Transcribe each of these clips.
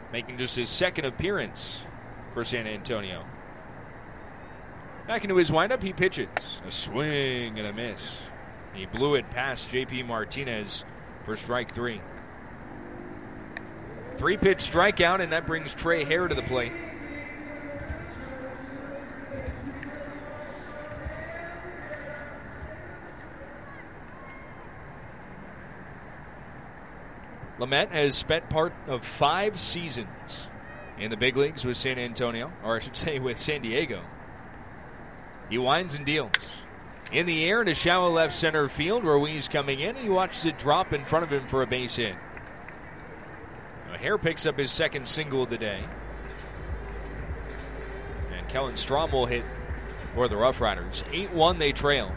making just his second appearance for San Antonio. Back into his windup, he pitches. A swing and a miss. He blew it past J.P. Martinez for strike 3. 3-pitch strikeout, and that brings Trey Hare to the plate. Lamet has spent part of 5 seasons in the big leagues with San Antonio, or I should say with San Diego. He winds and deals. In the air to shallow left center field. Ruiz coming in, and he watches it drop in front of him for a base hit. Hare picks up his second single of the day. And Kellen Strom will hit for the Rough Riders. 8-1 they trail.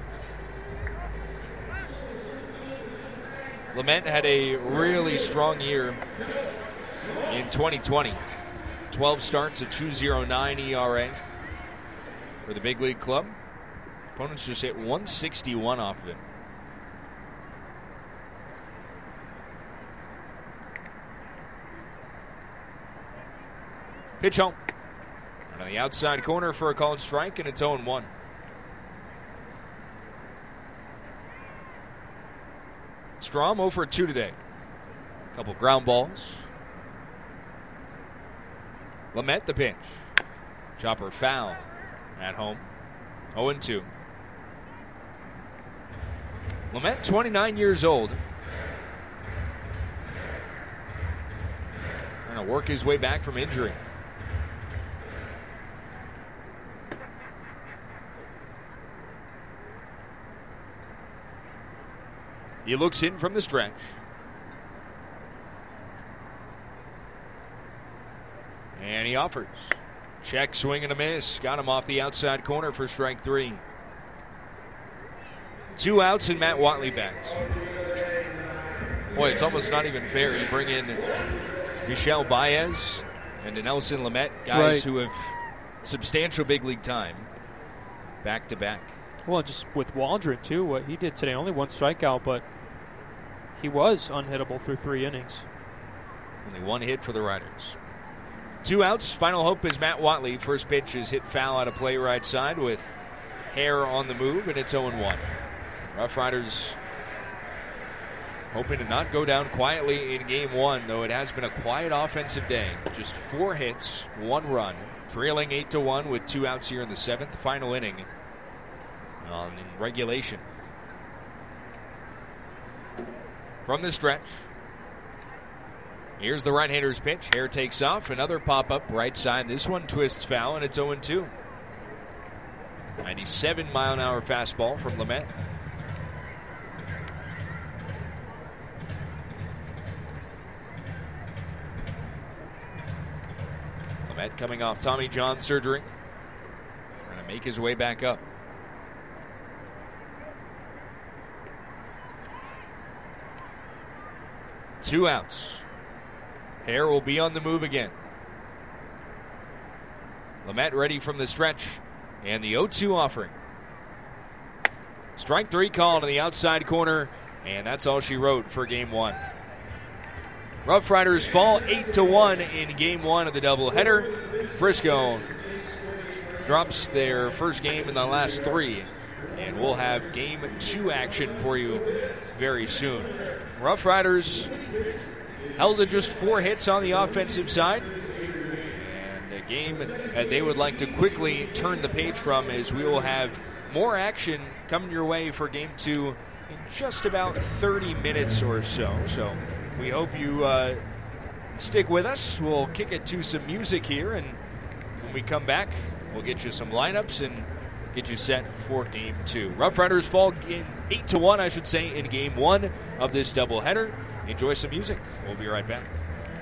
Lamet had a really strong year in 2020. 12 starts, a 2.09 ERA for the big league club. Opponents just hit 161 off of him. Pitch home. And on the outside corner for a called strike, and it's 0-1. Strom 0 for 2 today. A couple ground balls. Lamet the pitch. Chopper foul at home. 0-2. Lamet, 29 years old. Trying to work his way back from injury. He looks in from the stretch. And he offers. Check, swing, and a miss. Got him off the outside corner for strike 3. 2 outs and Matt Watley bats. Boy, it's almost not even fair. You bring in Michel Baez and Nelson Lamet, guys who have substantial big league time, back to back. Well, just with Waldron, too, what he did today, only 1 strikeout, but he was unhittable through 3 innings. Only 1 hit for the Riders. 2 outs. Final hope is Matt Watley. First pitch is hit foul out of play right side with Hare on the move, and it's 0-1. Rough Riders hoping to not go down quietly in Game 1, though it has been a quiet offensive day. Just 4 hits, 1 run. Trailing 8-1 with 2 outs here in the 7th. Final inning in regulation. From the stretch. Here's the right-hander's pitch. Hare takes off. Another pop-up right side. This one twists foul, and it's 0-2. 97-mile-an-hour fastball from Lamet. Lamet coming off Tommy John surgery. Trying to make his way back up. Two outs. Hare will be on the move again. Lamet ready from the stretch. And the 0-2 offering. Strike 3 call to the outside corner. And that's all she wrote for Game 1. Rough Riders fall 8-1 in Game 1 of the doubleheader. Frisco drops their first game in the last 3. And we'll have Game 2 action for you very soon. Rough Riders held to just 4 hits on the offensive side. And a game that they would like to quickly turn the page from, as we will have more action coming your way for Game 2 in just about 30 minutes or so. So we hope you stick with us. We'll kick it to some music here, and when we come back, we'll get you some lineups and get you set for Game 2. Rough Riders fall 8-1, I should say, in Game 1 of this doubleheader. Enjoy some music. We'll be right back.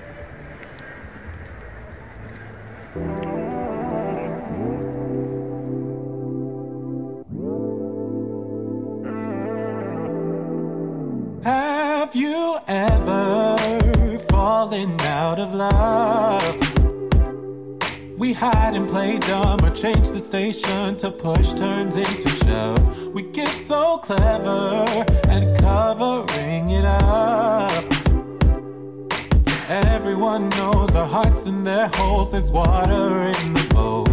Have you ever fallen out of love? We hide and play dumb or change the station to push turns into shove. We get so clever at covering it up. Everyone knows our hearts in their holes. There's water in the boat.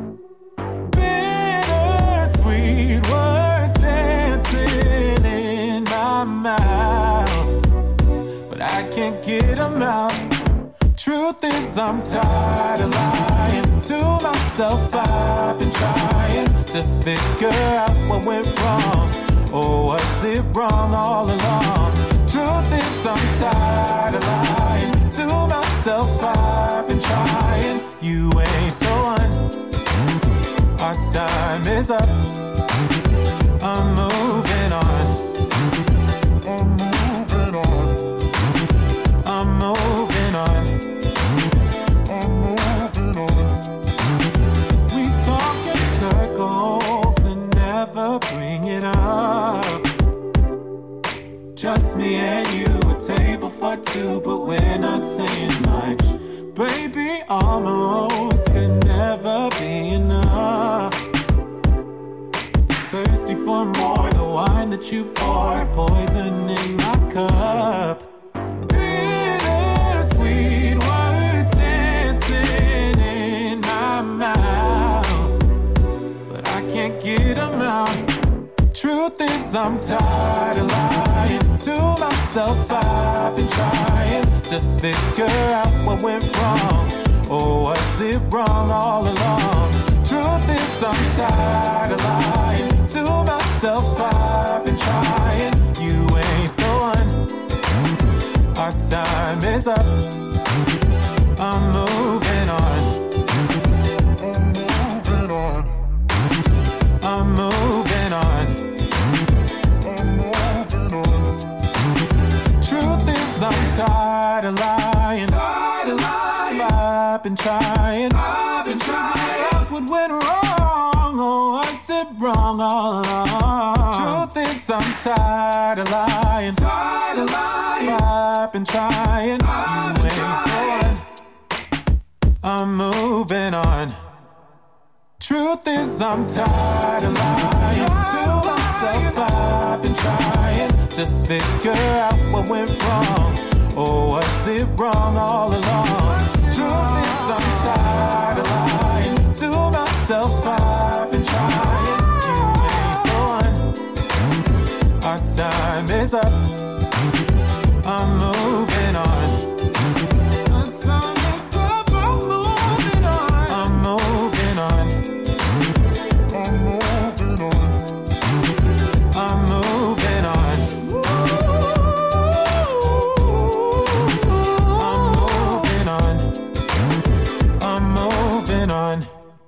Bittersweet words dancing in my mouth, but I can't get them out. Truth is I'm tired of lying to myself. I've been trying to figure out what went wrong. Or was it wrong all along? Truth is I'm tired of lying to myself. I've been trying. You ain't the one. Our time is up. I'm moving on. I'm moving on. I'm moving on. I'm moving on. We talk in circles and never bring it up. Just me and you, a table for two, but we're not saying much. Baby, almost could never be enough. Thirsty for more, the wine that you pour is poison in my cup. Bittersweet words dancing in my mouth, but I can't get them out. Truth is I'm tired of lying to myself. I've been trying to figure out what went wrong. Or was it wrong all along? Truth is I'm tired of lying to myself. I've been trying. You ain't the one. Our time is up. I'm moving on. I'm moving on. I'm moving on. Truth is I'm tired of lying. Tired of lying. I've been trying. I've been trying. What went wrong? Or was it wrong all along? Truth is I'm tired of lying. Tired of lying. I've been trying. I've been trying. I'm moving on. Truth is I'm tired of lying to myself. I've been trying to figure out what went wrong. Or was it wrong all along? Truth is I'm tired of lying to myself. I've been trying. You ain't the one. Our time is up. I'm moving on. Our time is up. I'm moving on. I'm moving on. I'm moving on. I'm moving on. I'm moving on.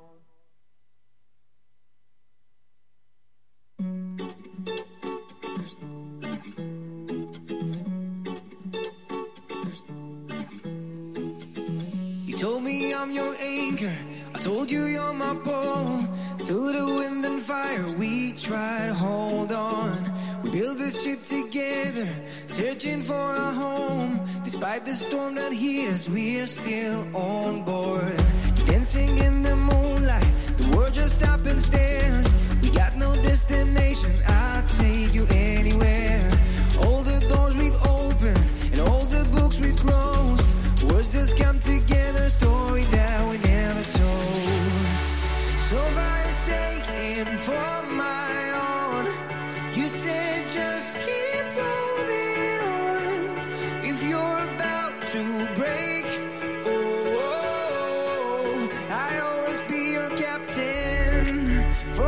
You told me I'm your anchor. I told you you're my pole. Through the wind and fire, we try to hold on. We built this ship together, searching for a home. Despite the storm that hit us, we're still on board. Dancing in the moonlight, the world just stopped and stares. We got no destination, I'll take you anywhere. All the doors we've opened, and all the books we've closed. Words just come together, story that we never told. So far taken for my own. You said just keep holding on. If you're about to break, oh, I'll always be your captain.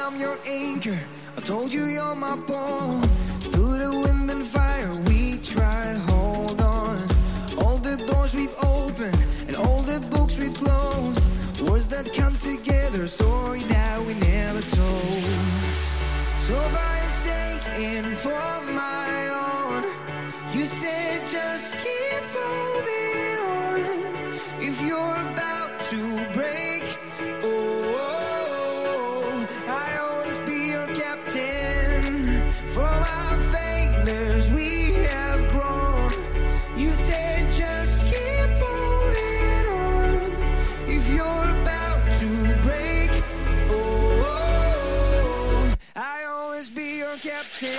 I'm your anchor. I told you you're my pole. Through the wind and fire, we tried, hold on. All the doors we've opened and all the books we've closed. Words that come together, a story that we never told. So for your sake and for my own, you said just keep holding on. If you're about to break, I'll always be your captain. From our failures we have grown. You said just keep holding on. If you're about to break, I'll always be your captain.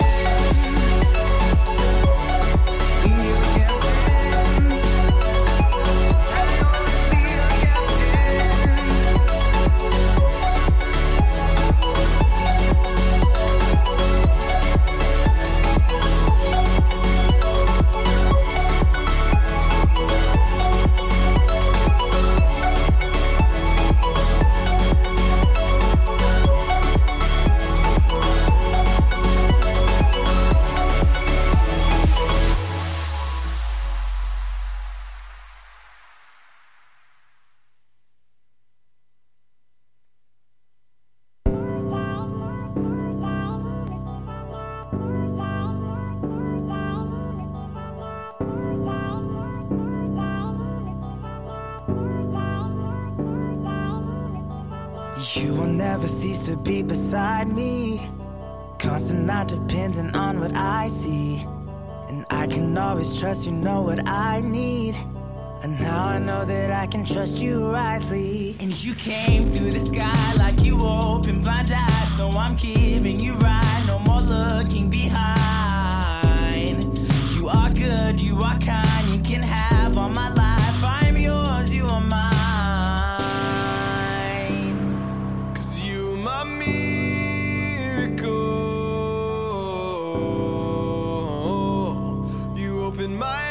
You will never cease to be beside me, constant, not dependent on what I see. And I can always trust you know what I need. And now I know that I can trust you rightly. And you came through the sky like you opened blind eyes. So I'm giving you right, no more looking behind. You are good, you are kind, you can have all my life. I'm yours, you are mine. My miracle, you open my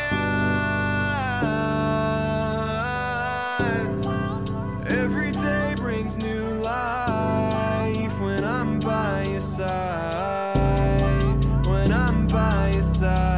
eyes. Every day brings new life when I'm by your side. When I'm by your side.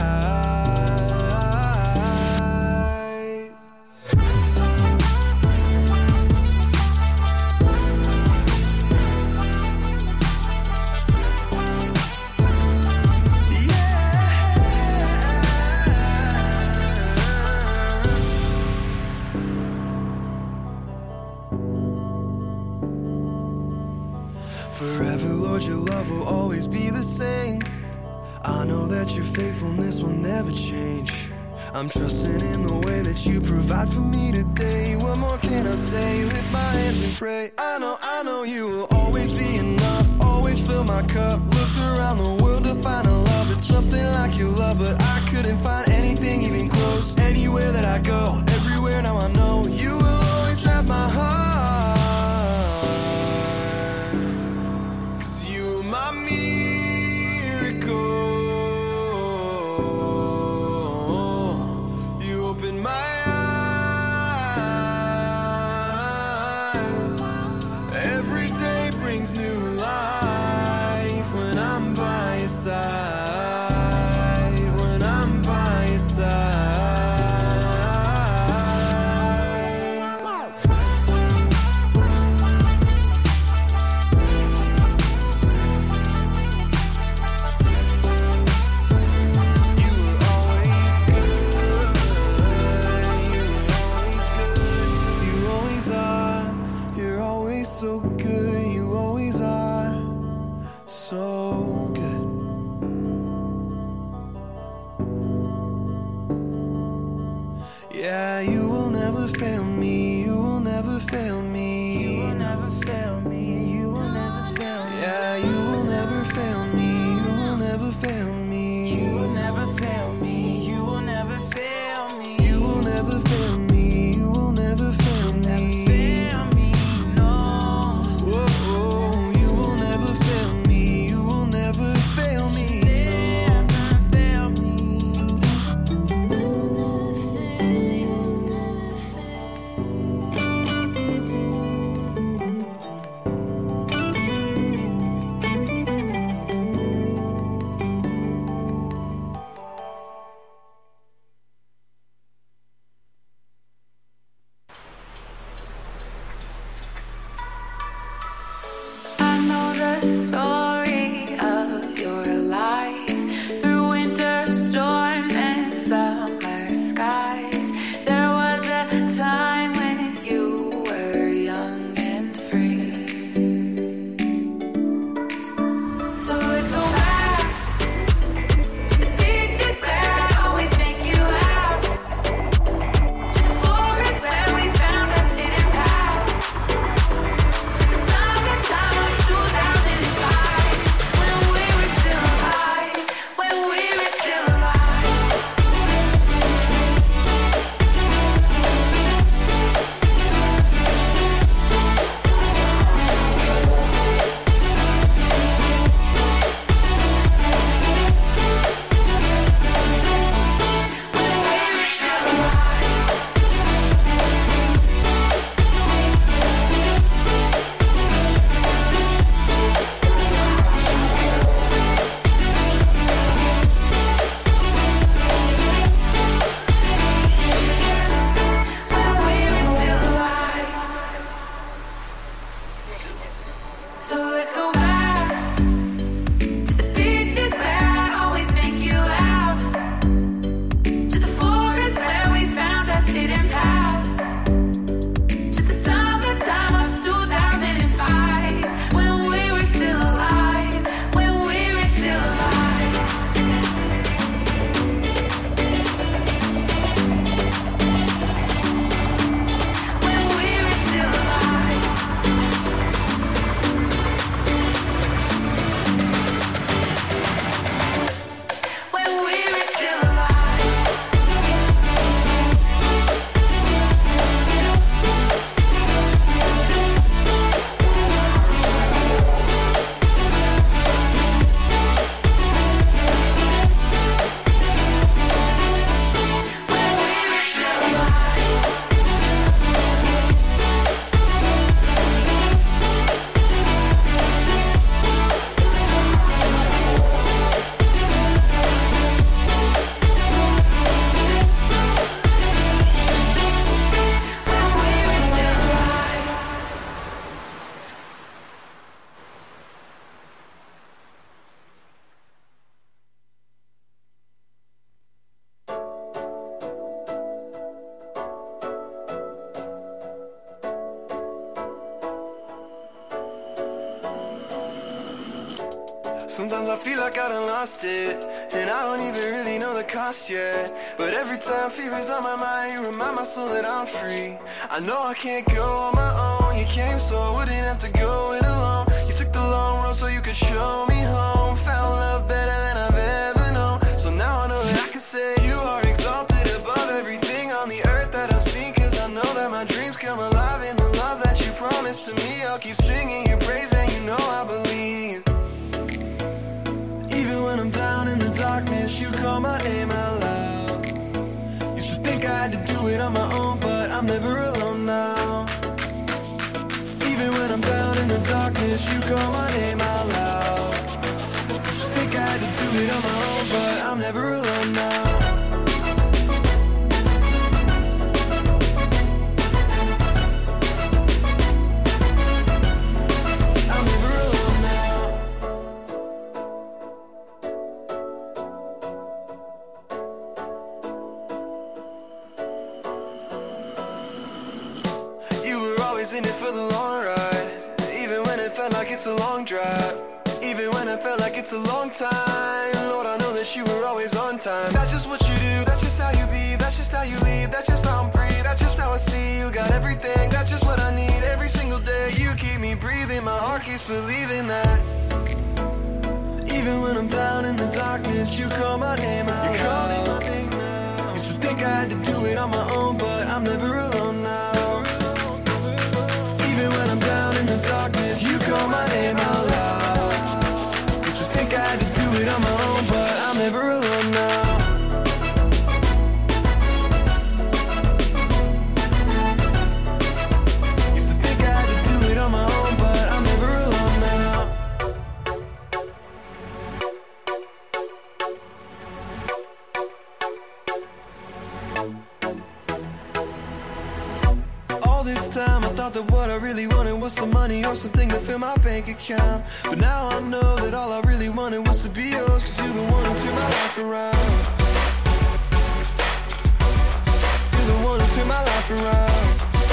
Forever, Lord, your love will always be the same. I know that your faithfulness will never change. I'm trusting in the way that you provide for me today. What more can I say? Lift my hands and pray. I know you will always be enough. Always fill my cup. Looked around the world to find a love that's something like your love, but I couldn't find anything even close. Anywhere that I go, everywhere now I know you will always have my heart. My miracle, you open my eyes. Every day brings new life when I'm by your side. When I'm by your side. So good, you always are so good. the story of your life through winter storms and summer skies. There was a time when you were young and free. So let's go back to the beaches where I'd always make you laugh, to the forest where we found a hidden path, to the summertime of 2005 when we were still alive, when we were still alive. So let's go back to the beaches where I'd always make you laugh, to the forest where we found a hidden path, to the summertime of 2005 when we were still alive, when we were still alive. When we were still alive. When we were still alive. When we were still alive. When we were still alive. Sometimes I feel like I done lost it, and I don't even really know the cost yet. But every time fever's on my mind, you remind my soul that I'm free. I know I can't go on my own. You came so I wouldn't have to go it alone. You took the long road so you could show me home. Found love better than I've ever known. So now I know that I can say you are exalted above everything on the earth that I've seen. Cause I know that my dreams come alive in the love that you promised to me. I'll keep singing your praise and you know I believe. Even when I'm down in the darkness, you call my name out loud. Used to think I had to do it on my own, but I'm never alone now. Even when I'm down in the darkness, you call my name out loud. Used to think I had to do it on my own, but I'm never alone now. I'm never alone now. You were always in it for the long ride, even when it felt like it's a long drive, even when it felt like it's a long time. Lord, I know that you were always on time. That's just what you do, that's just how you be, that's just how you lead, that's just how I'm free, that's just how I see you got everything, that's just what I need every single day. You keep me breathing, my heart keeps believing that. Even when I'm down in the darkness, you call my name out loud. Used to think I had to do it on my own, but I'm never alone now. Even when I'm down in the darkness, you call my name out loud. Used to think I had to do it on my own, but I'm never alone now. Used to think I had to do it on my own, but I'm never alone now. that what I really wanted was some money or something to fill my bank account. But now I know that all I really wanted was to be yours, cause you're the one who turned my life around. You're the one who turned my life around.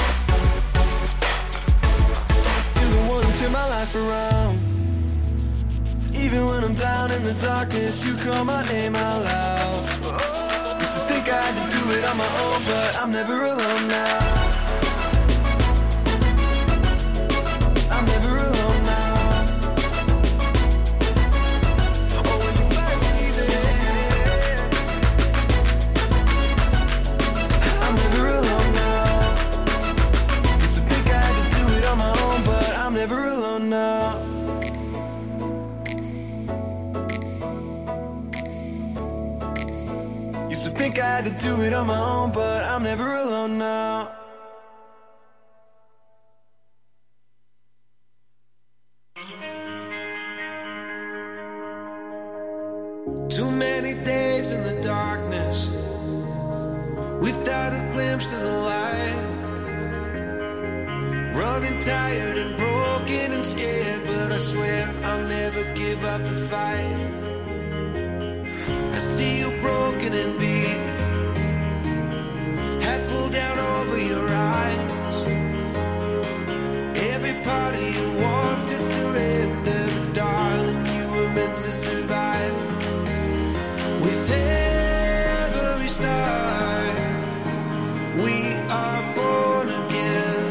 You're the one who turned my life around. Even when I'm down in the darkness, you call my name out loud. Oh, used to think I had to do it on my own, but I'm never alone now. I'm never alone now. Oh, when you're back, baby, I'm never alone now. Used to think I had to do it on my own, but I'm never alone now. Used to think I had to do it on my own, but I'm never alone now. Too many days in the darkness without a glimpse of the light. Running tired and broken and scared, but I swear I'll never give up the fight. I see you broken and beat, head pulled down over your eyes. Every part of you wants to surrender, but darling, you were meant to survive. With every star, we are born again.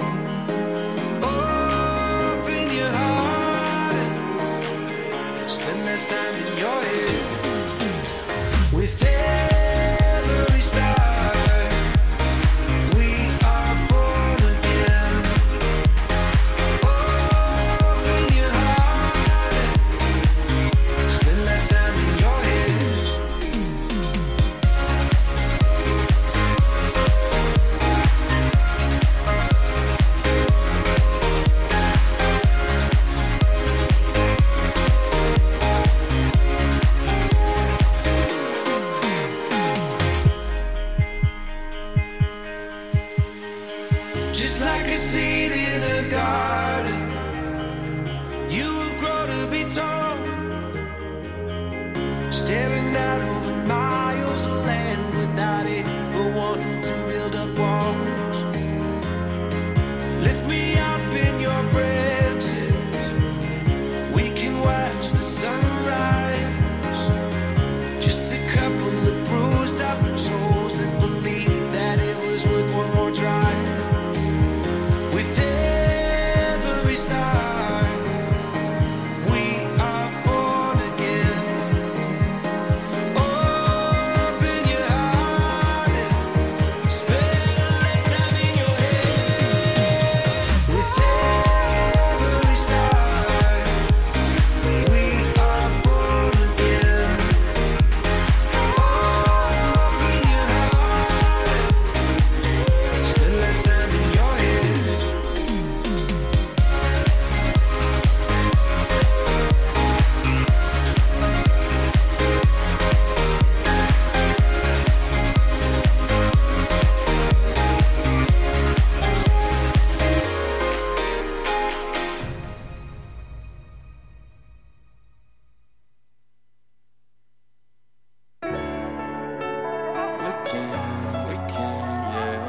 Open your heart, spend less time in your head. With every star, we are born again. Open your heart, spend less time in your head. Just like a seed in a garden, you will grow to be tall, staring out over miles of land without it, but wanting to build up walls. Lift me up in your branches, we can watch the sunrise. Just a couple of bruised up souls that believe that it was worth one more try. With every star, we are born again. Open your heart and spend less time in your head. With every star, we are born again. Open your heart, spend less time in your head. We can, yeah.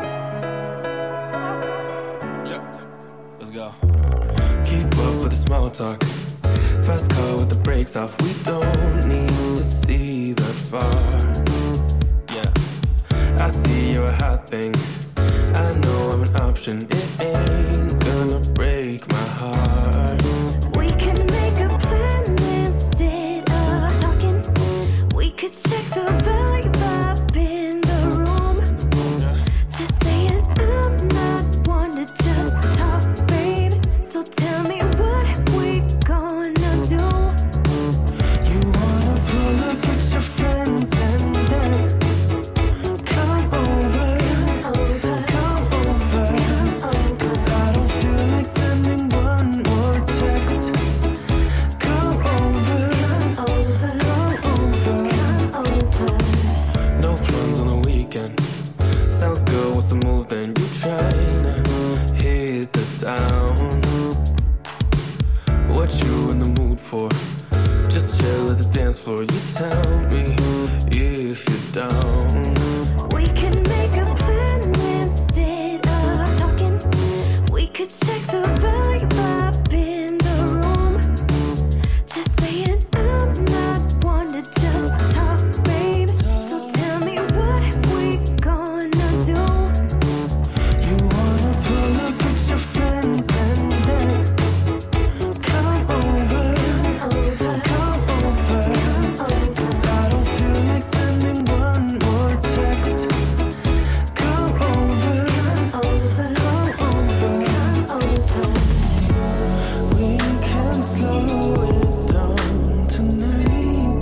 Yep, let's go. Keep up with the small talk. Fast car with the brakes off. We don't need to see that far. Yeah, I see you're a hot thing. I know I'm an option. It ain't gonna break my heart. We can make a plan instead of talking. We could check the vibe up in the room. Just saying I'm not one to just talk, babe. So tell me what we gonna do. You wanna pull up with your friends and then come over. 'Cause I don't feel like sending one for? Just chill at the dance floor. You tell me if you're down. We can make a plan instead of talking. We could check the vibe up in the room. Just saying I'm not one to just talk, babe. So tell me what we gonna do. You wanna pull up with your friends and then come over. Cause I don't feel like sending one more text. Come over. We can slow it down tonight.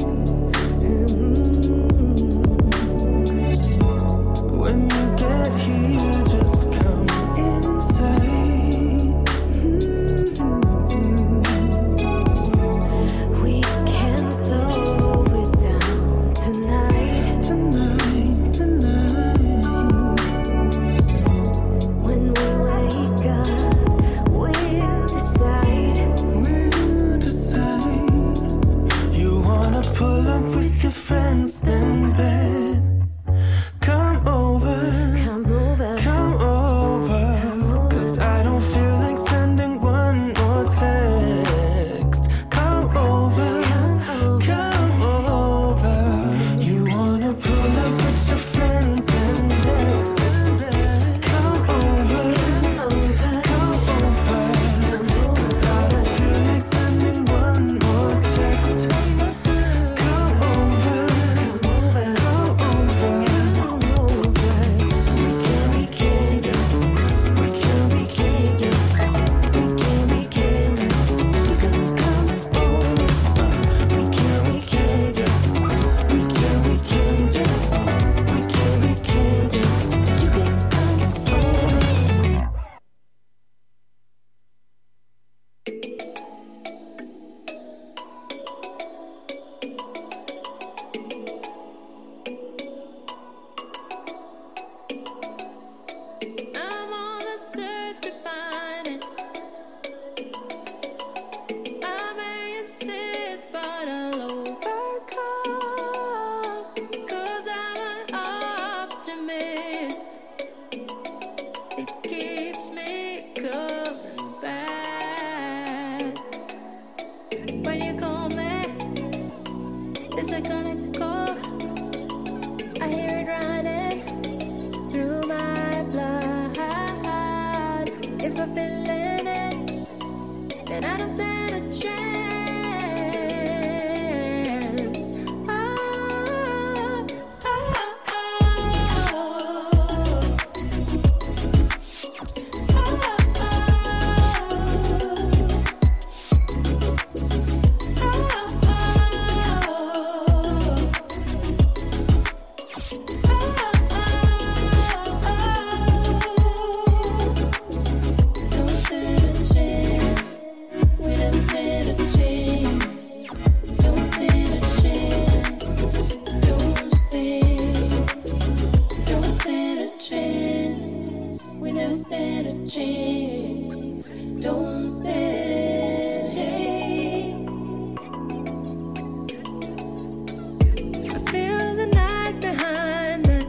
When you get here, just come inside. We can slow it down tonight. When we wake up, we'll decide. You wanna pull up with your friends, then bed. Come over. Cause I don't feel like sending one more text. Come over. You wanna pull up with your friends, then bed. Come over. Cause I don't feel like sending one more text. Come over. I'm on the search to find it. I may insist, but I'll overcome. Cause I'm an optimist. It keeps me coming back. When you call me, is it gonna go? I hear it running through my blood. If I'm feeling it, then I don't stand a chance. Don't stand a chance. We never stand a chance. Don't stand a chance. Don't stand a chance. We never stand a chance. Don't stand a chance. I feel the night behind me.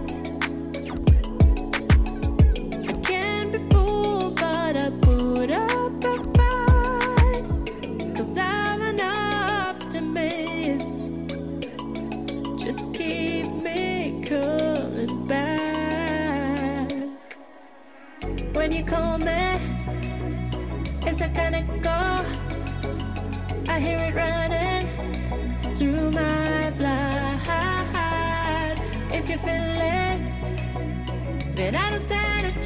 I can't be fooled, but I put up a fight. Cause I'm an optimist. Just keep me coming back. When you call me, is it gonna go? I hear it running through my blood. If you feel it, then I don't stand a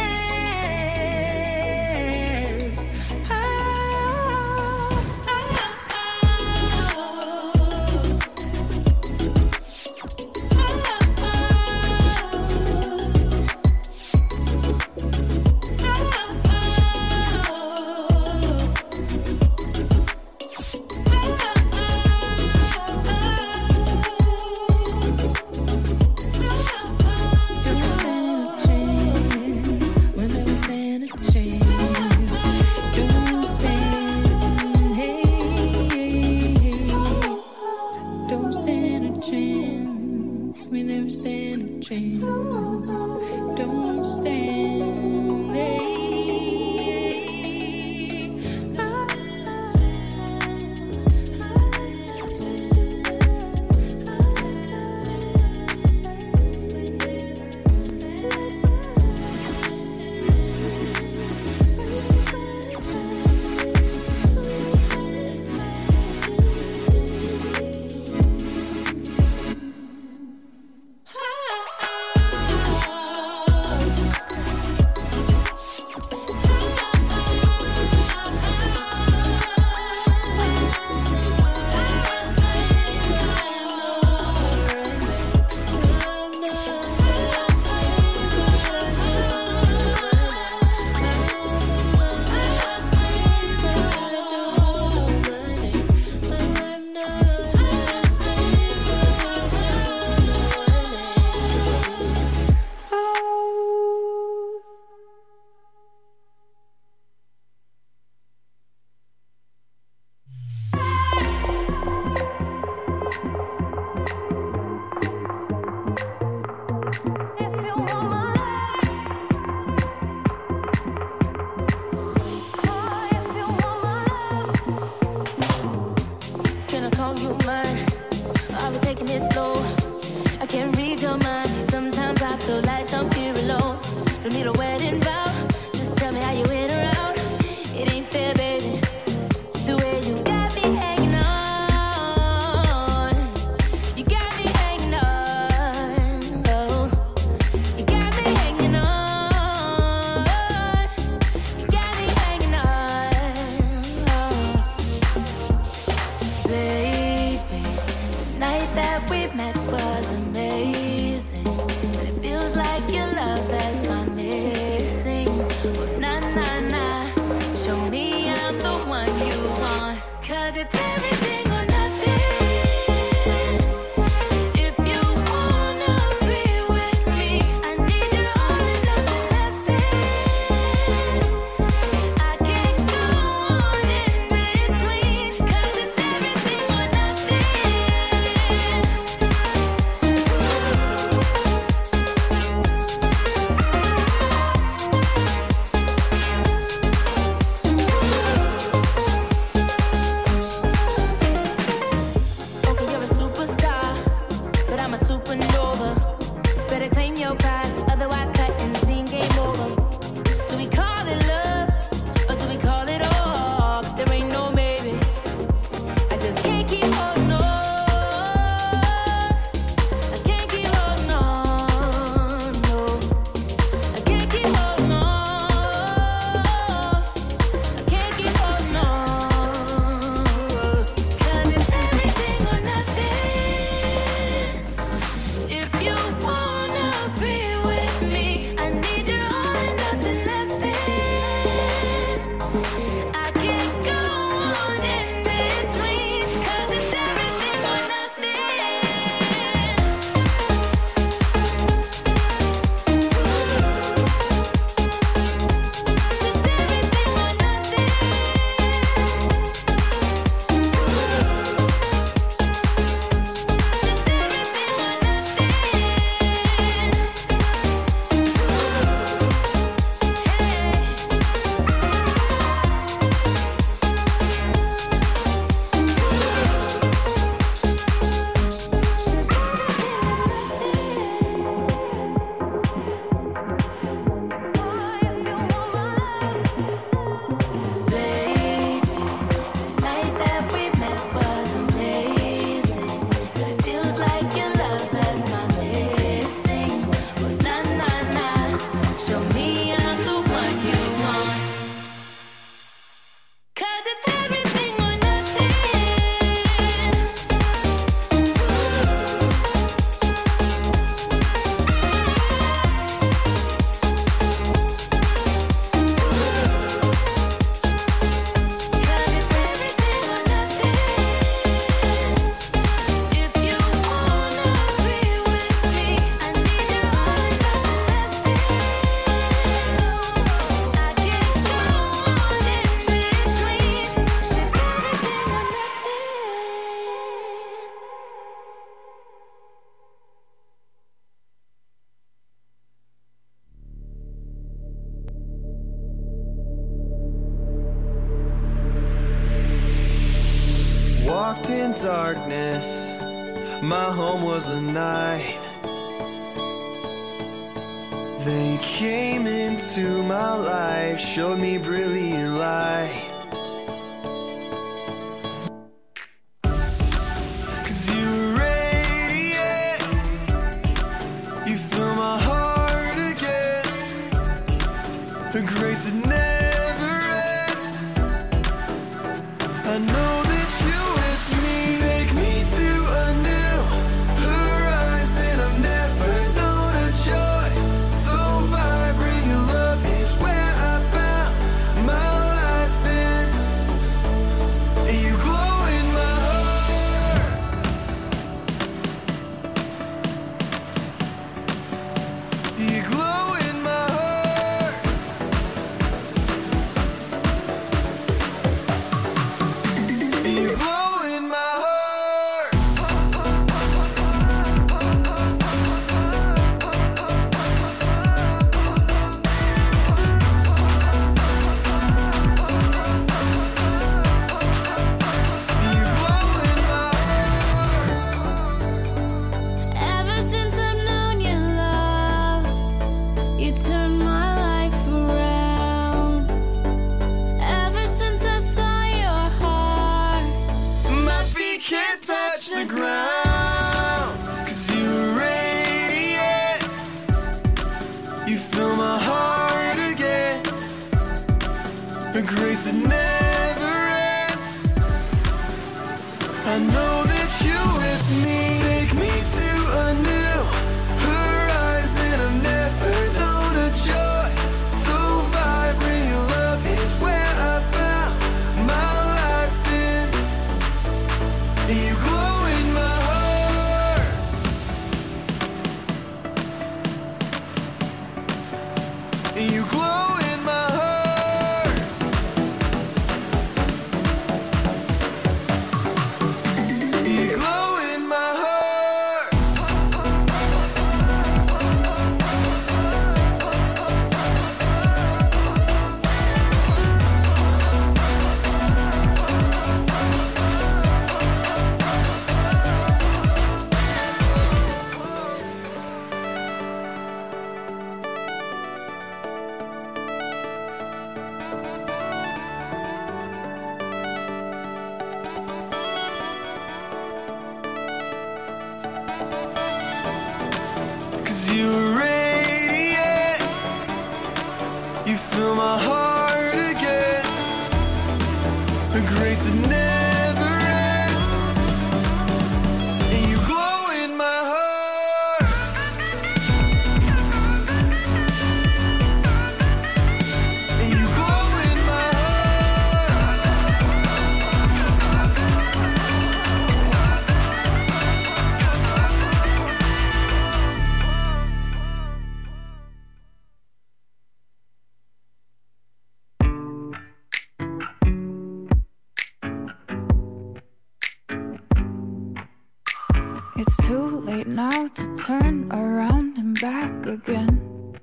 chance. Don't stand a chance. 'Cause it's everything or nothing. If you wanna be with me, I need you all and nothing less than. I can't go on in between, 'cause it's everything or nothing. Okay, you're a superstar, but I'm a supernova. Better claim your prize, otherwise cut and scene, game over. Do we call it love, or do we call it off? There ain't no maybe. I just can't keep holding on. I can't keep holding on, no. I can't keep holding on. I can't keep holding on. 'Cause it's everything or nothing. If you wanna be with me, I need you all and nothing less than. I can't go on in between, 'cause it's everything or nothing. Baby, the night that we met was amazing, but it feels like your love has gone missing. Oh, nah, nah, nah, show me I'm the one you want. 'Cause it's everything or nothing. Cause it's everything or nothing. If you wanna be with me, I need you all and nothing less than. I can't go on in between. It's everything or nothing. Walked in darkness, my home was the night. Then you came into my life, showed me brilliant light. 'Cause you radiate, you fill my heart again. The grace that never ends. I know that you with me. Take me to a new horizon. I've never known a joy so vibrant. Your love is where I found my life in. And you glow in my heart. You glow in my heart. You glow in my heart. You glow in my heart. Ever since I've known your love, you turned my life around. Ever since I saw your heart, My feet can't touch the ground. 'Cause you radiate, you fill my heart again. A grace that never ends. I know that you with me. Take me to a new horizon. I've never known a joy so vibrant. Your love is where I found my life in. And you glow in my heart. And you glow in my heart. You glow in my heart. Cause you radiate. You fill my heart again. A grace that never ends. And you glow in my heart. And you glow in my It's too late now to turn around and back again.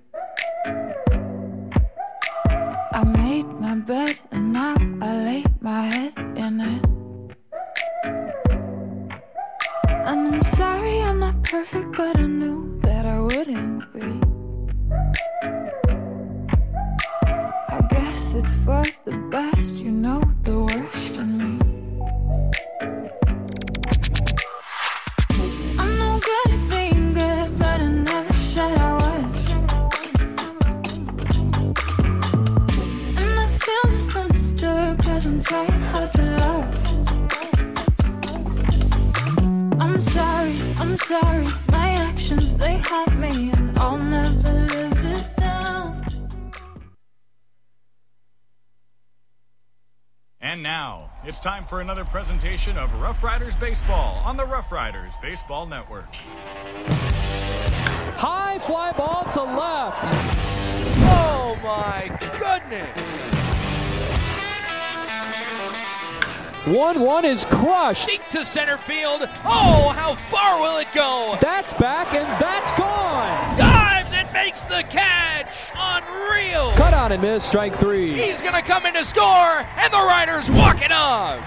I made my bed and now I lay my head in it. And I'm sorry I'm not perfect, but I knew that I wouldn't be. I guess it's for the best, you know the worst in me. I'm no good at being good, but I never said I was. And I feel misunderstood, cause I'm trying hard to love. I'm sorry, my actions, they haunt me, and I'll never live it down. And now, it's time for another presentation of Rough Riders Baseball on the Rough Riders Baseball Network. High fly ball to left. Oh my goodness! 1-1 is crushed. Deep to center field. Oh, how far will it go? That's back and that's gone. Dives and makes the catch. Unreal. Cut on and miss, strike 3. He's going to come in to score, and the Riders walk it off.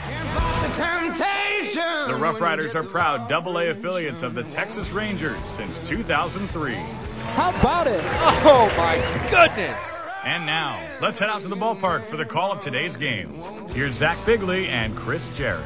The Rough Riders are proud AA affiliates of the Texas Rangers since 2003. How about it? Oh my goodness. And now, let's head out to the ballpark for the call of today's game. Here's Zach Bigley and Chris Jarrett.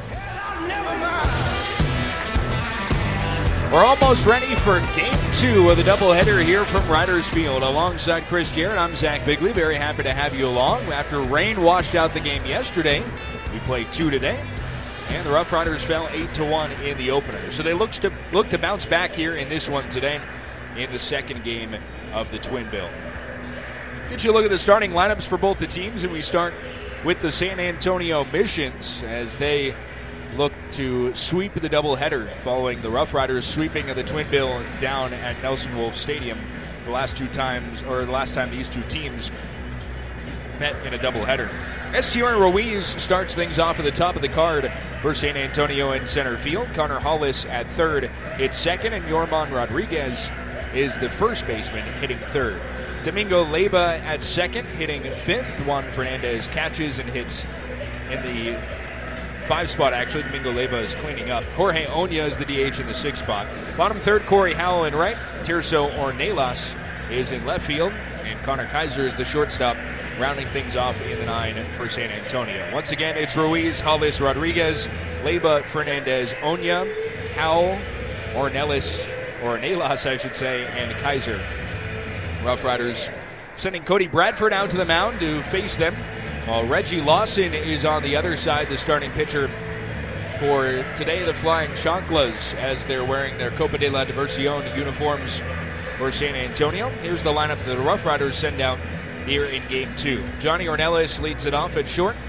We're almost ready for Game 2 of the doubleheader here from Riders Field. Alongside Chris Jarrett, I'm Zach Bigley. Very happy to have you along. After rain washed out the game yesterday, we played 2 today, and the Rough Riders fell 8-1 in the opener. So they look to bounce back here in this one today in the second game of the Twin Bill. Get you a look at the starting lineups for both the teams, and we start with the San Antonio Missions as they look to sweep the doubleheader following the Rough Riders sweeping the Twin Bill down at Nelson Wolff Stadium the last time these two teams met in a doubleheader. Estier Ruiz starts things off at the top of the card for San Antonio in center field. Connor Hollis at third hits second, and Yorman Rodriguez is the first baseman hitting third. Domingo Leyba at second, hitting fifth. Juan Fernandez catches and hits in the 5 spot, actually. Domingo Leyba is cleaning up. Jorge Oña is the DH in the 6 spot. Bottom third, Corey Howell in right. Tirso Ornelas is in left field. And Connor Kaiser is the shortstop, rounding things off in the 9 for San Antonio. Once again, it's Ruiz, Hollis, Rodriguez, Leyba, Fernandez, Oña, Howell, Ornelas, I should say, and Kaiser. Rough Riders sending Cody Bradford out to the mound to face them, while Reggie Lawson is on the other side, the starting pitcher for today, the Flying Chanclas, as they're wearing their Copa de la Diversión uniforms for San Antonio. Here's the lineup that the Rough Riders send out here in Game 2. Johnny Ornelas leads it off at short.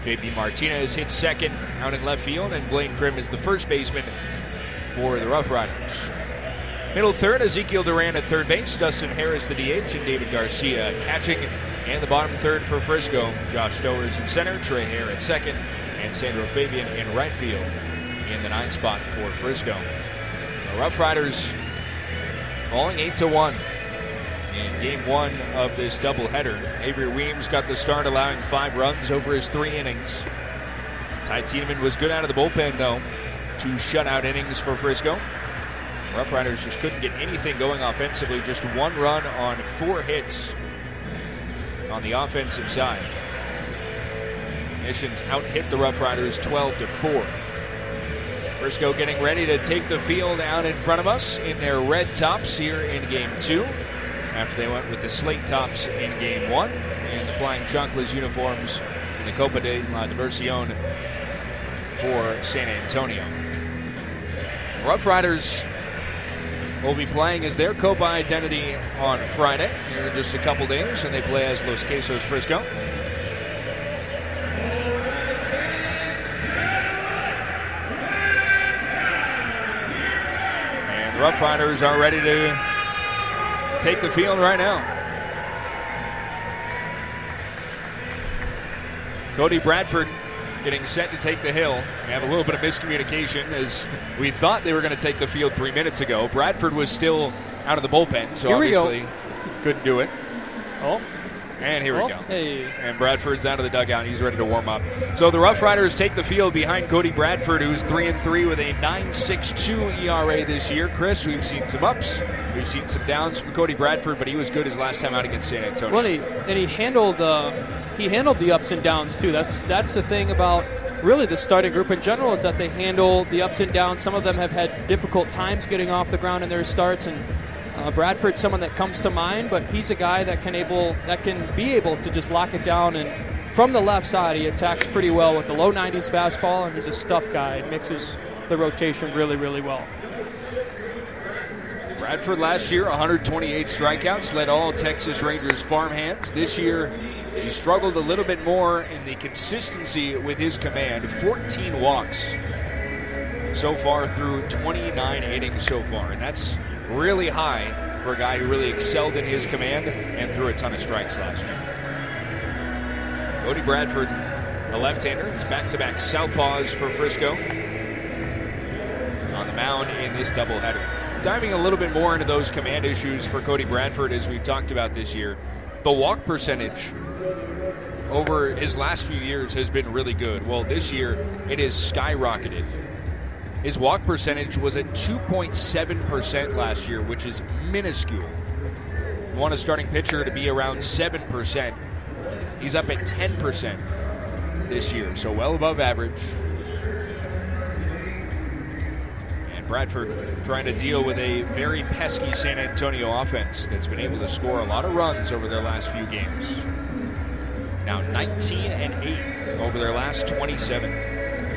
J.P. Martinez hits second out in left field, and Blaine Krim is the first baseman for the Rough Riders. Middle third, Ezekiel Duran at third base, Dustin Harris the DH, and David Garcia catching. And the bottom third for Frisco, Josh Stowers in center, Trey Hare at second, and Sandro Fabian in right field in the 9th spot for Frisco. The Rough Riders falling 8-1 in game 1 of this doubleheader. Avery Weems got the start, allowing 5 runs over his 3 innings. Ty Tiedemann was good out of the bullpen, though. 2 shutout innings for Frisco. Rough Riders just couldn't get anything going offensively. Just 1 run on 4 hits on the offensive side. Missions out-hit the Rough Riders 12-4. Frisco getting ready to take the field out in front of us in their red tops here in game 2, after they went with the slate tops in game 1 and the Flying Chanclas uniforms in the Copa de la Diversión for San Antonio. Rough Riders will be playing as their Copa identity on Friday here in just a couple days, and they play as Los Quesos Frisco. And the Rough Riders are ready to take the field right now. Cody Bradford getting set to take the hill. We have a little bit of miscommunication, as we thought they were going to take the field 3 minutes ago. Bradford was still out of the bullpen, so obviously couldn't do it. Oh. And here we go. Hey. And Bradford's out of the dugout. He's ready to warm up. So the Rough Riders take the field behind Cody Bradford, who's 3-3 with a 9.62 ERA this year. Chris, we've seen some ups. We've seen some downs from Cody Bradford, but he was good his last time out against San Antonio. Well, he handled the ups and downs too. That's the thing about really the starting group in general, is that they handle the ups and downs. Some of them have had difficult times getting off the ground in their starts, and Bradford's someone that comes to mind, but he's a guy that can be able to just lock it down. And from the left side, he attacks pretty well with the low 90s fastball, and he's a stuff guy. It mixes the rotation really, really well. Bradford last year, 128 strikeouts, led all Texas Rangers farmhands. This year, he struggled a little bit more in the consistency with his command. 14 walks so far through 29 innings so far, and that's really high for a guy who really excelled in his command and threw a ton of strikes last year. Cody Bradford, a left-hander. It's back-to-back southpaws for Frisco on the mound in this doubleheader. Diving a little bit more into those command issues for Cody Bradford, as we talked about this year, the walk percentage over his last few years has been really good. Well, this year it has skyrocketed. His walk percentage was at 2.7% last year, which is minuscule. You want a starting pitcher to be around 7%. He's up at 10% this year, so well above average. And Bradford trying to deal with a very pesky San Antonio offense that's been able to score a lot of runs over their last few games. Now 19-8 over their last 27.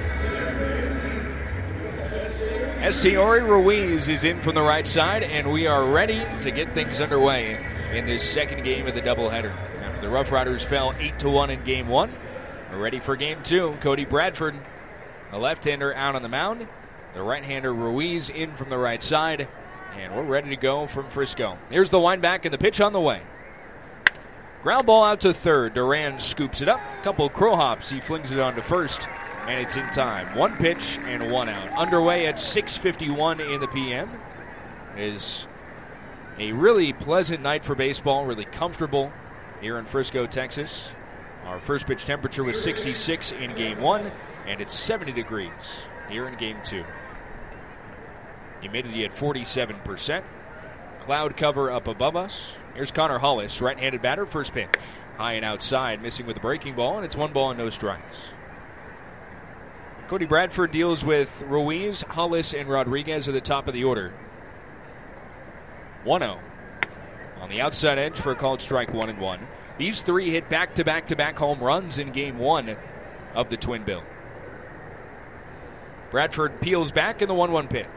Estiori Ruiz is in from the right side, and we are ready to get things underway in this second game of the doubleheader. After the Rough Riders fell 8-1 in game 1, we're ready for game 2. Cody Bradford, a left-hander, out on the mound. The right-hander Ruiz in from the right side, and we're ready to go from Frisco. Here's the wind back and the pitch on the way. Ground ball out to third. Duran scoops it up. Couple crow hops. He flings it on to first. And it's in time. 1 pitch and 1 out. Underway at 6:51 in the p.m. It is a really pleasant night for baseball, really comfortable here in Frisco, Texas. Our first pitch temperature was 66 in game 1, and it's 70 degrees here in game 2. Humidity at 47%. Cloud cover up above us. Here's Connor Hollis, right-handed batter, first pitch. High and outside, missing with a breaking ball, and it's 1 ball and no strikes. Cody Bradford deals with Ruiz, Hollis, and Rodriguez at the top of the order. 1-0. On the outside edge for a called strike, 1-1. These three hit back-to-back-to-back home runs in game 1 of the Twin Bill. Bradford peels back in the 1-1 pitch.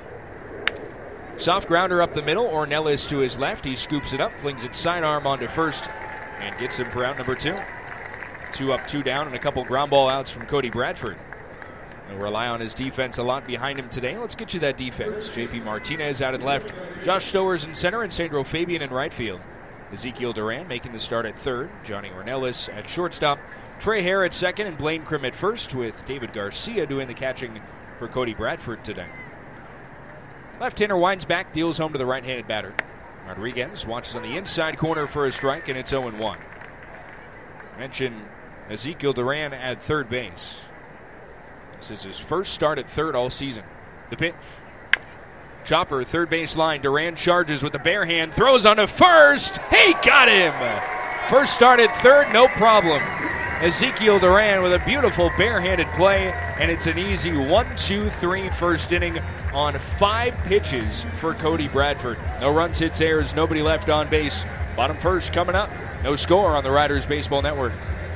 Soft grounder up the middle. Ornelas to his left. He scoops it up, flings it sidearm onto first, and gets him for out number 2. 2 up, 2 down, and a couple ground ball outs from Cody Bradford. He'll rely on his defense a lot behind him today. Let's get you that defense. JP Martinez out at left, Josh Stowers in center, and Sandro Fabian in right field. Ezekiel Duran making the start at third, Johnny Ornelas at shortstop, Trey Hare at second, and Blaine Krim at first, with David Garcia doing the catching for Cody Bradford today. Left-hander winds back, deals home to the right-handed batter. Rodriguez watches on the inside corner for a strike, and it's 0-1. Mention Ezekiel Duran at third base. This is his first start at third all season. The pitch. Chopper, third base line. Duran charges with the bare hand, throws on to first. He got him! First start at third, no problem. Ezekiel Duran with a beautiful barehanded play, and it's an easy 1-2-3 first inning on 5 pitches for Cody Bradford. No runs, hits, errors, nobody left on base. Bottom first coming up. No score on the Riders Baseball Network.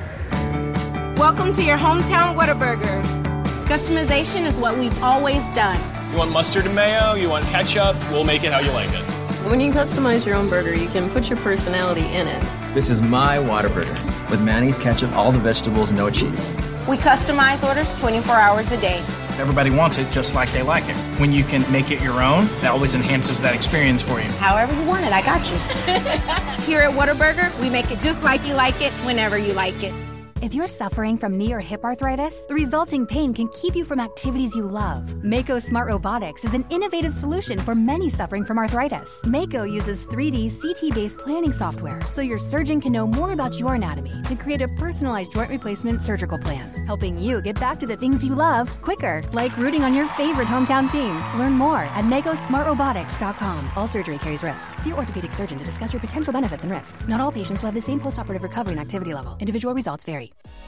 Welcome to your hometown Whataburger. Customization is what we've always done. You want mustard and mayo? You want ketchup? We'll make it how you like it. When you customize your own burger, you can put your personality in it. This is my Whataburger with mayonnaise, ketchup, all the vegetables, no cheese. We customize orders 24 hours a day. Everybody wants it just like they like it. When you can make it your own, that always enhances that experience for you. However you want it, I got you. Here at Whataburger, we make it just like you like it, whenever you like it. If you're suffering from knee or hip arthritis, the resulting pain can keep you from activities you love. Mako Smart Robotics is an innovative solution for many suffering from arthritis. Mako uses 3D CT-based planning software, so your surgeon can know more about your anatomy to create a personalized joint replacement surgical plan, helping you get back to the things you love quicker, like rooting on your favorite hometown team. Learn more at MakoSmartRobotics.com. All surgery carries risk. See your orthopedic surgeon to discuss your potential benefits and risks. Not all patients will have the same postoperative recovery and activity level. Individual results vary.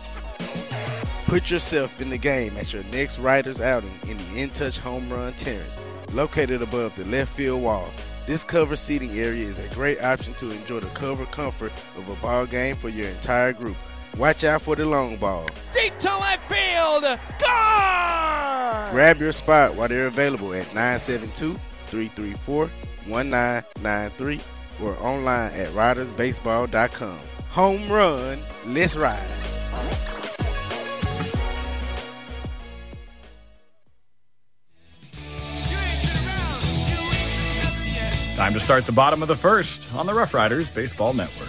Put yourself in the game at your next Riders outing in the In Touch Home Run Terrace, located above the left field wall. This covered seating area is a great option to enjoy the cover comfort of a ball game for your entire group. Watch out for the long ball. Deep to left field, gone! Grab your spot while they're available at 972-334-1993 or online at ridersbaseball.com. Home run, let's ride. Time to start the bottom of the first on the Rough Riders Baseball Network.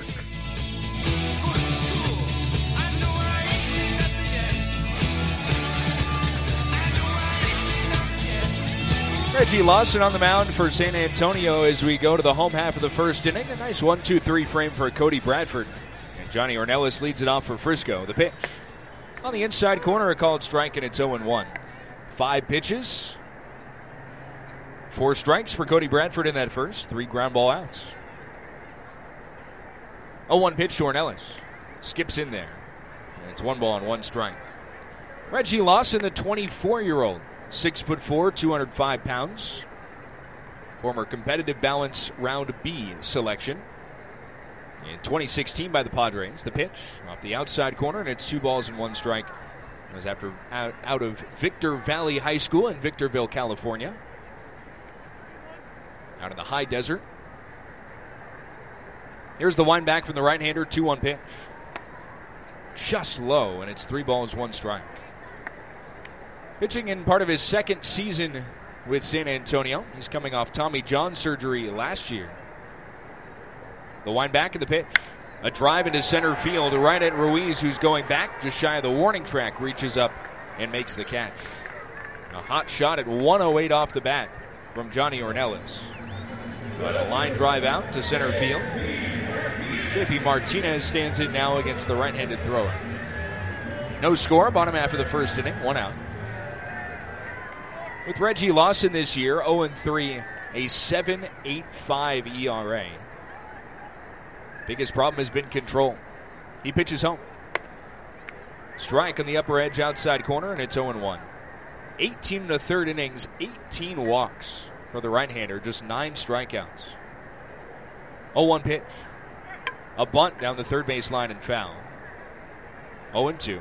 Reggie Lawson on the mound for San Antonio as we go to the home half of the first inning. A nice 1-2-3 frame for Cody Bradford. And Johnny Ornelas leads it off for Frisco. The pitch. On the inside corner, a called strike, and it's 0-1. 5 pitches. 4 strikes for Cody Bradford in that first. 3 ground ball outs. 0-1 pitch to Ornelas. Skips in there. And it's 1 ball and 1 strike. Reggie Lawson, the 24-year-old. 6'4", 205 pounds. Former competitive balance round B selection. In 2016 by the Padres. The pitch off the outside corner, and it's 2 balls and 1 strike. It was out of Victor Valley High School in Victorville, California. Out in the high desert. Here's the wind back from the right-hander, 2-1 pitch. Just low, and it's 3 balls, 1 strike. Pitching in part of his second season with San Antonio. He's coming off Tommy John surgery last year. The wind back of the pitch. A drive into center field right at Ruiz, who's going back just shy of the warning track, reaches up and makes the catch. A hot shot at 108 off the bat from Johnny Ornelas. But a line drive out to center field. JP Martinez stands in now against the right-handed thrower. No score, bottom half of the first inning, 1 out. With Reggie Lawson this year, 0-3, a 7.85 ERA. Biggest problem has been control. He pitches home. Strike on the upper edge outside corner, and it's 0-1. 18 in the third innings, 18 walks for the right-hander, just 9 strikeouts. 0-1 pitch. A bunt down the third base line and foul. 0-2.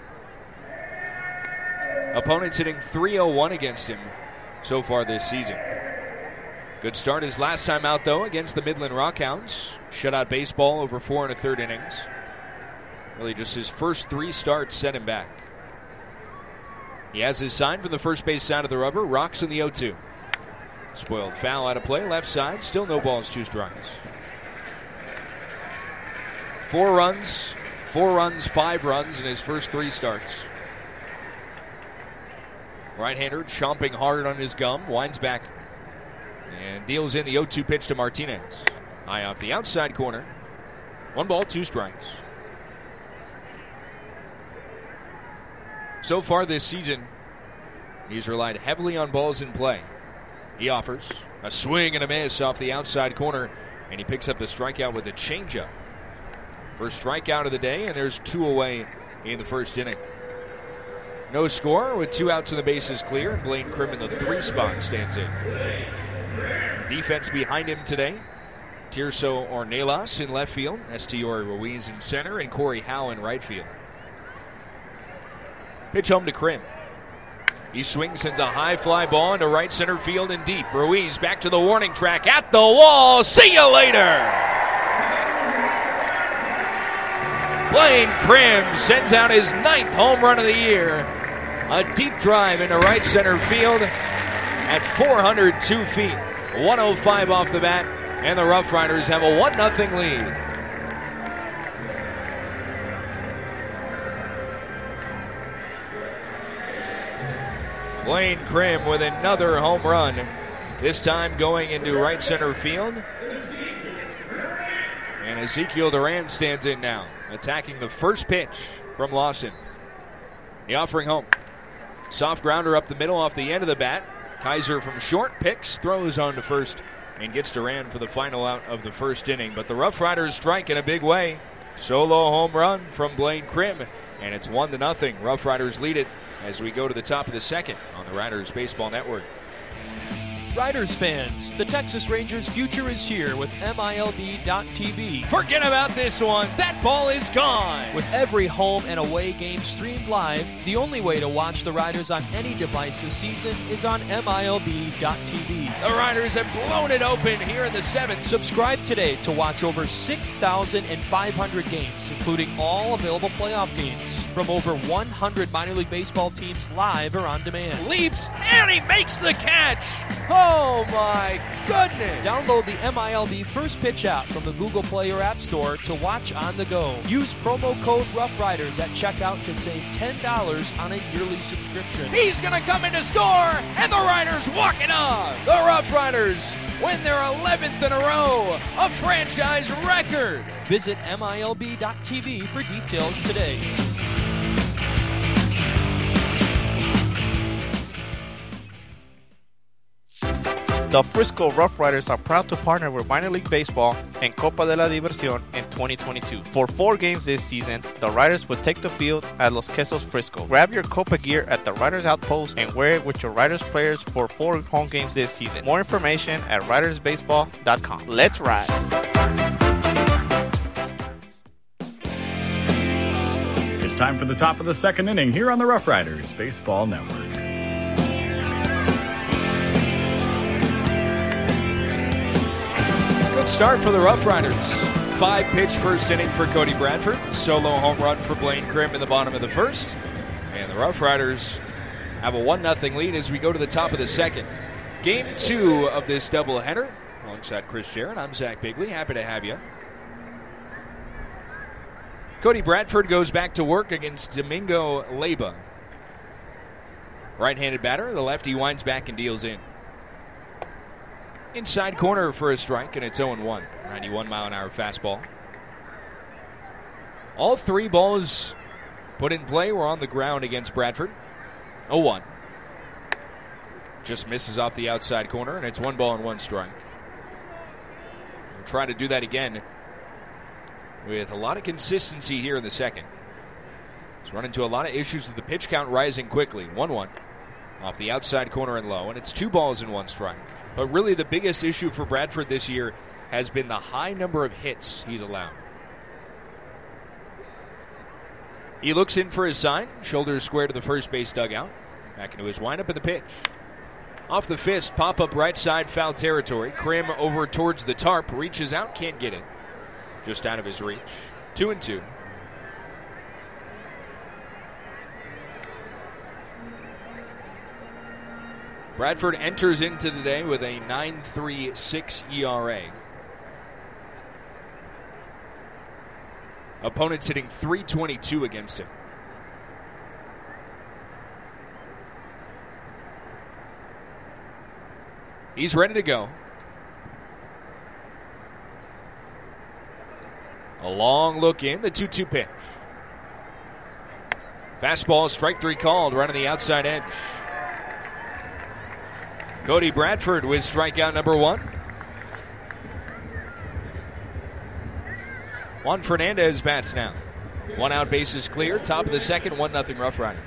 Opponents hitting .301 against him so far this season. Good start his last time out, though, against the Midland Rockhounds. Shutout baseball over 4 1/3 innings. Really just his first 3 starts set him back. He has his sign from the first base side of the rubber. Rocks in the 0-2. Spoiled foul out of play. Left side. Still no balls, 2 strikes. 4 runs, 5 runs in his first 3 starts. Right-hander chomping hard on his gum. Winds back and deals in the 0-2 pitch to Martinez. High off the outside corner. 1 ball, 2 strikes. So far this season, he's relied heavily on balls in play. He offers a swing and a miss off the outside corner, and he picks up the strikeout with a changeup. First strikeout of the day, and there's 2 away in the first inning. No score with 2 outs and the bases clear, and Blaine Krim in the 3 spot stands in. Defense behind him today. Tirso Ornelas in left field, Estiori Ruiz in center, and Corey Howe in right field. Pitch home to Krim. He swings, sends a high fly ball into right center field and deep. Ruiz back to the warning track at the wall. See you later! Blaine Krim sends out his 9th home run of the year. A deep drive into right center field at 402 feet. 105 off the bat, and the Rough Riders have a 1-0 lead. Blaine Krim with another home run, this time going into right center field. And Ezekiel Duran stands in now, attacking the first pitch from Lawson. The offering home. Soft grounder up the middle off the end of the bat. Kaiser from short picks, throws on to first, and gets Duran for the final out of the first inning. But the Rough Riders strike in a big way. Solo home run from Blaine Krim, and it's 1-0. Rough Riders lead it as we go to the top of the second on the Riders Baseball Network. Riders fans, the Texas Rangers' future is here with MILB.TV. Forget about this one. That ball is gone. With every home and away game streamed live, the only way to watch the Riders on any device this season is on MILB.TV. The Riders have blown it open here in the 7th. Subscribe today to watch over 6,500 games, including all available playoff games from over 100 minor league baseball teams live or on demand. Leaps, and he makes the catch. Oh my goodness! Download the MILB First Pitch app from the Google Play or App Store to watch on the go. Use promo code Rough Riders at checkout to save $10 on a yearly subscription. He's going to come in to score, and the Riders walk it off. The Rough Riders win their 11th in a row, a franchise record. Visit MILB.TV for details today. The Frisco Rough Riders are proud to partner with Minor League Baseball and Copa de la Diversión in 2022. For 4 games this season, the Riders will take the field at Los Quesos Frisco. Grab your Copa gear at the Riders Outpost and wear it with your Riders players for 4 home games this season. More information at ridersbaseball.com. Let's ride! It's time for the top of the second inning here on the Rough Riders Baseball Network. Good start for the Rough Riders. 5-pitch first inning for Cody Bradford. Solo home run for Blaine Krim in the bottom of the first. And the Rough Riders have a 1-0 lead as we go to the top of the second. Game 2 of this doubleheader. Alongside Chris Jarrett, I'm Zach Bigley. Happy to have you. Cody Bradford goes back to work against Domingo Leyba. Right-handed batter. The lefty winds back and deals in. Inside corner for a strike, and it's 0-1. 91-mile-an-hour fastball. All 3 balls put in play were on the ground against Bradford. 0-1. Just misses off the outside corner, and it's 1 ball and 1 strike. We'll try to do that again with a lot of consistency here in the second. He's run into a lot of issues with the pitch count rising quickly. 1-1 off the outside corner and low, and it's 2 balls and 1 strike. But really the biggest issue for Bradford this year has been the high number of hits he's allowed. He looks in for his sign, shoulders square to the first base dugout. Back into his windup and the pitch. Off the fist, pop-up right side, foul territory. Krim over towards the tarp, reaches out, can't get it. Just out of his reach. 2-2. Bradford enters into the day with a 9.36 ERA. Opponents hitting .322 against him. He's ready to go. A long look in, the 2-2 pitch. Fastball, strike 3 called, right on the outside edge. Cody Bradford with strikeout number 1. Juan Fernandez bats now. 1 out, bases clear. Top of the second, 1-0 Rough Riders.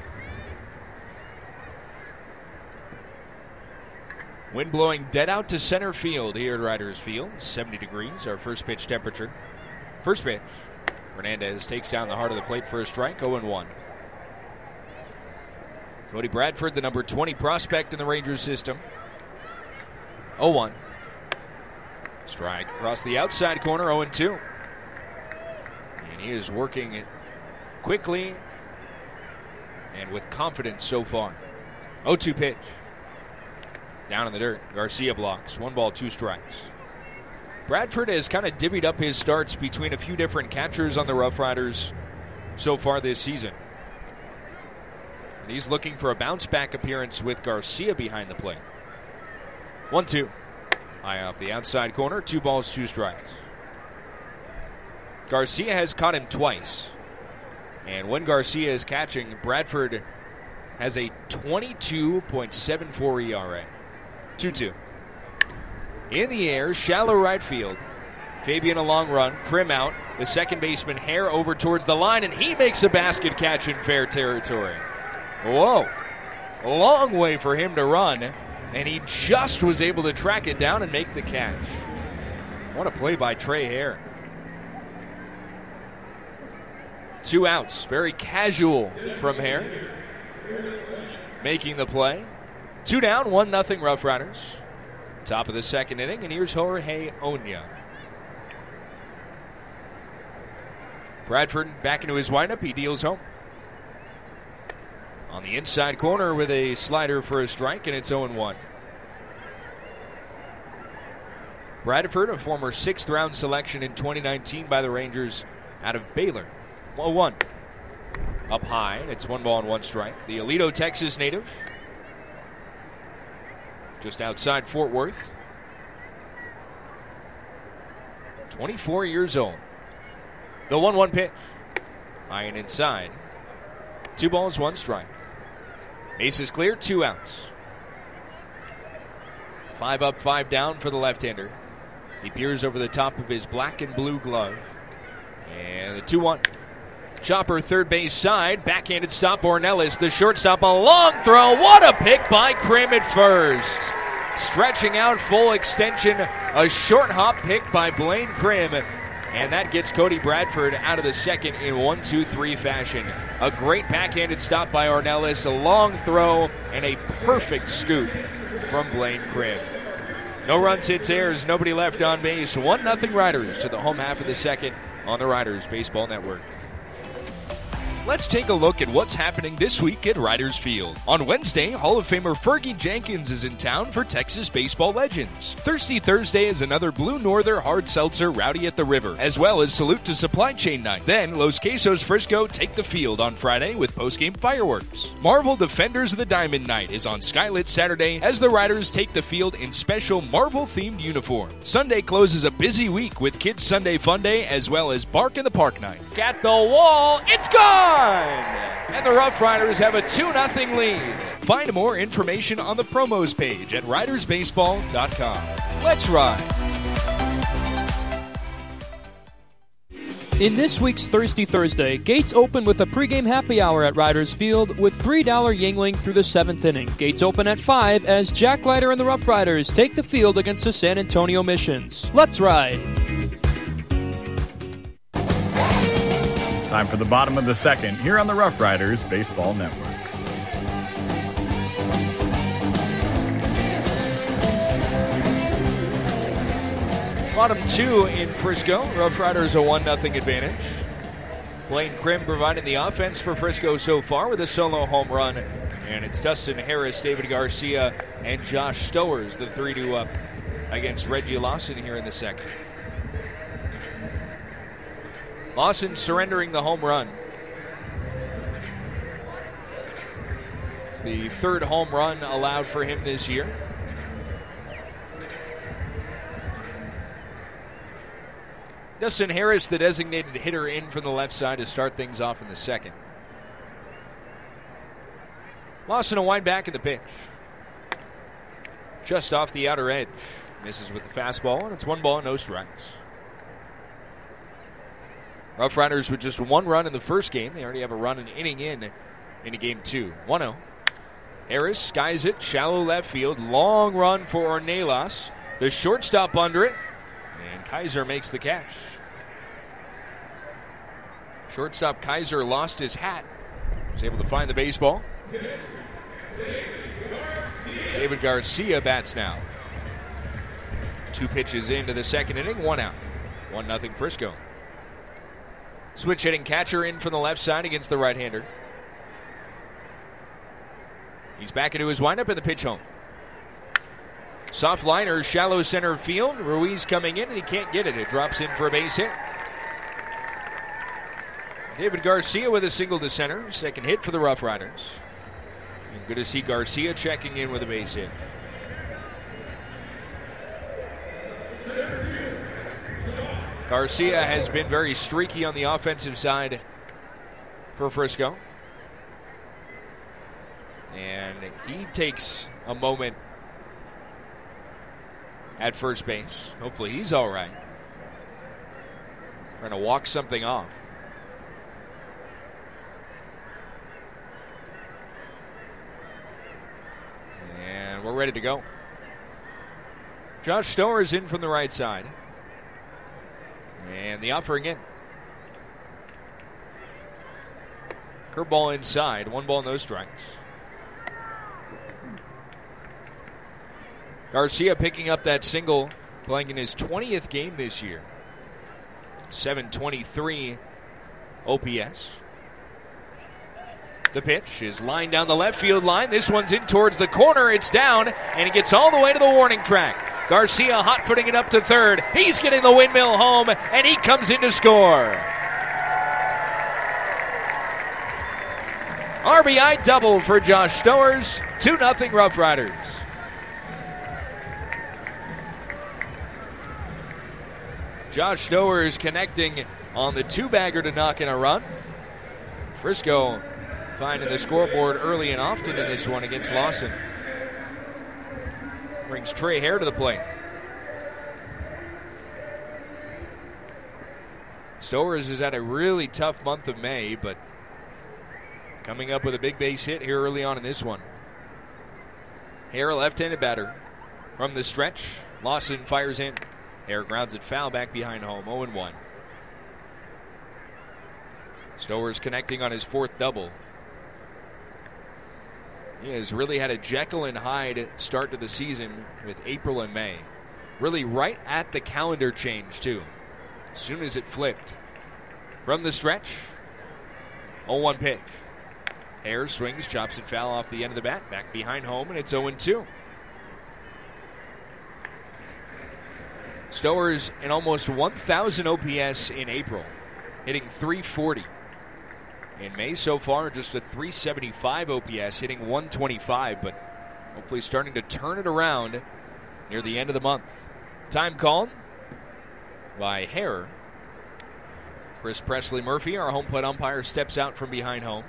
Wind blowing dead out to center field here at Riders Field. 70 degrees, our first pitch temperature. First pitch. Fernandez takes down the heart of the plate for a strike, 0-1. Cody Bradford, the number 20 prospect in the Rangers system. 0-1. Strike across the outside corner, 0-2. And he is working quickly and with confidence so far. 0-2 pitch. Down in the dirt. Garcia blocks. 1 ball, 2 strikes. Bradford has kind of divvied up his starts between a few different catchers on the Rough Riders so far this season. And he's looking for a bounce-back appearance with Garcia behind the plate. 1-2. High off the outside corner. 2 balls, 2 strikes. Garcia has caught him twice. And when Garcia is catching, Bradford has a 22.74 ERA. 2-2. In the air, shallow right field. Fabian a long run, Krim out. The second baseman Hare over towards the line, and he makes a basket catch in fair territory. Whoa. A long way for him to run, and he just was able to track it down and make the catch. What a play by Trey Hare. 2 outs. Very casual from Hare. Making the play. 2 down, 1-0 Rough Riders. Top of the second inning, and here's Jorge Oña. Bradford back into his windup. He deals home. On the inside corner with a slider for a strike, and it's 0-1. Bradford, a former 6th-round selection in 2019 by the Rangers out of Baylor. 0-1. Up high, and it's 1 ball and 1 strike. The Alito, Texas native. Just outside Fort Worth. 24 years old. The 1-1 pitch. High and inside. 2 balls, 1 strike. Bases clear, 2 outs. 5 up, 5 down for the left-hander. He peers over the top of his black and blue glove. And the 2-1. Chopper third base side. Backhanded stop, Ornelas. The shortstop, a long throw. What a pick by Krim at first. Stretching out, full extension. A short hop pick by Blaine Krim. And that gets Cody Bradford out of the second in 1-2-3 fashion. A great backhanded stop by Ornelas. A long throw and a perfect scoop from Blaine Krim. No runs, hits, errors, nobody left on base. 1-0 Riders to the home half of the second on the Riders Baseball Network. Let's take a look at what's happening this week at Riders Field. On Wednesday, Hall of Famer Fergie Jenkins is in town for Texas Baseball Legends. Thirsty Thursday is another Blue Norther hard seltzer Rowdy at the River, as well as Salute to Supply Chain Night. Then, Los Quesos Frisco take the field on Friday with postgame fireworks. Marvel Defenders of the Diamond Night is on Skylit Saturday as the Riders take the field in special Marvel-themed uniforms. Sunday closes a busy week with Kids Sunday Fun Day as well as Bark in the Park Night. At the wall, it's gone! And the Rough Riders have a 2-0 lead. Find more information on the promos page at ridersbaseball.com. Let's ride. In this week's Thirsty Thursday, gates open with a pregame happy hour at Riders Field with $3 Yingling through the 7th inning. Gates open at 5 as Jack Leiter and the Rough Riders take the field against the San Antonio Missions. Let's ride. Time for the bottom of the second here on the Rough Riders Baseball Network. Bottom 2 in Frisco. Rough Riders a 1-0 advantage. Blaine Krim providing the offense for Frisco so far with a solo home run And it's Dustin Harris, David Garcia, and Josh Stowers, the 3-2 up against Reggie Lawson here in the second. Lawson surrendering the home run. It's the third home run allowed for him this year. Dustin Harris, the designated hitter, in from the left side to start things off in the second. Lawson a wind back in the pitch. Just off the outer edge. Misses with the fastball, and it's 1 ball, no strikes. Rough Riders with just 1 run in the first game. They already have a run an inning into game 2. 1-0. Harris skies it, shallow left field. Long run for Ornelas. The shortstop under it, and Kaiser makes the catch. Shortstop Kaiser lost his hat. Was able to find the baseball. David Garcia bats now. 2 pitches into the second inning, 1 out. 1-0 Frisco. Switch hitting catcher in from the left side against the right-hander. He's back into his windup and the pitch home. Soft liner, shallow center field. Ruiz coming in and he can't get it. It drops in for a base hit. David Garcia with a single to center. Second hit for the Rough Riders. And good to see Garcia checking in with a base hit. Garcia has been very streaky on the offensive side for Frisco. And he takes a moment at first base. Hopefully he's all right. Trying to walk something off. And we're ready to go. Josh Stower is in from the right side. And the offering in. Curveball inside. 1 ball, no strikes. Garcia picking up that single, playing in his 20th game this year. 723 OPS. The pitch is lined down the left field line. This one's in towards the corner. It's down, and it gets all the way to the warning track. Garcia hot-footing it up to third. He's getting the windmill home, and he comes in to score. RBI double for Josh Stowers. 2-0 Rough Riders. Josh Stowers connecting on the 2-bagger to knock in a run. Frisco finding the scoreboard early and often in this one against Lawson. Brings Trey Hare to the plate. Stowers has had a really tough month of May, but coming up with a big base hit here early on in this one. Hare, left-handed batter. From the stretch, Lawson fires in. Hare grounds it foul back behind home, 0-1. Stowers connecting on his 4th double. He has really had a Jekyll and Hyde start to the season with April and May. Really right at the calendar change, too. As soon as it flipped. From the stretch, 0-1 pitch. Hare swings, chops it foul off the end of the bat, back behind home, and it's 0-2. Stowers in almost 1,000 OPS in April, hitting .340. In May so far, just a .375 OPS, hitting .125, but hopefully starting to turn it around near the end of the month. Time called by Hare. Chris Presley Murphy, our home plate umpire, steps out from behind home.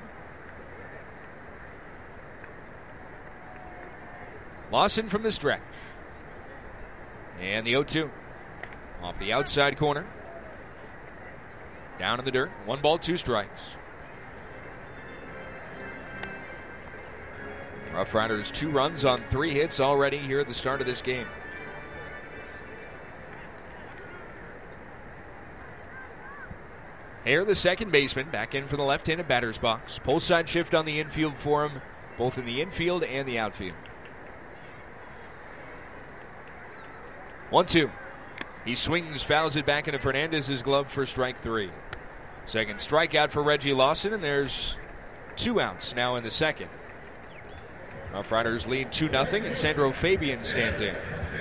Lawson from the stretch. And the 0-2. Off the outside corner. Down in the dirt. 1 ball, 2 strikes. Rough Riders 2 runs on 3 hits already here at the start of this game. Hare, the second baseman, back in for the left-handed batter's box. Pull side shift on the infield for him, both in the infield and the outfield. 1-2. He swings, fouls it back into Fernandez's glove for strike 3. Second strikeout for Reggie Lawson, and there's 2 outs now in the second. Rough Riders lead 2-0, and Sandro Fabian stands in.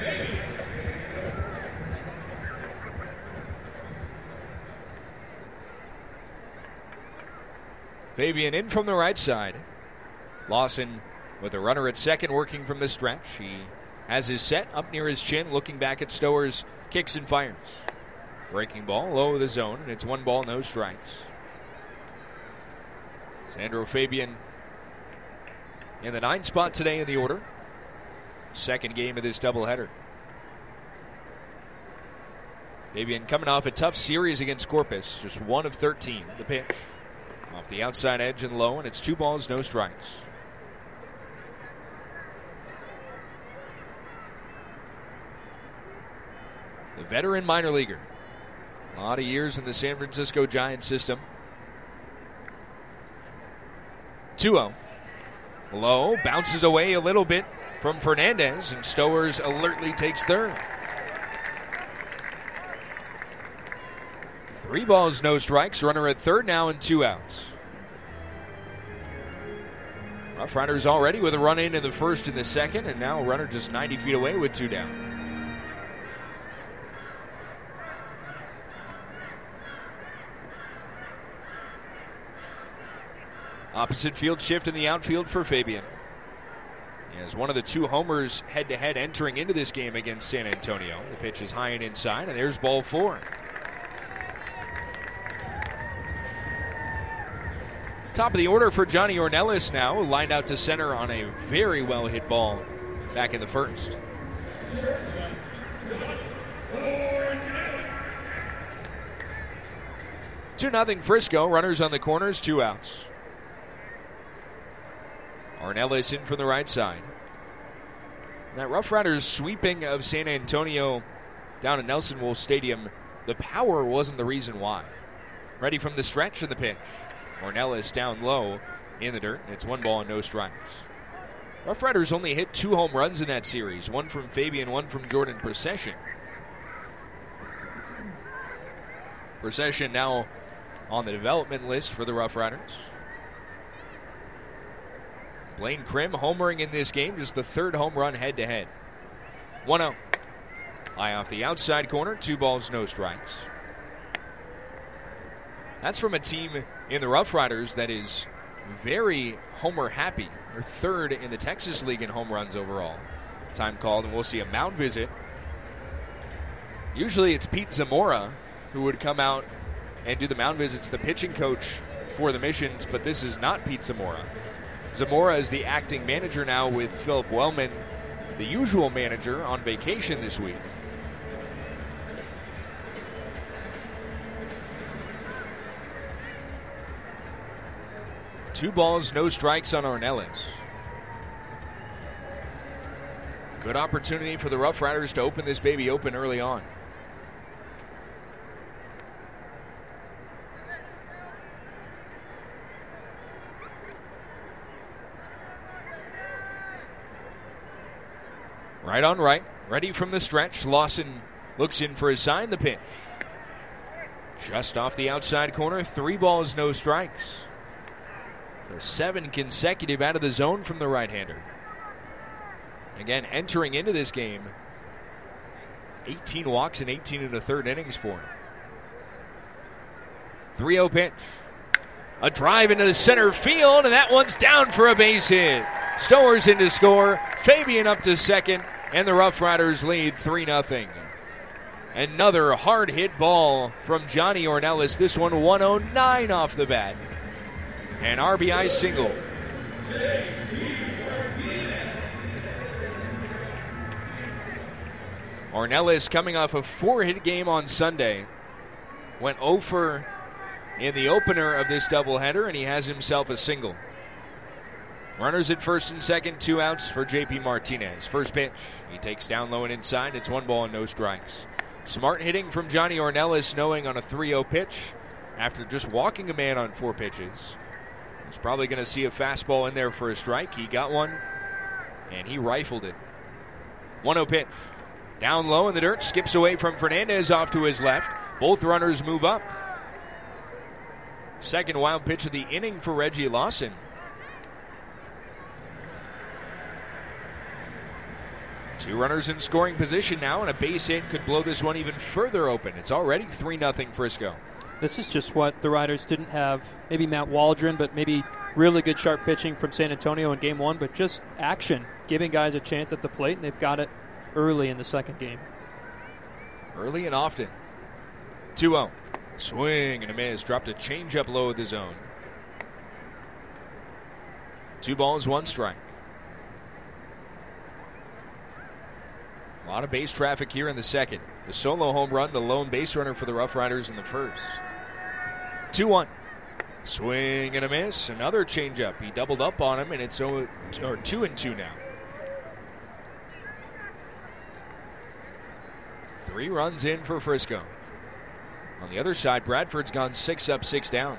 Fabian in from the right side. Lawson with a runner at second working from the stretch. He has his set up near his chin, looking back at Stowers, kicks and fires. Breaking ball low of the zone, and it's 1 ball, no strikes. Sandro Fabian in the 9th spot today in the order. Second game of this doubleheader. Fabian coming off a tough series against Corpus, just 1 of 13. The pitch off the outside edge and low, and it's 2 balls, no strikes. The veteran minor leaguer. A lot of years in the San Francisco Giants system. 2-0. Low, bounces away a little bit from Fernandez, and Stowers alertly takes third. 3 balls, no strikes. Runner at third now and 2 outs. Rough Riders already with a run in the first and the second, and now a runner just 90 feet away with 2 down. Opposite field shift in the outfield for Fabian. He has one of the 2 homers head-to-head entering into this game against San Antonio. The pitch is high and inside, and there's ball 4. Top of the order for Johnny Ornelas now, lined out to center on a very well-hit ball back in the first. Two 2-0 Frisco. Runners on the corners, 2 outs. Ornelas in from the right side. That Rough Riders sweeping of San Antonio down at Nelson Wolff Stadium, the power wasn't the reason why. Ready from the stretch in the pitch. Ornelas down low in the dirt, and it's 1 ball and no strikes. Rough Riders only hit 2 home runs in that series, 1 from Fabian, 1 from Jordan Procession. Procession now on the development list for the Rough Riders. Blaine Krim homering in this game, just the 3rd home run head-to-head. 1-0. High off the outside corner, 2 balls, no strikes. That's from a team in the Rough Riders that is very homer happy. They're 3rd in the Texas League in home runs overall. Time called, and we'll see a mound visit. Usually it's Pete Zamora who would come out and do the mound visits, the pitching coach for the Missions, but this is not Pete Zamora. Zamora is the acting manager now with Philip Wellman, the usual manager, on vacation this week. Two balls, no strikes on Ornelas. Good opportunity for the Rough Riders to open this baby open early on. Right on right, ready from the stretch. Lawson looks in for his sign, the pitch. Just off the outside corner, 3 balls, no strikes. So 7 consecutive out of the zone from the right-hander. Again, entering into this game, 18 walks in 18 1/3 innings for him. 3-0 pitch. A drive into the center field, and that one's down for a base hit. Stowers in to score, Fabian up to second, and the Rough Riders lead 3-0. Another hard hit ball from Johnny Ornelas. This one 109 off the bat. An RBI single. Ornelas coming off a 4-hit game on Sunday. Went 0 for in the opener of this doubleheader, and he has himself a single. Runners at first and second, 2 outs for J.P. Martinez. First pitch, he takes down low and inside. It's 1 ball and no strikes. Smart hitting from Johnny Ornelas, knowing on a 3-0 pitch, after just walking a man on 4 pitches, he's probably going to see a fastball in there for a strike. He got one, and he rifled it. 1-0 pitch. Down low in the dirt, skips away from Fernandez off to his left. Both runners move up. Second wild pitch of the inning for Reggie Lawson. Two runners in scoring position now, and a base hit could blow this one even further open. It's already 3-0 Frisco. This is just what the Riders didn't have. Maybe Matt Waldron, but maybe really good sharp pitching from San Antonio in game one, but just action, giving guys a chance at the plate, and they've got it early in the second game. Early and often. 2-0. Swing and a miss. Dropped a changeup low of the zone. 2 balls, 1 strike. A lot of base traffic here in the second. The solo home run, the lone base runner for the Rough Riders in the first. 2-1. Swing and a miss. Another changeup. He doubled up on him, and it's 2-2 now. 3 runs in for Frisco. On the other side, Bradford's gone 6 up, 6 down.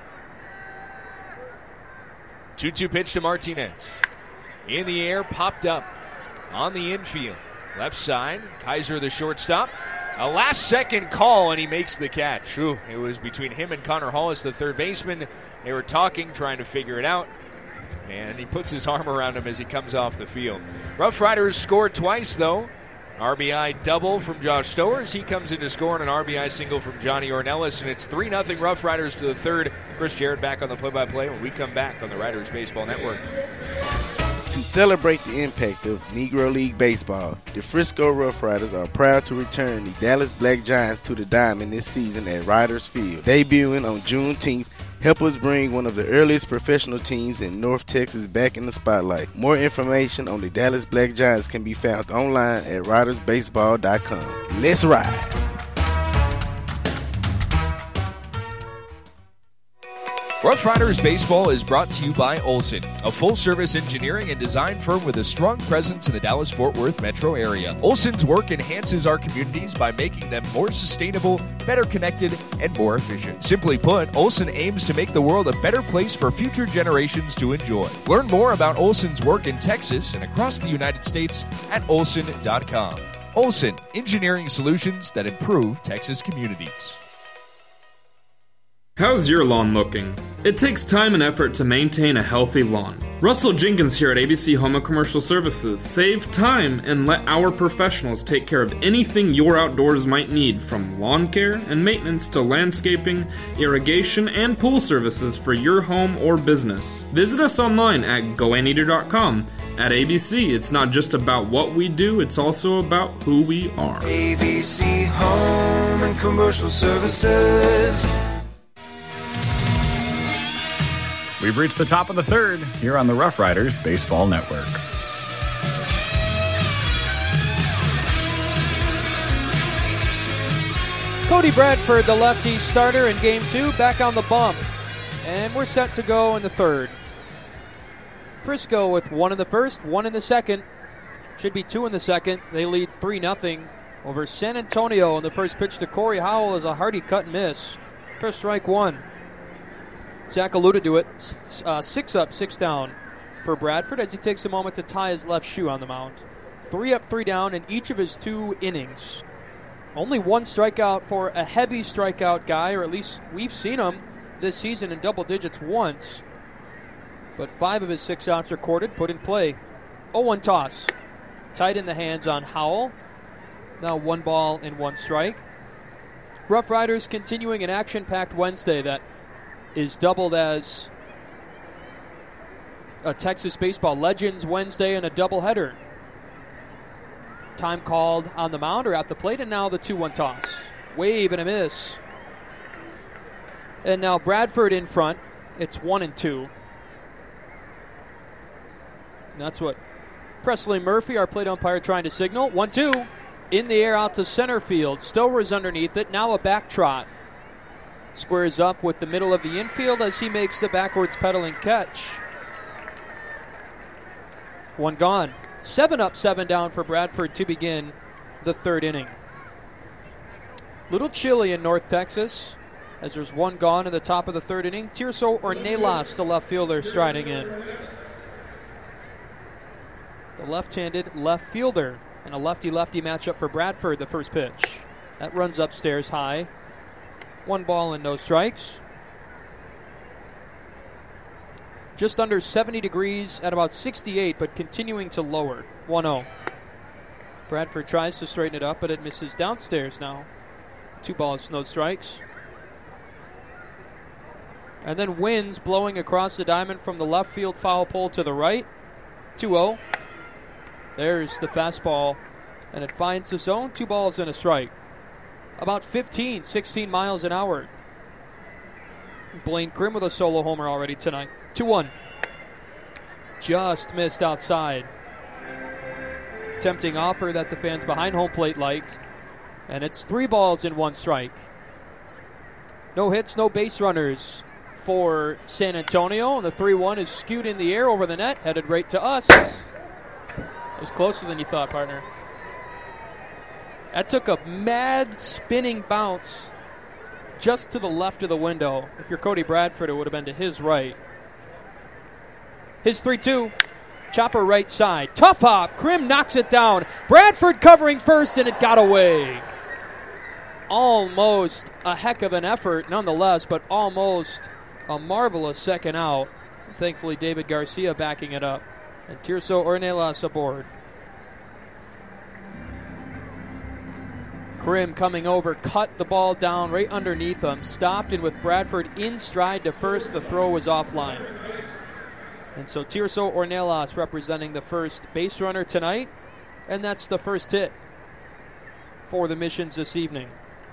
2-2 pitch to Martinez. In the air, popped up on the infield. Left side, Kaiser the shortstop. A last-second call, and he makes the catch. Ooh, it was between him and Connor Hollis, the third baseman. They were talking, trying to figure it out. And he puts his arm around him as he comes off the field. Rough Riders scored twice, though. RBI double from Josh Stowers. He comes in to score on an RBI single from Johnny Ornelas, and it's 3-0 Rough Riders to the third. Chris Jarrett back on the play-by-play when we come back on the Riders Baseball Network. To celebrate the impact of Negro League Baseball, the Frisco Rough Riders are proud to return the Dallas Black Giants to the diamond this season at Riders Field. Debuting on Juneteenth, help us bring one of the earliest professional teams in North Texas back in the spotlight. More information on the Dallas Black Giants can be found online at ridersbaseball.com. Let's ride! Rough Riders Baseball is brought to you by Olson, a full-service engineering and design firm with a strong presence in the Dallas-Fort Worth metro area. Olson's work enhances our communities by making them more sustainable, better connected, and more efficient. Simply put, Olson aims to make the world a better place for future generations to enjoy. Learn more about Olson's work in Texas and across the United States at olson.com. Olson, engineering solutions that improve Texas communities. How's your lawn looking? It takes time and effort to maintain a healthy lawn. Russell Jenkins here at ABC Home and Commercial Services. Save time and let our professionals take care of anything your outdoors might need, from lawn care and maintenance to landscaping, irrigation, and pool services for your home or business. Visit us online at goanteater.com. At ABC, it's not just about what we do, it's also about who we are. ABC Home and Commercial Services. We've reached the top of the third here on the Rough Riders Baseball Network. Cody Bradford, the lefty starter in game 2, back on the bump. And we're set to go in the third. Frisco with 1 in the first, 1 in the second. Should be 2 in the second. They lead 3-0 over San Antonio. And the first pitch to Corey Howell is a hearty cut and miss for strike 1. Zach alluded to it. 6 up, 6 down for Bradford as he takes a moment to tie his left shoe on the mound. 3 up, 3 down in each of his 2 innings. Only 1 strikeout for a heavy strikeout guy, or at least we've seen him this season in double digits once. But 5 of his 6 outs recorded, put in play. 0-1 toss. Tight in the hands on Howell. Now 1 ball and 1 strike. Rough Riders continuing an action-packed Wednesday that is doubled as a Texas Baseball Legends Wednesday and a doubleheader. Time called on the mound or at the plate, and now the 2-1 toss. Wave and a miss. And now Bradford in front. It's 1-2. That's what Presley Murphy, our plate umpire, trying to signal. 1-2. In the air out to center field. Stower's underneath it. Now a back trot. Squares up with the middle of the infield as he makes the backwards pedaling catch. 1 gone. 7 up, 7 down for Bradford to begin the third inning. Little chilly in North Texas as there's 1 gone in the top of the third inning. Tirso Ornelas, the left fielder, striding in. The left-handed left fielder and a lefty-lefty matchup for Bradford, the first pitch. That runs upstairs high. 1 ball and no strikes. Just under 70 degrees at about 68, but continuing to lower. 1-0. Bradford tries to straighten it up, but it misses downstairs now. 2 balls, no strikes. And then winds blowing across the diamond from the left field foul pole to the right. 2-0. There's the fastball, and it finds the zone. 2 balls and a strike. About 16 miles an hour. Blaine Grimm with a solo homer already tonight. 2-1. Just missed outside. Tempting offer that the fans behind home plate liked. And it's 3 balls and 1 strike. No hits, no base runners for San Antonio. And the 3-1 is skewed in the air over the net, headed right to us. It was closer than you thought, partner. That took a mad spinning bounce just to the left of the window. If you're Cody Bradford, it would have been to his right. His 3-2. Chopper right side. Tough hop. Grimm knocks it down. Bradford covering first, and it got away. Almost a heck of an effort nonetheless, but almost a marvelous second out. Thankfully, David Garcia backing it up. And Tirso Ornelas aboard. Grimm coming over, cut the ball down right underneath him. Stopped, and with Bradford in stride to first, the throw was offline. And so Tirso Ornelas representing the first base runner tonight. And that's the first hit for the Missions this evening.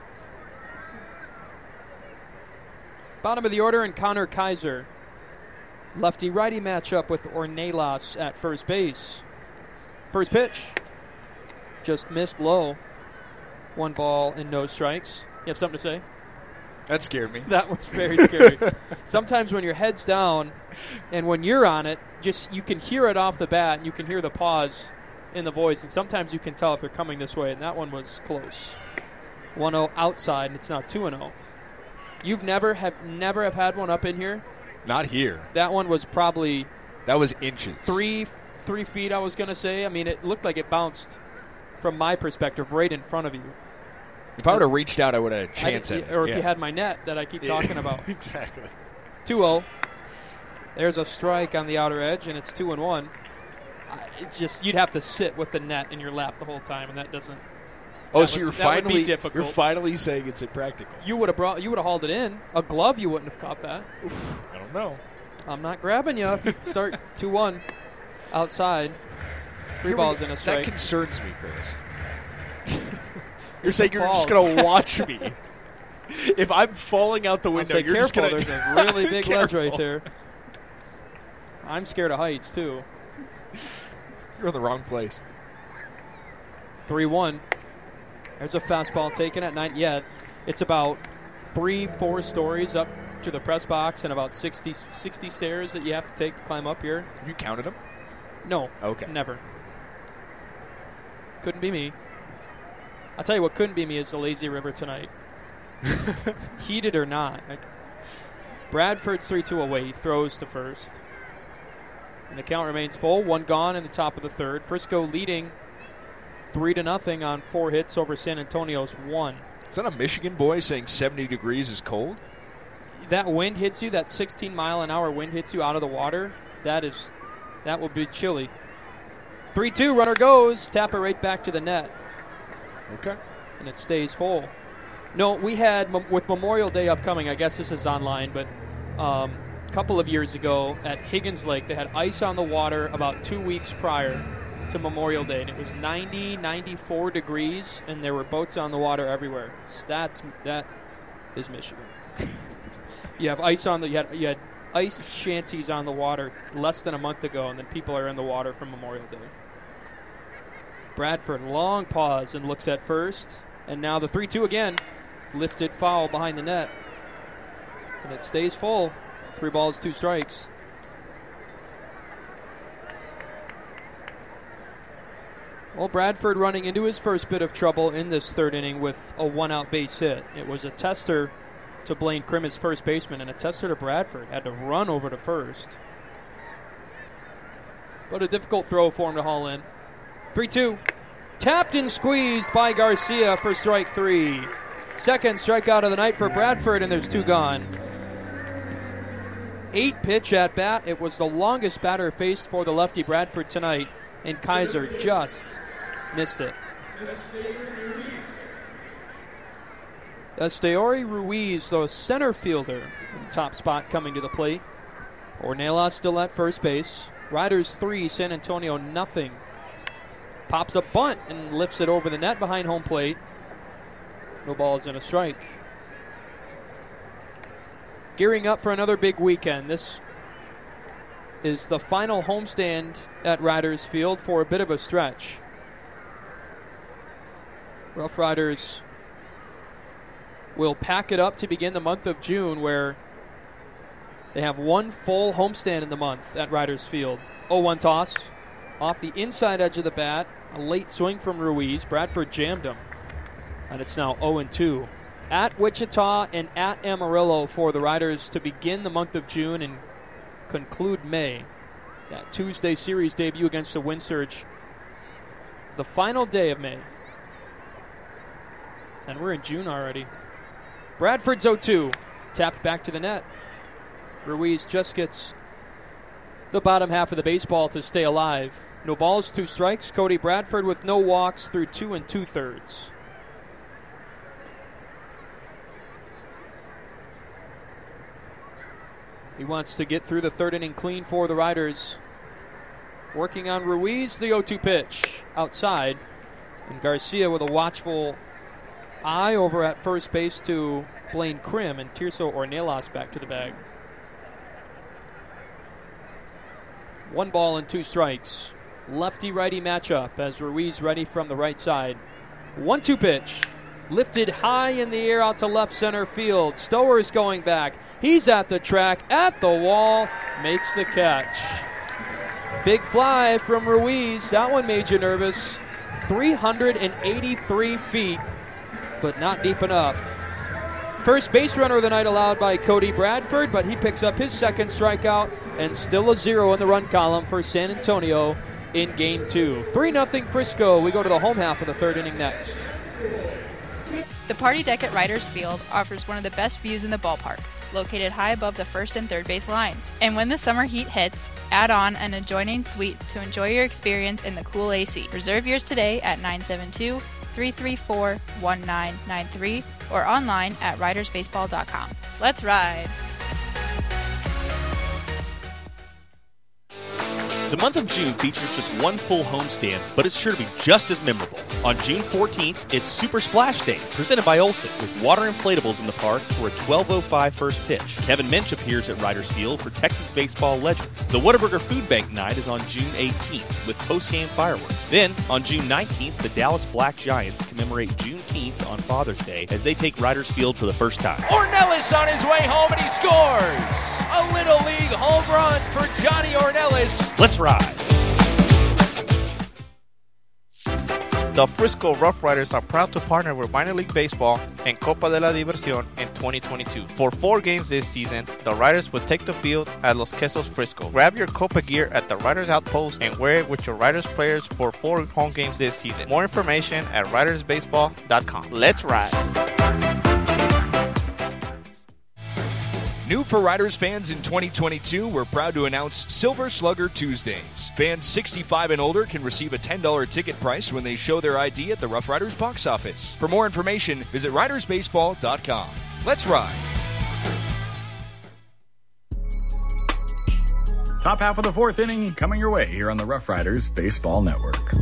Bottom of the order, and Connor Kaiser. Lefty-righty matchup with Ornelas at first base. First pitch. Just missed low. 1 ball and no strikes. You have something to say? That scared me. That was very scary. Sometimes when your head's down and when you're on it, just you can hear it off the bat and you can hear the pause in the voice, and sometimes you can tell if they're coming this way, and that one was close. 1-0 outside, and it's now 2-0. You've never have had one up in here? Not here. That one was probably... That was inches. 3 feet, I was going to say. I mean, it looked like it bounced, from my perspective, right in front of you. If I would have reached out, I would have had a chance at it. Or if you had my net that I keep talking about. Exactly. 2-0. There's a strike on the outer edge, and it's 2-1. You'd have to sit with the net in your lap the whole time, and that doesn't. Oh, so you're finally saying it's impractical. You would have hauled it in. A glove, you wouldn't have caught that. Oof, I don't know. I'm not grabbing you if you start 2-1 outside. 3 balls and a strike. That concerns me, Chris. You're saying you're just going to watch me. If I'm falling out the window, you're just going to... There's a really big ledge right there. I'm scared of heights, too. You're in the wrong place. 3-1. There's a fastball taken at 9. Yeah, it's about 3-4 stories up to the press box and about 60 stairs that you have to take to climb up here. Have you counted them? No. Okay. Never. Couldn't be me. I'll tell you what couldn't be me is the lazy river tonight. Heated or not. Bradford's 3-2 away. He throws to first. And the count remains full. 1 gone in the top of the third. Frisco leading 3-0 on 4 hits over San Antonio's 1. Is that a Michigan boy saying 70 degrees is cold? That wind hits you, that 16-mile-an-hour wind hits you out of the water. That will be chilly. 3-2, runner goes. Tap it right back to the net. Okay. And it stays full. No, we had, with Memorial Day upcoming, I guess this is online, but a couple of years ago at Higgins Lake, they had ice on the water about 2 weeks prior to Memorial Day, and it was 90, 94 degrees, and there were boats on the water everywhere. That is Michigan. You have ice on you had ice shanties on the water less than a month ago, and then people are in the water from Memorial Day. Bradford, long pause and looks at first, and now the 3-2 again. Lifted foul behind the net, and it stays full. 3 balls, 2 strikes. Well, Bradford running into his first bit of trouble in this third inning with a 1-out base hit. It was a tester to Blaine Grimm, his first baseman, and a tester to Bradford. Had to run over to first. But a difficult throw for him to haul in. 3-2. Tapped and squeezed by Garcia for strike 3. Second strikeout of the night for Bradford, and there's 2 gone. 8-pitch at bat. It was the longest batter faced for the lefty Bradford tonight, and Kaiser just Missed it. Esteori Ruiz, the center fielder, in the top spot coming to the plate. Ornelas still at first base. Riders 3, San Antonio nothing. Pops a bunt and lifts it over the net behind home plate. No balls and a strike. Gearing up for another big weekend. This is the final homestand at Riders Field for a bit of a stretch. Rough Riders will pack it up to begin the month of June, where they have one full homestand in the month at Riders Field. 0-1 toss. Off the inside edge of the bat. A late swing from Ruiz. Bradford jammed him. And it's now 0-2. At Wichita and at Amarillo for the Riders to begin the month of June and conclude May. That Tuesday series debut against the Wind Surge. The final day of May. And we're in June already. Bradford's 0-2. Tapped back to the net. Ruiz just gets the bottom half of the baseball to stay alive. No balls, 2 strikes. Cody Bradford with no walks through 2 2/3. He wants to get through the third inning clean for the Riders. Working on Ruiz, the 0-2 pitch outside. And Garcia with a watchful eye over at first base to Blaine Krim, and Tirso Ornelas back to the bag. 1 ball and 2 strikes. Lefty-righty matchup as Ruiz ready from the right side. 1-2 pitch. Lifted high in the air out to left center field. Stower's going back. He's at the track, at the wall, makes the catch. Big fly from Ruiz. That one made you nervous. 383 feet, but not deep enough. First base runner of the night allowed by Cody Bradford, but he picks up his second strikeout and still a 0 in the run column for San Antonio in Game 2. 3-0 Frisco. We go to the home half of the third inning next. The Party Deck at Riders Field offers one of the best views in the ballpark, located high above the first and third base lines. And when the summer heat hits, add on an adjoining suite to enjoy your experience in the cool AC. Reserve yours today at 972-334-1993 or online at ridersbaseball.com. Let's ride! The month of June features just one full homestand, but it's sure to be just as memorable. On June 14th, it's Super Splash Day, presented by Olsen, with water inflatables in the park for a 12:05 first pitch. Kevin Minch appears at Riders Field for Texas baseball legends. The Whataburger Food Bank Night is on June 18th, with post-game fireworks. Then, on June 19th, the Dallas Black Giants commemorate Juneteenth on Father's Day as they take Riders Field for the first time. Ornelas on his way home, and he scores! A Little League home run for Johnny Ornelas. Let's ride. The Frisco Rough Riders are proud to partner with Minor League Baseball and Copa de la Diversión in 2022. For 4 games this season, the Riders will take the field at Los Quesos Frisco. Grab your Copa gear at the Riders Outpost and wear it with your Riders players for 4 home games this season. More information at ridersbaseball.com. Let's ride. New for Riders fans in 2022, we're proud to announce Silver Slugger Tuesdays. Fans 65 and older can receive a $10 ticket price when they show their ID at the Rough Riders box office. For more information, visit ridersbaseball.com. Let's ride. Top half of the 4th inning coming your way here on the Rough Riders Baseball Network.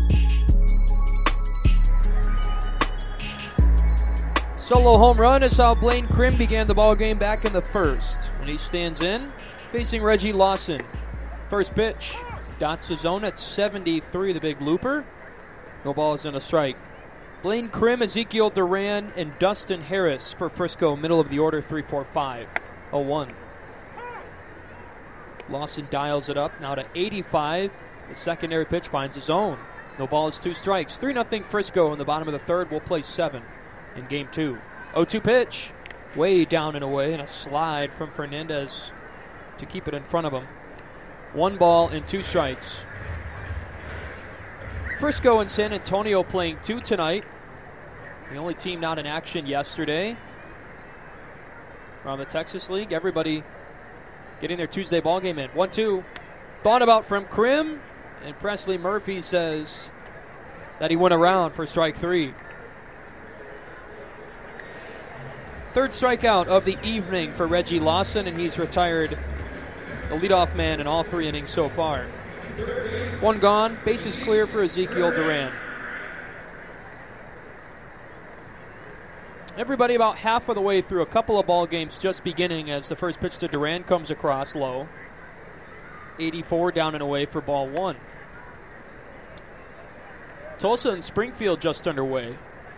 Solo home run is how Blaine Krim began the ball game back in the first. When he stands in, facing Reggie Lawson. First pitch, dots the zone at 73, the big looper. No balls and a strike. Blaine Krim, Ezekiel Duran, and Dustin Harris for Frisco, middle of the order, 3-4-5. 0-1. Lawson dials it up now to 85. The secondary pitch finds a zone. No balls, 2 strikes. 3-0 Frisco in the bottom of the third. We'll play 7 in Game 2. 0-2 pitch. Way down and away, and a slide from Fernandez to keep it in front of him. 1 ball and 2 strikes. Frisco and San Antonio playing 2 tonight. The only team not in action yesterday. Around the Texas League, everybody getting their Tuesday ball game in. 1-2. Thought about from Krim, and Presley Murphy says that he went around for strike 3. Third strikeout of the evening for Reggie Lawson, and he's retired the leadoff man in all 3 innings so far. 1 gone, bases clear for Ezekiel Duran. Everybody about half of the way through, a couple of ball games just beginning as the first pitch to Duran comes across low. 84 down and away for ball 1. Tulsa and Springfield just underway.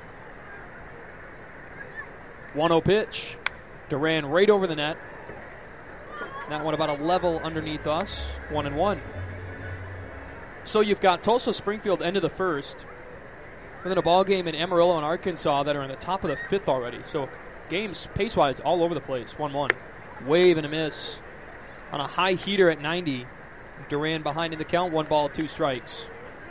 1-0 pitch. Duran right over the net. That one about a level underneath us. 1-1. So you've got Tulsa Springfield end of the first. And then a ball game in Amarillo and Arkansas that are in the top of the 5th already. So games pace-wise all over the place. 1-1. Wave and a miss on a high heater at 90. Duran behind in the count. 1 ball, 2 strikes.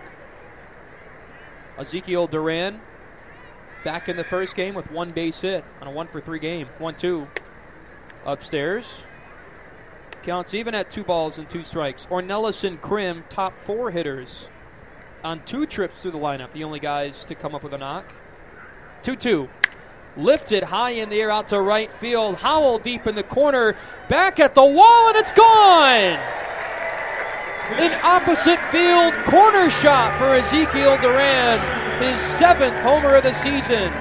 Ezekiel Duran back in the first game with 1 base hit on a 1-for-3 game. 1-2. Upstairs. Counts even at 2 balls and 2 strikes. Ornelas and Krim, top 4 hitters on 2 trips through the lineup. The only guys to come up with a knock. 2-2. Lifted high in the air out to right field. Howell deep in the corner. Back at the wall, and it's gone! An opposite field corner shot for Ezekiel Duran. His 7th homer of the season.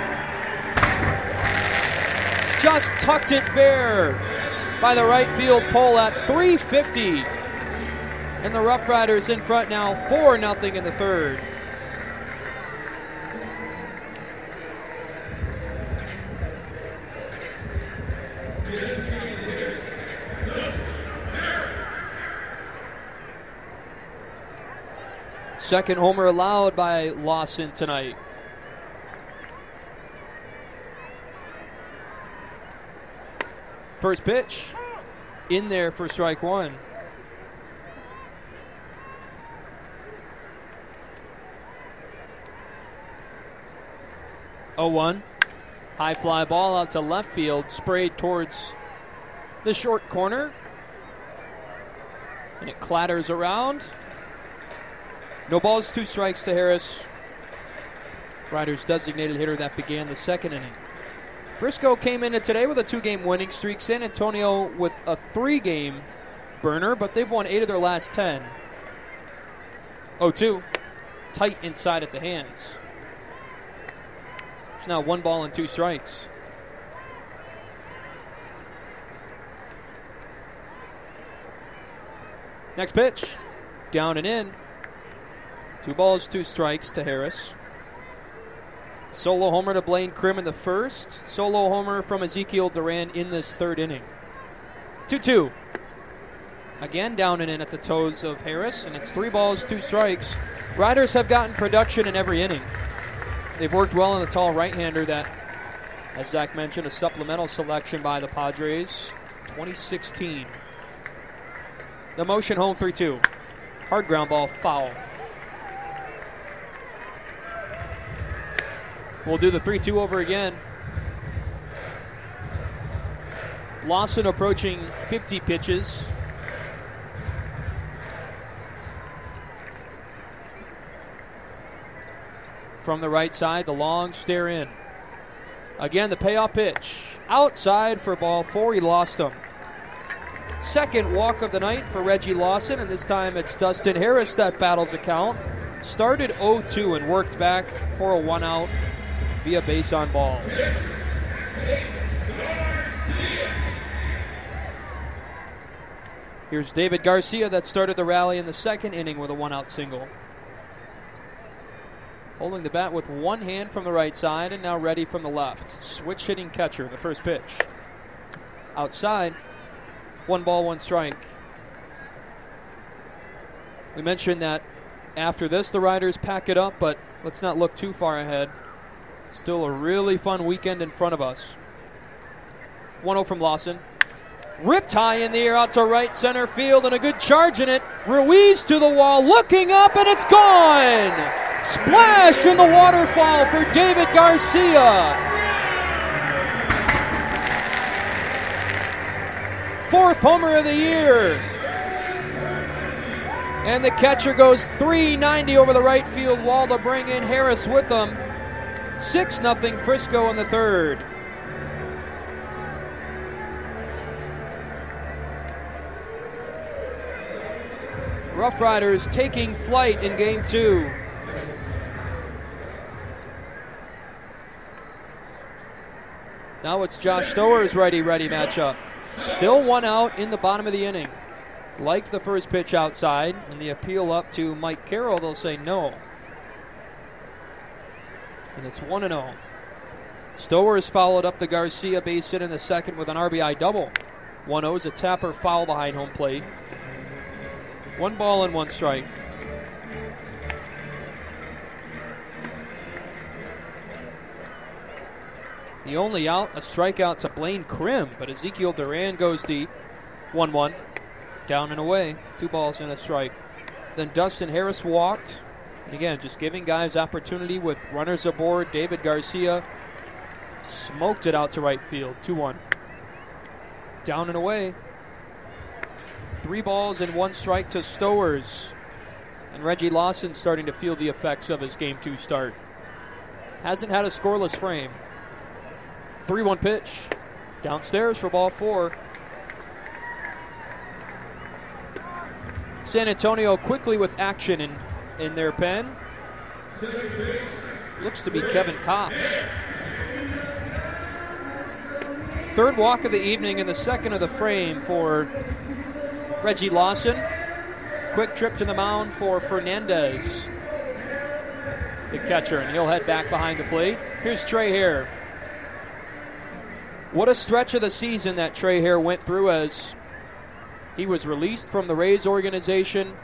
Just tucked it fair by the right field pole at 350. And the Rough Riders in front now 4-0 in the 3rd. Second homer allowed by Lawson tonight. First pitch in there for strike 1. Oh, 1. High fly ball out to left field, sprayed towards the short corner. And it clatters around. No balls, 2 strikes to Harris. Riders designated hitter that began the 2nd inning. Frisco came into today with a 2-game winning streak. San Antonio with a 3-game burner, but they've won 8 of their last 10. 0-2. Tight inside at the hands. It's now 1 ball and 2 strikes. Next pitch. Down and in. 2 balls, 2 strikes to Harris. Solo homer to Blaine Krim in the first. Solo homer from Ezekiel Duran in this 3rd inning. 2-2. Again, down and in at the toes of Harris, and it's 3 balls, 2 strikes. Riders have gotten production in every inning. They've worked well on the tall right-hander that, as Zach mentioned, a supplemental selection by the Padres. 2016. The motion home 3-2. Hard ground ball, foul. We'll do the 3-2 over again. Lawson approaching 50 pitches. From the right side, the long stare in. Again, the payoff pitch. Outside for ball 4. He lost him. Second walk of the night for Reggie Lawson, and this time it's Dustin Harris that battles the count. Started 0-2 and worked back for a 1-out via base on balls. Here's David Garcia that started the rally in the 2nd inning with a 1-out single. Holding the bat with one hand from the right side and now ready from the left. Switch hitting catcher, the first pitch. Outside, 1 ball, 1 strike. We mentioned that after this, the Riders pack it up, but let's not look too far ahead. Still a really fun weekend in front of us. 1-0 from Lawson. Ripped high in the air out to right center field and a good charge in it. Ruiz to the wall, looking up, and it's gone! Splash in the waterfall for David Garcia. 4th homer of the year. And the catcher goes 390 over the right field wall to bring in Harris with them. 6-0 Frisco in the third. Rough Riders taking flight in game 2. Now it's Josh Stower's righty-righty matchup. Still one out in the bottom of the inning. Like the first pitch outside, and the appeal up to Mike Carroll, they'll say no. And it's 1-0. Stower has followed up the Garcia base hit in the second with an RBI double. 1-0 is a Tapper foul behind home plate. 1 ball and 1 strike. The only out, a strikeout to Blaine Krim, but Ezekiel Duran goes deep. 1-1. Down and away. 2 balls and a strike. Then Dustin Harris walked. And again, just giving guys opportunity with runners aboard. David Garcia smoked it out to right field. 2-1. Down and away. 3 balls and 1 strike to Stowers. And Reggie Lawson starting to feel the effects of his Game 2 start. Hasn't had a scoreless frame. 3-1 pitch. Downstairs for ball 4. San Antonio quickly with action in their pen. Looks to be Kevin Kopps. Third walk of the evening and the second of the frame for Reggie Lawson. Quick trip to the mound for Fernandez, the catcher, and he'll head back behind the plate. Here's Trey Hare. What a stretch of the season that Trey Hare went through as he was released from the Rays organization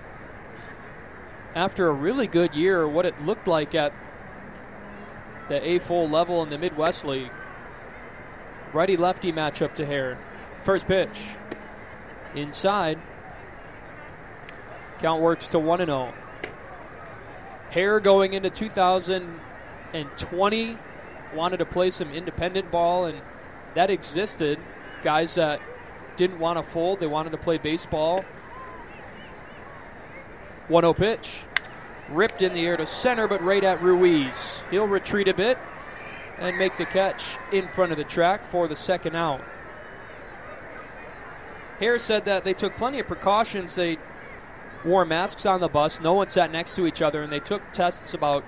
after a really good year, what it looked like at the A-full level in the Midwest League. Righty-lefty matchup to Hare. First pitch. Inside. Count works to 1-0. Hare going into 2020 wanted to play some independent ball, and that existed. Guys that didn't want to fold, they wanted to play baseball. 1-0 pitch. Ripped in the air to center, but right at Ruiz. He'll retreat a bit and make the catch in front of the track for the second out. Hare said that they took plenty of precautions. They wore masks on the bus. No one sat next to each other, and they took tests about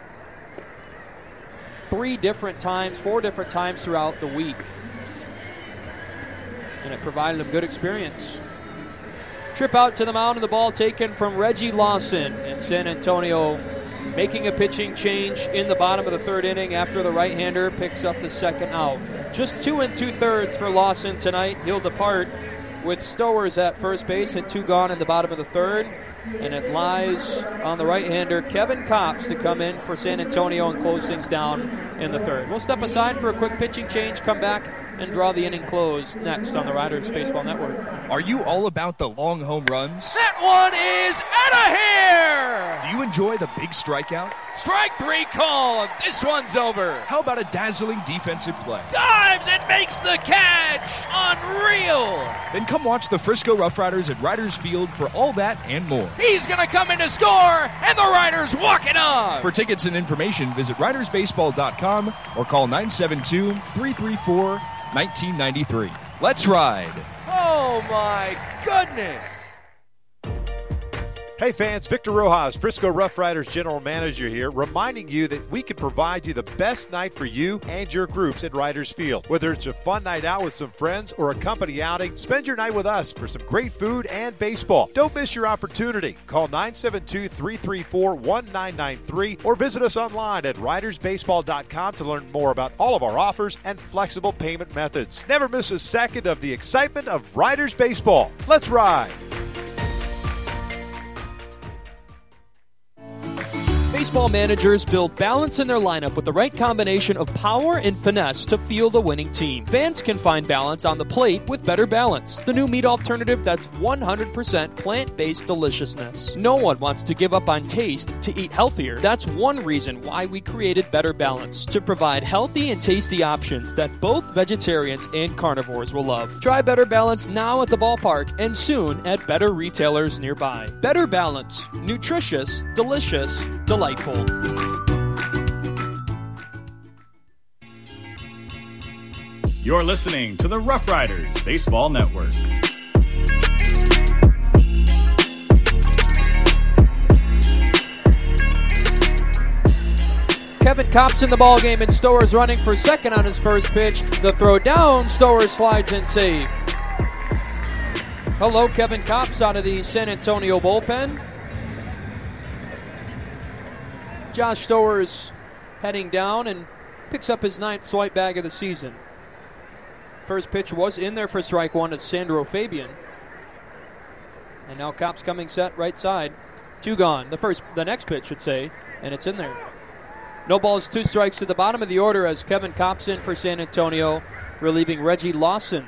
4 different times throughout the week. And it provided them good experience. Trip out to the mound and the ball taken from Reggie Lawson. And San Antonio making a pitching change in the bottom of the third inning after the right-hander picks up the second out. Just 2 2/3 for Lawson tonight. He'll depart with Stowers at first base and 2 gone in the bottom of the third. And it lies on the right-hander Kevin Kopps to come in for San Antonio and close things down in the third. We'll step aside for a quick pitching change, come back, and draw the inning closed next on the Riders Baseball Network. Are you all about the long home runs? That one is out of here! Do you enjoy the big strikeout? Strike 3 call. This one's over. How about a dazzling defensive play? Dives and makes the catch. Unreal. Then come watch the Frisco Rough Riders at Riders Field for all that and more. He's going to come in to score, and the Riders walk it off. For tickets and information, visit ridersbaseball.com or call 972-334-1993. Let's ride. Oh, my goodness. Hey fans, Victor Rojas, Frisco Rough Riders General Manager here, reminding you that we can provide you the best night for you and your groups at Riders Field. Whether it's a fun night out with some friends or a company outing, spend your night with us for some great food and baseball. Don't miss your opportunity. Call 972-334-1993 or visit us online at ridersbaseball.com to learn more about all of our offers and flexible payment methods. Never miss a second of the excitement of Riders Baseball. Let's ride! Baseball managers build balance in their lineup with the right combination of power and finesse to fuel the winning team. Fans can find balance on the plate with Better Balance, the new meat alternative that's 100% plant-based deliciousness. No one wants to give up on taste to eat healthier. That's one reason why we created Better Balance, to provide healthy and tasty options that both vegetarians and carnivores will love. Try Better Balance now at the ballpark and soon at better retailers nearby. Better Balance. Nutritious, delicious, delightful. You're listening to the Rough Riders Baseball Network. Kevin Kopp's in the ballgame, and Stowers running for second on his first pitch. The throw down, Stowers slides in safe. Hello, Kevin Kopp's out of the San Antonio bullpen. Josh Stowers heading down and picks up his 9th swipe bag of the season. First pitch was in there for strike one to Sandro Fabian. And now Kopp's coming set right side. 2 gone. The next pitch should say, and it's in there. No balls, 2 strikes to the bottom of the order as Kevin Kopp's in for San Antonio, relieving Reggie Lawson.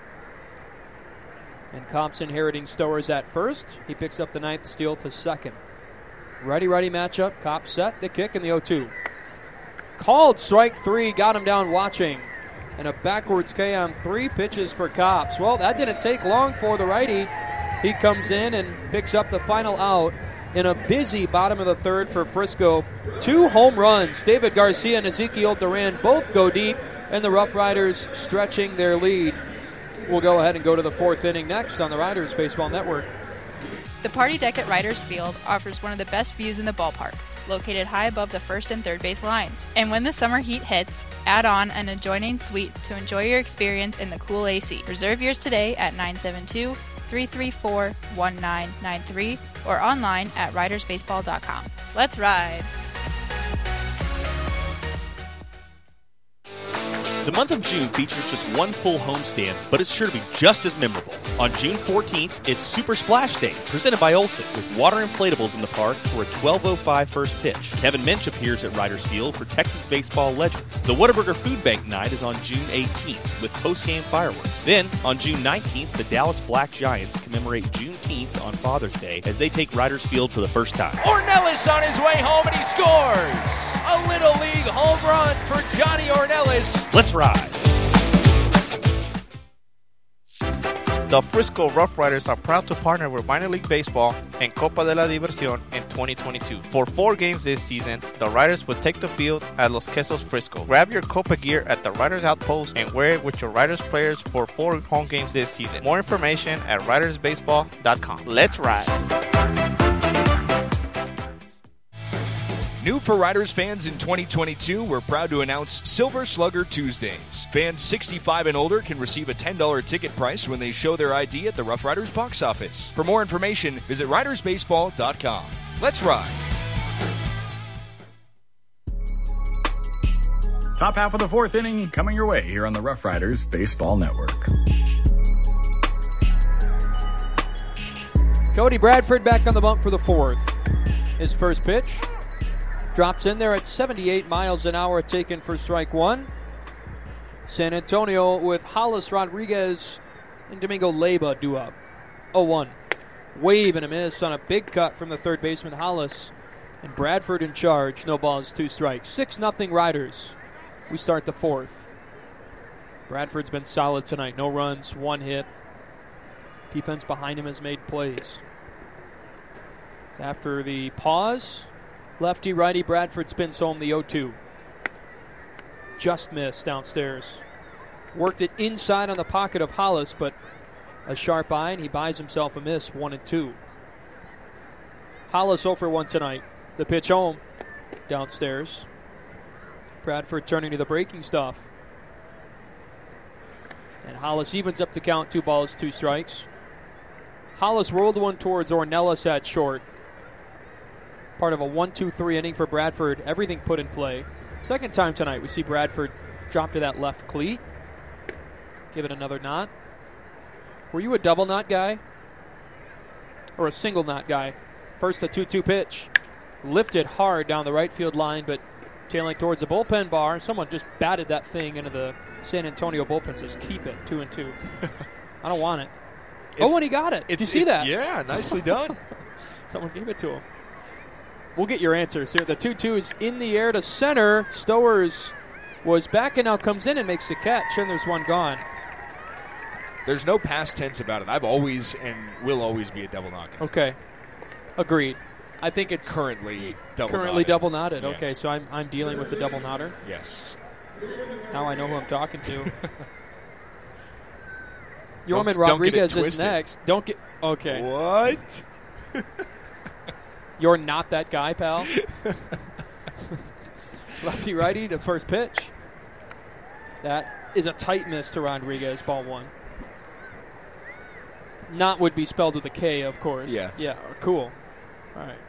And Kopp's inheriting Stowers at first. He picks up the 9th steal to second. Righty-righty matchup. Kopp set the kick in the 0-2. Called strike 3, got him down watching. And a backwards K on 3 pitches for Kopp's. Well, that didn't take long for the righty. He comes in and picks up the final out in a busy bottom of the third for Frisco. 2 home runs. David Garcia and Ezekiel Duran both go deep, and the Rough Riders stretching their lead. We'll go ahead and go to the 4th inning next on the Riders Baseball Network. The Party Deck at Riders Field offers one of the best views in the ballpark, located high above the first and third base lines. And when the summer heat hits, add on an adjoining suite to enjoy your experience in the cool AC. Reserve yours today at 972-334-1993 or online at ridersbaseball.com. Let's ride! The month of June features just one full homestand, but it's sure to be just as memorable. On June 14th, it's Super Splash Day, presented by Olsen, with water inflatables in the park for a 12:05 first pitch. Kevin Minch appears at Riders Field for Texas baseball legends. The Whataburger Food Bank Night is on June 18th, with post-game fireworks. Then, on June 19th, the Dallas Black Giants commemorate Juneteenth on Father's Day as they take Riders Field for the first time. Ornelas on his way home, and he scores! A Little League home run for Johnny Ornelas. Let's ride! The Frisco Rough Riders are proud to partner with Minor League Baseball and Copa de la Diversión in 2022. For 4 games this season, the Riders will take the field at Los Quesos Frisco. Grab your Copa gear at the Riders Outpost and wear it with your Riders players for 4 home games this season. More information at ridersbaseball.com. Let's ride! New for Riders fans in 2022, we're proud to announce Silver Slugger Tuesdays. Fans 65 and older can receive a $10 ticket price when they show their ID at the Rough Riders box office. For more information, visit ridersbaseball.com. Let's ride! Top half of the 4th inning coming your way here on the Rough Riders Baseball Network. Cody Bradford back on the bump for the 4th. His first pitch drops in there at 78 miles an hour, taken for strike 1. San Antonio with Hollis Rodriguez and Domingo Leyba due up. 0-1. Wave and a miss on a big cut from the third baseman Hollis. And Bradford in charge. No balls, 2 strikes. 6-0 Riders. We start the 4th. Bradford's been solid tonight. No runs, 1 hit. Defense behind him has made plays. After the pause, lefty-righty, Bradford spins home the 0-2. Just missed downstairs. Worked it inside on the pocket of Hollis, but a sharp eye, and he buys himself a miss, 1-2. Hollis 0 for 1 tonight. The pitch home, downstairs. Bradford turning to the breaking stuff. And Hollis evens up the count, 2 balls, 2 strikes. Hollis rolled one towards Ornelas at short. Part of a 1-2-3 inning for Bradford. Everything put in play. Second time tonight we see Bradford drop to that left cleat. Give it another knot. Were you a double knot guy? Or a single knot guy? First the 2-2 pitch. lifted hard down the right field line, but tailing towards the bullpen bar. Someone just batted that thing into the San Antonio bullpen. Says, keep it, 2-2. I don't want it. And he got it. Did you see that? Yeah, nicely done. Someone gave it to him. We'll get your answers here. The 2-2 is in the air to center. Stowers was back and now comes in and makes the catch, and there's one gone. There's no past tense about it. I've always and will always be a double knockout. Okay. Agreed. I think it's currently double knotted. Yes. Okay, so I'm dealing with the double knotter. Yes. Now I know who I'm talking to. Yorman Rodriguez is next. Don't get okay. What? You're not that guy, pal. Lefty righty to first pitch. That is a tight miss to Rodriguez. Ball 1. Not would be spelled with a K, of course. Yes. Yeah. Cool. All right.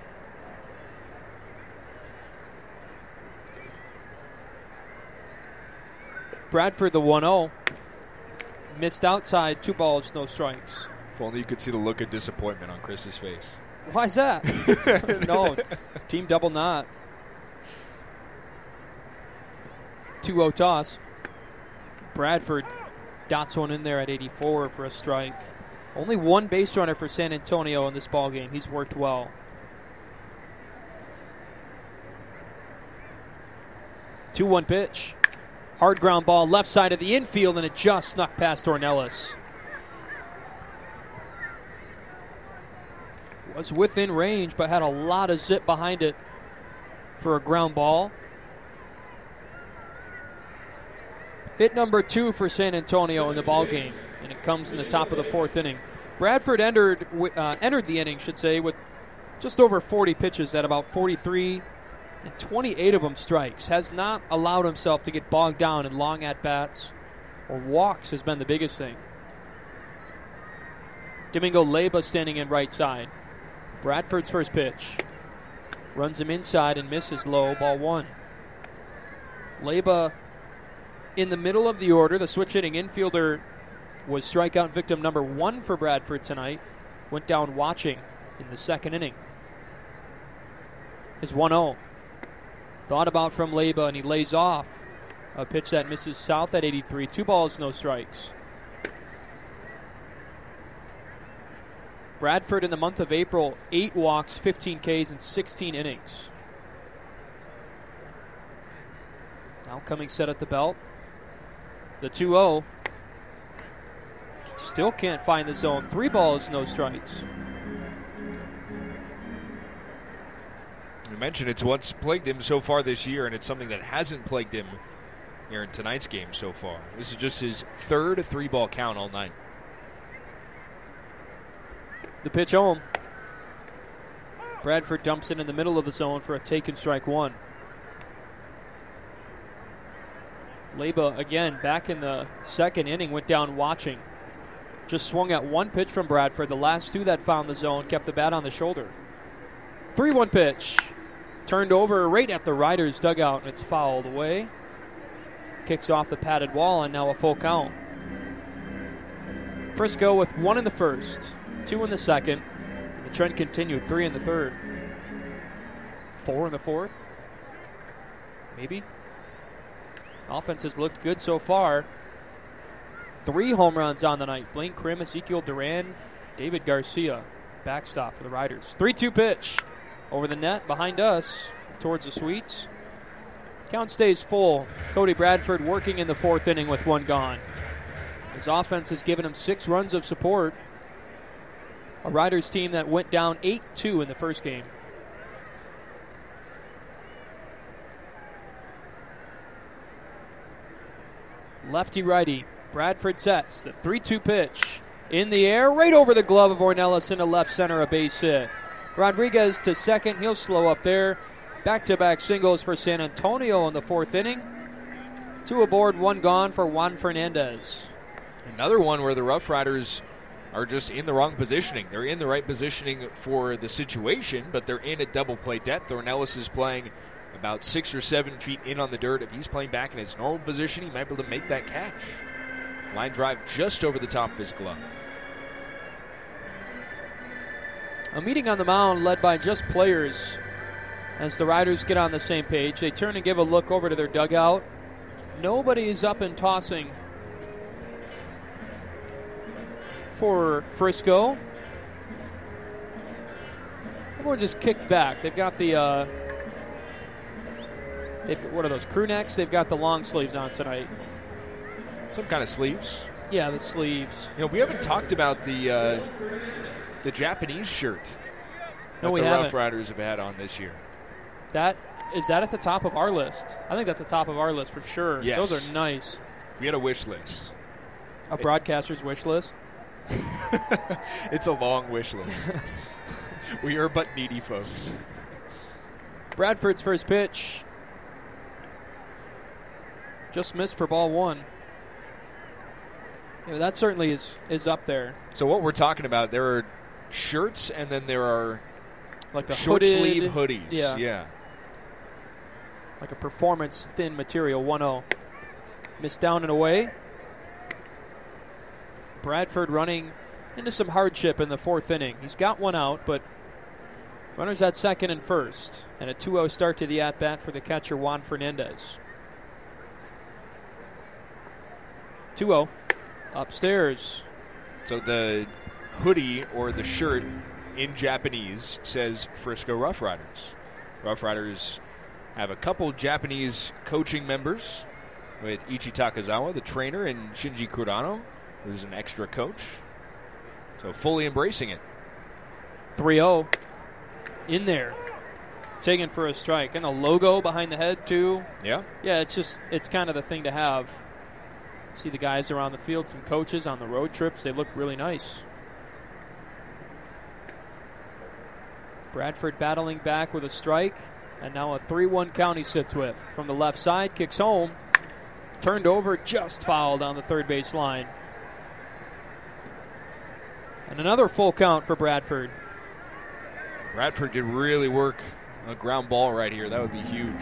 Bradford the 1-0. Missed outside, 2 balls, no strikes. If only you could see the look of disappointment on Chris's face. Why's that? No, team double knot. 2-0 toss. Bradford dots one in there at 84 for a strike. Only one base runner for San Antonio in this ball game. He's worked well. 2-1 pitch. Hard ground ball left side of the infield, and it just snuck past Ornelas. Was within range, but had a lot of zip behind it for a ground ball. Hit number 2 for San Antonio in the ball game, and it comes in the top of the 4th inning. Bradford entered the inning, with just over 40 pitches at about 43, and 28 of them strikes. Has not allowed himself to get bogged down in long at-bats or walks has been the biggest thing. Domingo Leyba standing in right side. Bradford's first pitch. Runs him inside and misses low, ball 1. Leyba in the middle of the order. The switch-hitting infielder was strikeout victim number 1 for Bradford tonight. Went down watching in the 2nd inning. His 1-0. Thought about from Leyba, and he lays off. A pitch that misses south at 83. 2 balls, no strikes. Bradford in the month of April, 8 walks, 15 Ks, and 16 innings. Now coming set at the belt. The 2-0. Still can't find the zone. 3 balls, no strikes. You mentioned it's what's plagued him so far this year, and it's something that hasn't plagued him here in tonight's game so far. This is just his 3rd 3-ball count all night. The pitch home. Bradford dumps it in the middle of the zone for a taken strike 1. Leyba, again, back in the 2nd inning, went down watching. Just swung at 1 pitch from Bradford. The last 2 that found the zone kept the bat on the shoulder. 3-1 pitch. Turned over right at the Riders' dugout, and it's fouled away. Kicks off the padded wall, and now a full count. Frisco with 1 in the 1st, 2 in the 2nd. The trend continued, 3 in the 3rd. 4 in the 4th. Maybe. Offense has looked good so far. 3 home runs on the night. Blaine Krim, Ezekiel Duran, David Garcia. Backstop for the Riders. 3-2 pitch. Over the net, behind us, towards the suites. Count stays full. Cody Bradford working in the 4th inning with 1 gone. His offense has given him 6 runs of support. A Riders team that went down 8-2 in the first game. Lefty-righty. Bradford sets the 3-2 pitch. In the air, right over the glove of Ornelas into left center, a base hit. Rodriguez to second. He'll slow up there. Back-to-back singles for San Antonio in the 4th inning. 2 aboard, 1 gone for Juan Fernandez. Another one where the Rough Riders are just in the wrong positioning. They're in the right positioning for the situation, but they're in at double play depth. Ornelas is playing about 6 or 7 feet in on the dirt. If he's playing back in his normal position, he might be able to make that catch. Line drive just over the top of his glove. A meeting on the mound led by just players. As the Riders get on the same page, they turn and give a look over to their dugout. Nobody is up and tossing for Frisco. Everyone just kicked back. They've got the what are those, crew necks? They've got the long sleeves on tonight. Some kind of sleeves. Yeah, the sleeves. We haven't talked about the Japanese shirt No, that we the haven't. Rough Riders have had on this year. Is that at the top of our list? I think that's the top of our list for sure. Yes. Those are nice. We had a wish list. A broadcaster's wish list? It's a long wish list. We are but needy folks. Bradford's first pitch. Just missed for ball one. That certainly is up there. So what we're talking about, there are shirts and then there are like the short hooded, sleeve hoodies. Yeah. Like a performance thin material, 1-0. Missed down and away. Bradford running into some hardship in the fourth inning. He's got one out, but runners at second and first. And a 2-0 start to the at-bat for the catcher, Juan Fernandez. 2-0. Upstairs. So the hoodie or the shirt in Japanese says Frisco Rough Riders. Rough Riders have a couple Japanese coaching members with Ichi Takazawa, the trainer, and Shinji Kurano, who's an extra coach. So fully embracing it. 3-0. In there. Taken for a strike. And the logo behind the head, too. Yeah. Yeah, it's kind of the thing to have. See the guys around the field, some coaches on the road trips. They look really nice. Bradford battling back with a strike. And now a 3-1 count he sits with. From the left side, kicks home. Turned over, just fouled on the third base line. And another full count for Bradford. Bradford could really work a ground ball right here. That would be huge.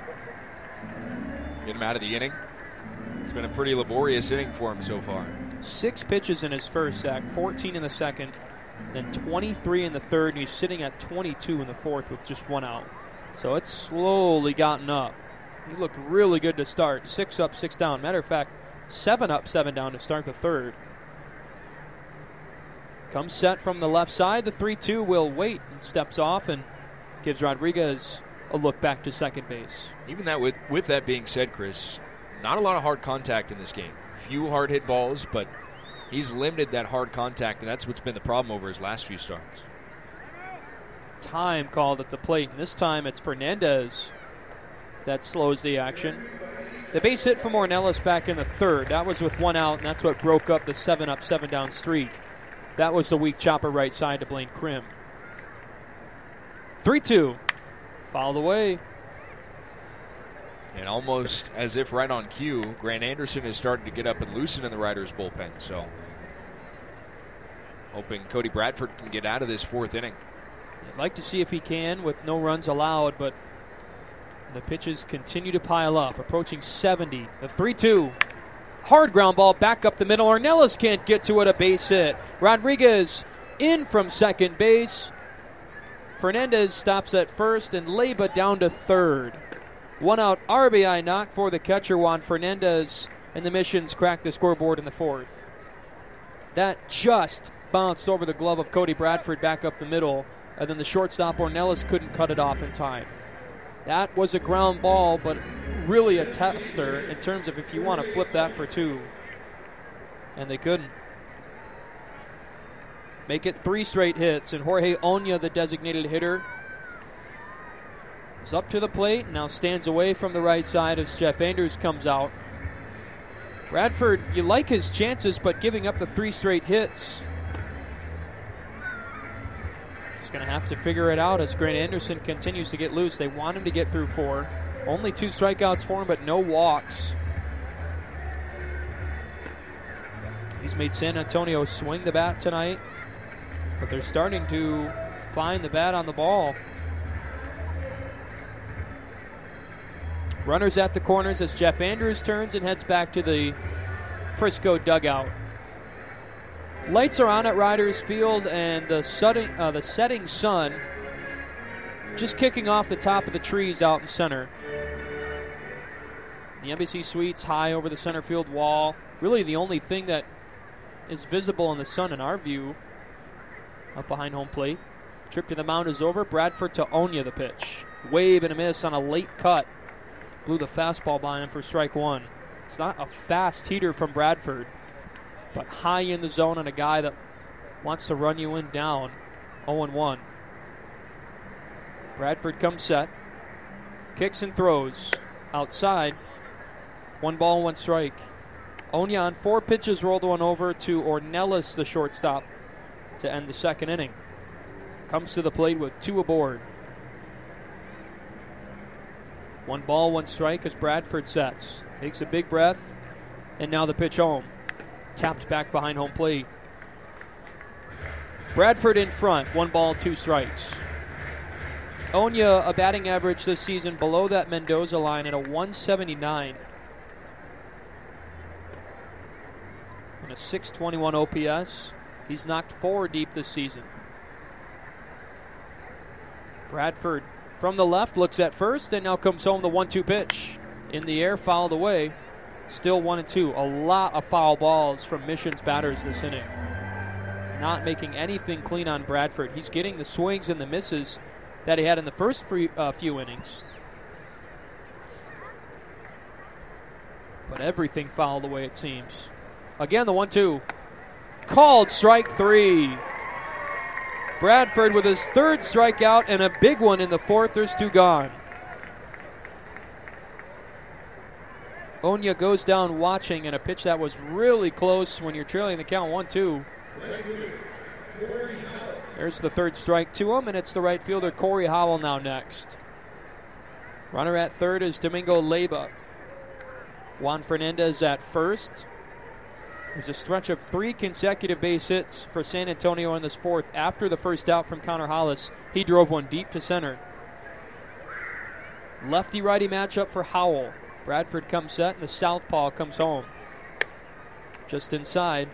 Get him out of the inning. It's been a pretty laborious inning for him so far. 6 pitches in his first, Zach. 14 in the second, then 23 in the third, and he's sitting at 22 in the fourth with just one out. So it's slowly gotten up. He looked really good to start. 6 up, 6 down. Matter of fact, 7 up, 7 down to start the third. Comes set from the left side. The 3-2 will wait and steps off and gives Rodriguez a look back to second base. Even that, with that being said, Chris, not a lot of hard contact in this game. Few hard hit balls, but he's limited that hard contact, and that's what's been the problem over his last few starts. Time called at the plate, and this time it's Fernandez that slows the action. The base hit from Ornelas back in the third. That was with one out, and that's what broke up the 7 up, 7 down streak. That was the weak chopper right side to Blaine Krim. 3-2. Fouled away. And almost as if right on cue, Grant Anderson is starting to get up and loosen in the Riders' bullpen. So hoping Cody Bradford can get out of this fourth inning. I'd like to see if he can with no runs allowed, but the pitches continue to pile up, approaching 70. The 3-2. Hard ground ball back up the middle. Ornelas can't get to it, a base hit. Rodriguez in from second base. Fernandez stops at first, and Leyba down to third. One out RBI knock for the catcher, Juan Fernandez, and the Missions crack the scoreboard in the fourth. That just bounced over the glove of Cody Bradford back up the middle, and then the shortstop Ornelas couldn't cut it off in time. That was a ground ball, but really a tester in terms of if you want to flip that for 2. And they couldn't. Make it 3 straight hits, and Jorge Oña, the designated hitter, is up to the plate, now stands away from the right side as Jeff Anders comes out. Bradford, you like his chances, but giving up the 3 straight hits. Just going to have to figure it out as Grant Anderson continues to get loose. They want him to get through 4. Only 2 strikeouts for him, but no walks. He's made San Antonio swing the bat tonight, but they're starting to find the bat on the ball. Runners at the corners as Jeff Andrews turns and heads back to the Frisco dugout. Lights are on at Riders Field, and the setting sun just kicking off the top of the trees out in center. The Embassy Suites high over the center field wall. Really the only thing that is visible in the sun in our view up behind home plate. Trip to the mound is over. Bradford to Onya the pitch. Wave and a miss on a late cut. Blew the fastball by him for strike one. It's not a fast heater from Bradford, but high in the zone on a guy that wants to run you in down. 0-1. Bradford comes set. Kicks and throws. Outside. 1 ball, 1 strike. Onya on 4 pitches rolled one over to Ornelas, the shortstop, to end the second inning. Comes to the plate with 2 aboard. 1 ball, 1 strike as Bradford sets. Takes a big breath, and now the pitch home. Tapped back behind home plate. Bradford in front, 1 ball, 2 strikes. Onya, a batting average this season below that Mendoza line at a 179. And a 621 OPS. He's knocked 4 deep this season. Bradford from the left looks at first and now comes home the 1-2 pitch. In the air, fouled away. Still 1-2. A lot of foul balls from Mission's batters this inning. Not making anything clean on Bradford. He's getting the swings and the misses that he had in the first few innings. But everything fouled away, it seems. Again, the 1-2. Called strike 3. Bradford with his 3rd strikeout and a big one in the 4th. There's 2 gone. Onya goes down watching, and a pitch that was really close when you're trailing the count 1-2. There's the 3rd strike to him, and it's the right fielder Corey Howell now next. Runner at 3rd is Domingo Leyba. Juan Fernandez at 1st. There's a stretch of 3 consecutive base hits for San Antonio in this 4th. After the first out from Connor Hollis, he drove one deep to center. Lefty-righty matchup for Howell. Bradford comes set, and the southpaw comes home. Just inside.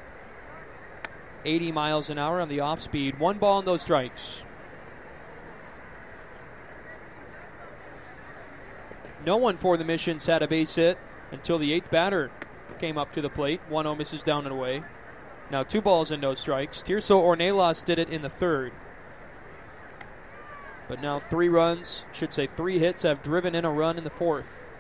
80 miles an hour on the off speed. 1 ball and no strikes. No one for the Missions had a base hit until the 8th batter came up to the plate. 1-0 misses down and away. Now 2 balls and no strikes. Tirso Ornelas did it in the 3rd. But now 3 hits have driven in a run in the 4th.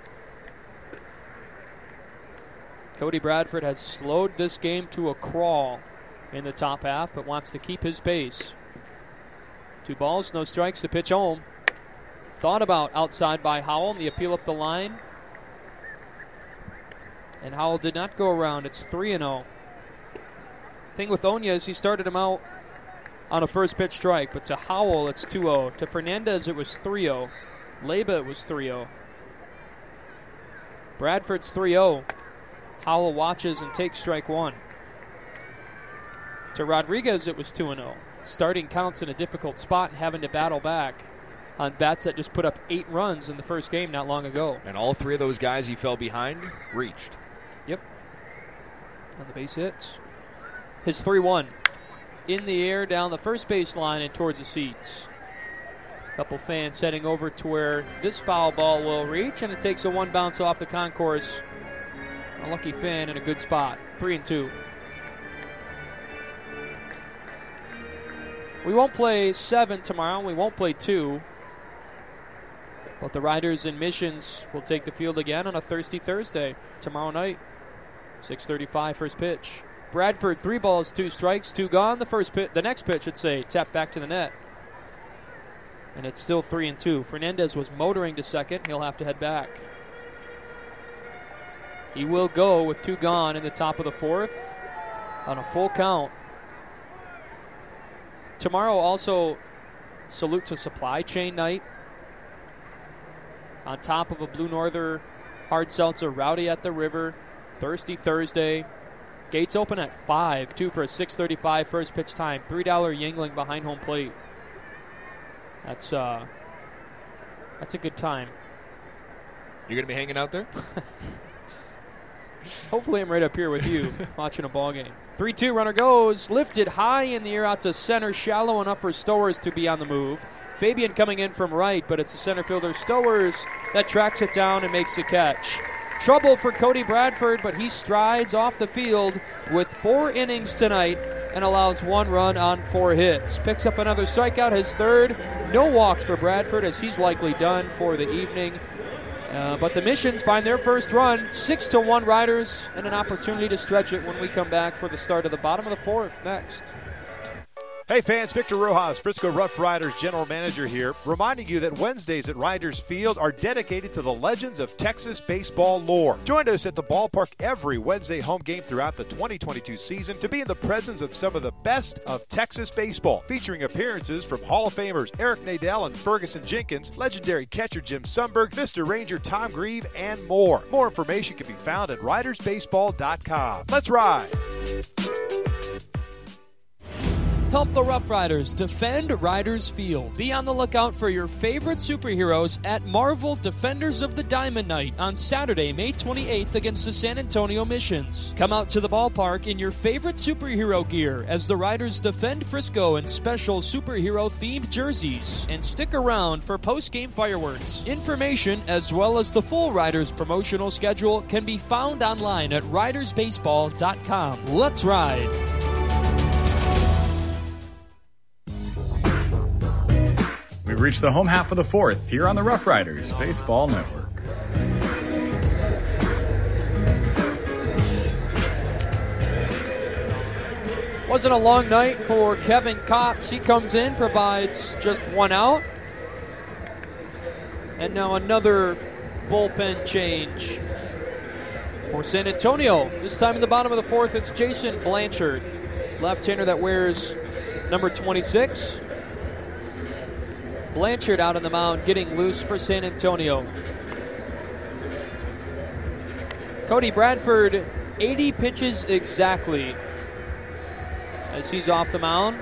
Cody Bradford has slowed this game to a crawl in the top half, but wants to keep his pace. 2 balls, no strikes, the pitch home. Thought about outside by Howell, and the appeal up the line. And Howell did not go around. It's 3-0. Thing with Onya is he started him out on a first pitch strike, but to Howell it's 2-0. To Fernandez it was 3-0. Leyba it was 3-0. Bradford's 3-0. Howell watches and takes strike 1. To Rodriguez it was 2-0. Starting counts in a difficult spot and having to battle back on bats that just put up 8 runs in the first game not long ago. And all 3 of those guys he fell behind reached. Yep. On the base hits. His 3-1. In the air down the first base line and towards the seats. Couple fans heading over to where this foul ball will reach, and it takes a 1 bounce off the concourse. A lucky fan in a good spot. 3-2. We won't play 7 tomorrow. We won't play 2. But the Riders and Missions will take the field again on a thirsty Thursday tomorrow night. 6:35 first pitch. Bradford 3 balls, 2 strikes, 2 gone. The next pitch, tapped back to the net. And it's still 3-2. Fernandez was motoring to second. He'll have to head back. He will go with 2 gone in the top of the 4th on a full count. Tomorrow also salute to Supply Chain Night. On top of a Blue Norther hard seltzer, Rowdy at the River, Thirsty Thursday. Gates open at 5, 2 for a 6:35 first pitch time. $3 Yuengling behind home plate. That's a good time. You're going to be hanging out there? Hopefully I'm right up here with you watching a ball game. 3-2 runner goes. Lifted high in the air out to center. Shallow enough for Stowers to be on the move. Fabian coming in from right, but it's the center fielder Stowers that tracks it down and makes the catch. Trouble for Cody Bradford, but he strides off the field with 4 innings tonight and allows 1 run on 4 hits. Picks up another strikeout, his third. No walks for Bradford, as he's likely done for the evening. But the Missions find their first run, 6-1 Riders, and an opportunity to stretch it when we come back for the start of the bottom of the 4th next. Hey fans, Victor Rojas, Frisco Rough Riders General Manager here, reminding you that Wednesdays at Riders Field are dedicated to the legends of Texas baseball lore. Join us at the ballpark every Wednesday home game throughout the 2022 season to be in the presence of some of the best of Texas baseball, featuring appearances from Hall of Famers Eric Nadel and Ferguson Jenkins, legendary catcher Jim Sundberg, Mr. Ranger Tom Grieve, and more. More information can be found at ridersbaseball.com. Let's ride! Help the Rough Riders defend Riders Field. Be on the lookout for your favorite superheroes at Marvel Defenders of the Diamond Night on Saturday, May 28th against the San Antonio Missions. Come out to the ballpark in your favorite superhero gear as the Riders defend Frisco in special superhero-themed jerseys. And stick around for post-game fireworks. Information as well as the full Riders promotional schedule can be found online at ridersbaseball.com. Let's ride! We've reached the home half of the 4th here on the Rough Riders Baseball Network. Wasn't a long night for Kevin Kopps. He comes in, provides just 1 out. And now another bullpen change for San Antonio. This time in the bottom of the 4th, it's Jason Blanchard, left-hander that wears number 26. Blanchard out on the mound, getting loose for San Antonio. Cody Bradford, 80 pitches exactly as he's off the mound.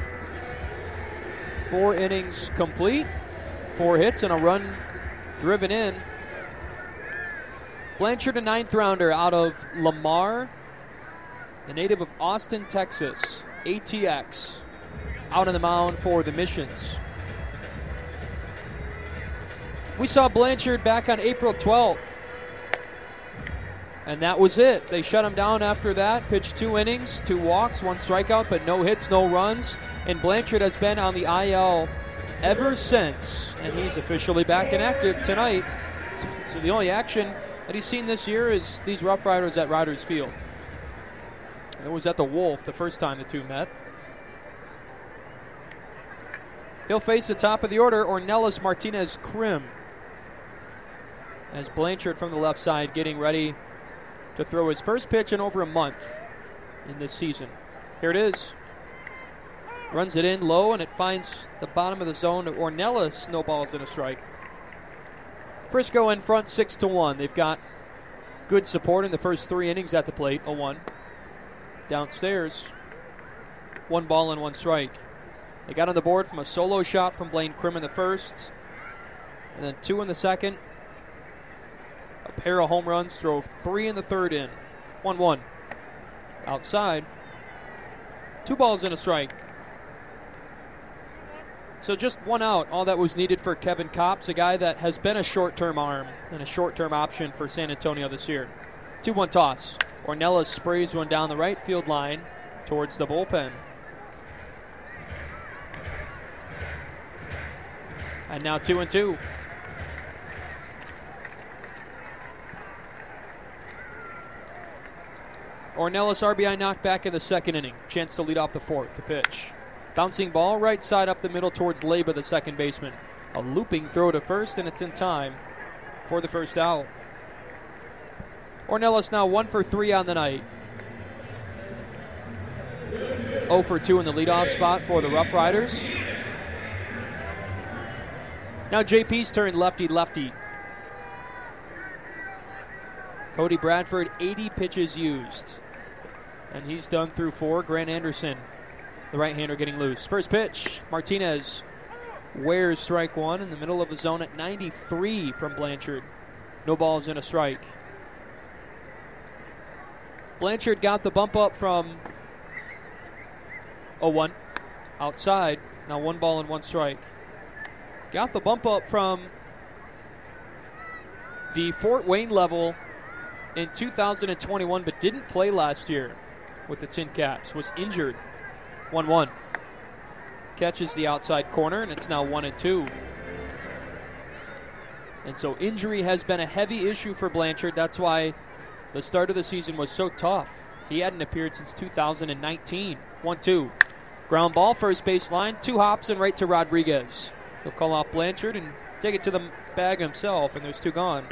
4 innings complete, 4 hits and a run driven in. Blanchard, a 9th rounder out of Lamar, a native of Austin, Texas, ATX, out on the mound for the Missions. We saw Blanchard back on April 12th. And that was it. They shut him down after that. Pitched 2 innings, 2 walks, 1 strikeout, but no hits, no runs. And Blanchard has been on the IL ever since. And he's officially back and active tonight. So the only action that he's seen this year is these Rough Riders at Riders Field. It was at the Wolf the first time the two met. He'll face the top of the order, Ornelas Martinez Krim, as Blanchard from the left side getting ready to throw his first pitch in over a month in this season. Here it is. Runs it in low, and it finds the bottom of the zone. Ornelas snowballs in a strike. Frisco in front 6-1. They've got good support in the first 3 innings at the plate. 0-1. Downstairs, 1 ball and 1 strike. They got on the board from a solo shot from Blaine Krim in the first, and then 2 in the second. A pair of home runs, drove 3 in the third in. 1-1. Outside, 2 balls and a strike. So just 1 out, all that was needed for Kevin Kopps, a guy that has been a short-term arm and a short-term option for San Antonio this year. 2-1 toss. Ornelas sprays one down the right field line towards the bullpen. And now 2-2. Ornelas RBI knocked back in the second inning. Chance to lead off the 4th. The pitch. Bouncing ball right side up the middle towards Leyba, the second baseman. A looping throw to first, and it's in time for the first out. Ornelas now 1 for 3 on the night. 0 for 2 in the leadoff spot for the Rough Riders. Now JP's turn, lefty-lefty. Cody Bradford, 80 pitches used. And he's done through 4. Grant Anderson, the right-hander, getting loose. First pitch, Martinez wears strike 1 in the middle of the zone at 93 from Blanchard. No balls and a strike. Blanchard got the bump up from 0-1 outside. Now 1 ball and 1 strike. got the bump up from the Fort Wayne level in 2021, but didn't play last year with the Tin Caps. Was injured. 1-1. Catches the outside corner, and it's now 1-2. And so injury has been a heavy issue for Blanchard. That's why the start of the season was so tough. He hadn't appeared since 2019. 1-2. Ground ball, first base line, 2 hops and right to Rodriguez. He'll call off Blanchard and take it to the bag himself, and there's 2 gone.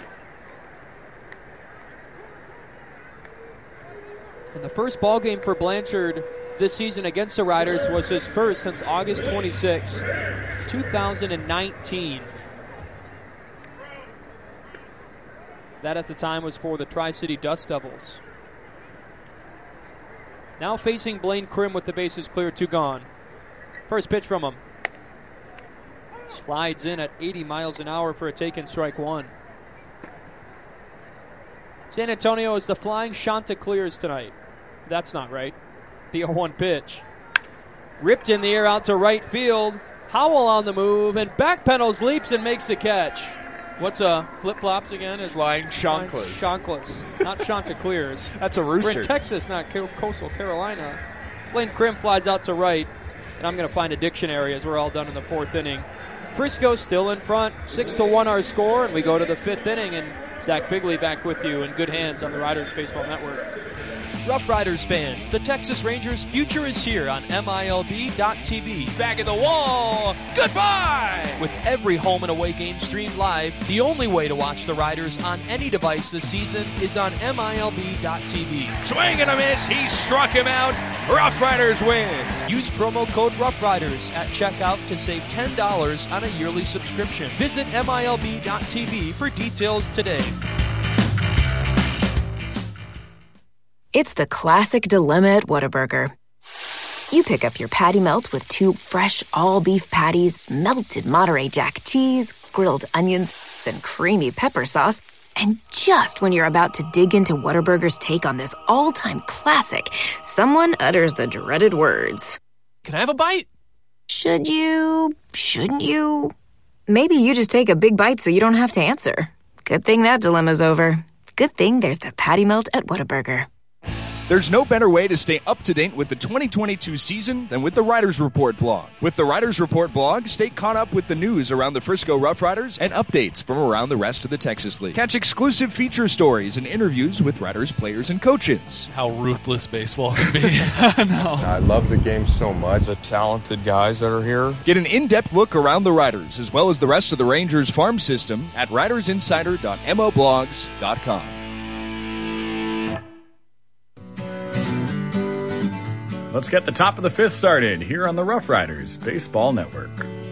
And the first ball game for Blanchard this season against the Riders was his first since August 26, 2019. That at the time was for the Tri-City Dust Devils. Now facing Blaine Krim with the bases clear, 2 gone. First pitch from him. Slides in at 80 miles an hour for a taken strike 1. San Antonio is the flying Chanticleers tonight. That's not right. The 0-1 pitch. Ripped in the air out to right field. Howell on the move and backpedals, leaps, and makes the catch. What's flip-flops again? Is Flying Chanclas. Chanclas, not Chanticleers. That's a rooster. We're in Texas, not Coastal Carolina. Blaine Krim flies out to right, and I'm going to find a dictionary as we're all done in the 4th inning. Frisco still in front, 6-1 our score, and we go to the 5th inning, and Zach Bigley back with you in good hands on the Riders Baseball Network. Rough Riders fans, the Texas Rangers' future is here on MILB.TV. Back at the wall, goodbye! With every home and away game streamed live, the only way to watch the Riders on any device this season is on MILB.TV. Swing and a miss, he struck him out. Rough Riders win. Use promo code Rough Riders at checkout to save $10 on a yearly subscription. Visit MILB.TV for details today. It's the classic dilemma at Whataburger. You pick up your patty melt with 2 fresh all-beef patties, melted Monterey Jack cheese, grilled onions, then creamy pepper sauce, and just when you're about to dig into Whataburger's take on this all-time classic, someone utters the dreaded words. Can I have a bite? Should you? Shouldn't you? Maybe you just take a big bite so you don't have to answer. Good thing that dilemma's over. Good thing there's the patty melt at Whataburger. There's no better way to stay up to date with the 2022 season than with the Riders Report blog. With the Riders Report blog, stay caught up with the news around the Frisco Rough Riders and updates from around the rest of the Texas League. Catch exclusive feature stories and interviews with Riders players and coaches. How ruthless baseball can be. No. I love the game so much. The talented guys that are here. Get an in-depth look around the Riders as well as the rest of the Rangers farm system at ridersinsider.moblogs.com. Let's get the top of the 5th started here on the Rough Riders Baseball Network.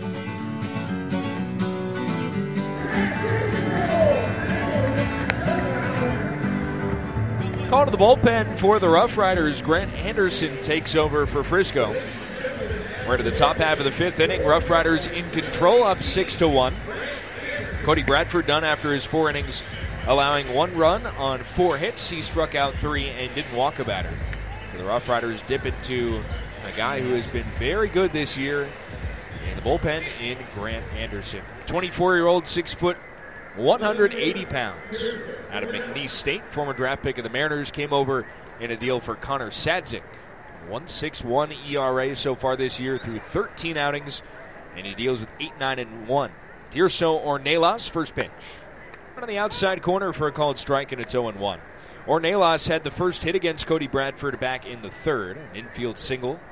Call to the bullpen for the Rough Riders. Grant Anderson takes over for Frisco. We're to the top half of the 5th inning. Rough Riders in control, up 6-1. Cody Bradford done after his 4 innings, allowing 1 run on 4 hits. He struck out 3 and didn't walk a batter. The Rough Riders dip into a guy who has been very good this year in the bullpen in Grant Anderson. 24-year-old, 6 foot, 180 pounds. Out of McNeese State, former draft pick of the Mariners, came over in a deal for Connor Sadzik. 1.61 ERA so far this year through 13 outings, and he deals with 8-9-1. Tirso Ornelas, first pitch. On the outside corner for a called strike, and it's 0-1. Ornelas had the first hit against Cody Bradford back in the 3rd, an infield single.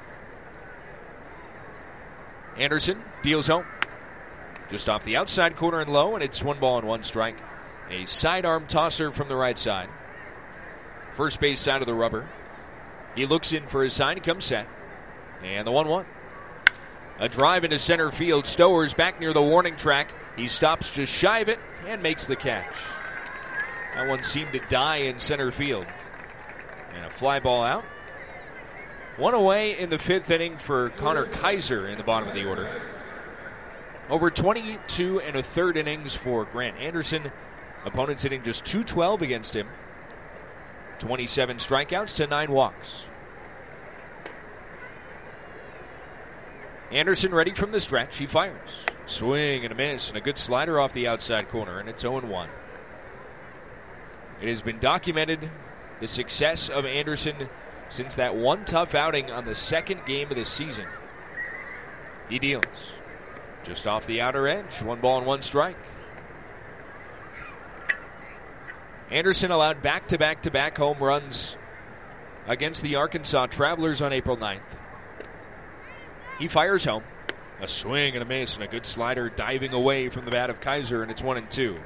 Anderson deals home. Just off the outside corner and low, and it's 1 ball and 1 strike. A sidearm tosser from the right side. First base side of the rubber. He looks in for his sign, he comes set. And the 1-1. A drive into center field. Stowers back near the warning track. He stops just shy of it and makes the catch. That one seemed to die in center field. And a fly ball out. 1 away in the 5th inning for Connor Kaiser in the bottom of the order. Over 22 1/3 innings for Grant Anderson. Opponents hitting just .212 against him. 27 strikeouts to 9 walks. Anderson ready from the stretch. He fires. Swing and a miss, and a good slider off the outside corner, and it's 0-1. It has been documented, the success of Anderson since that one tough outing on the second game of the season. He deals. Just off the outer edge, 1 ball and 1 strike. Anderson allowed back-to-back-to-back home runs against the Arkansas Travelers on April 9th. He fires home. A swing and a miss and a good slider diving away from the bat of Kaiser, and it's 1-2.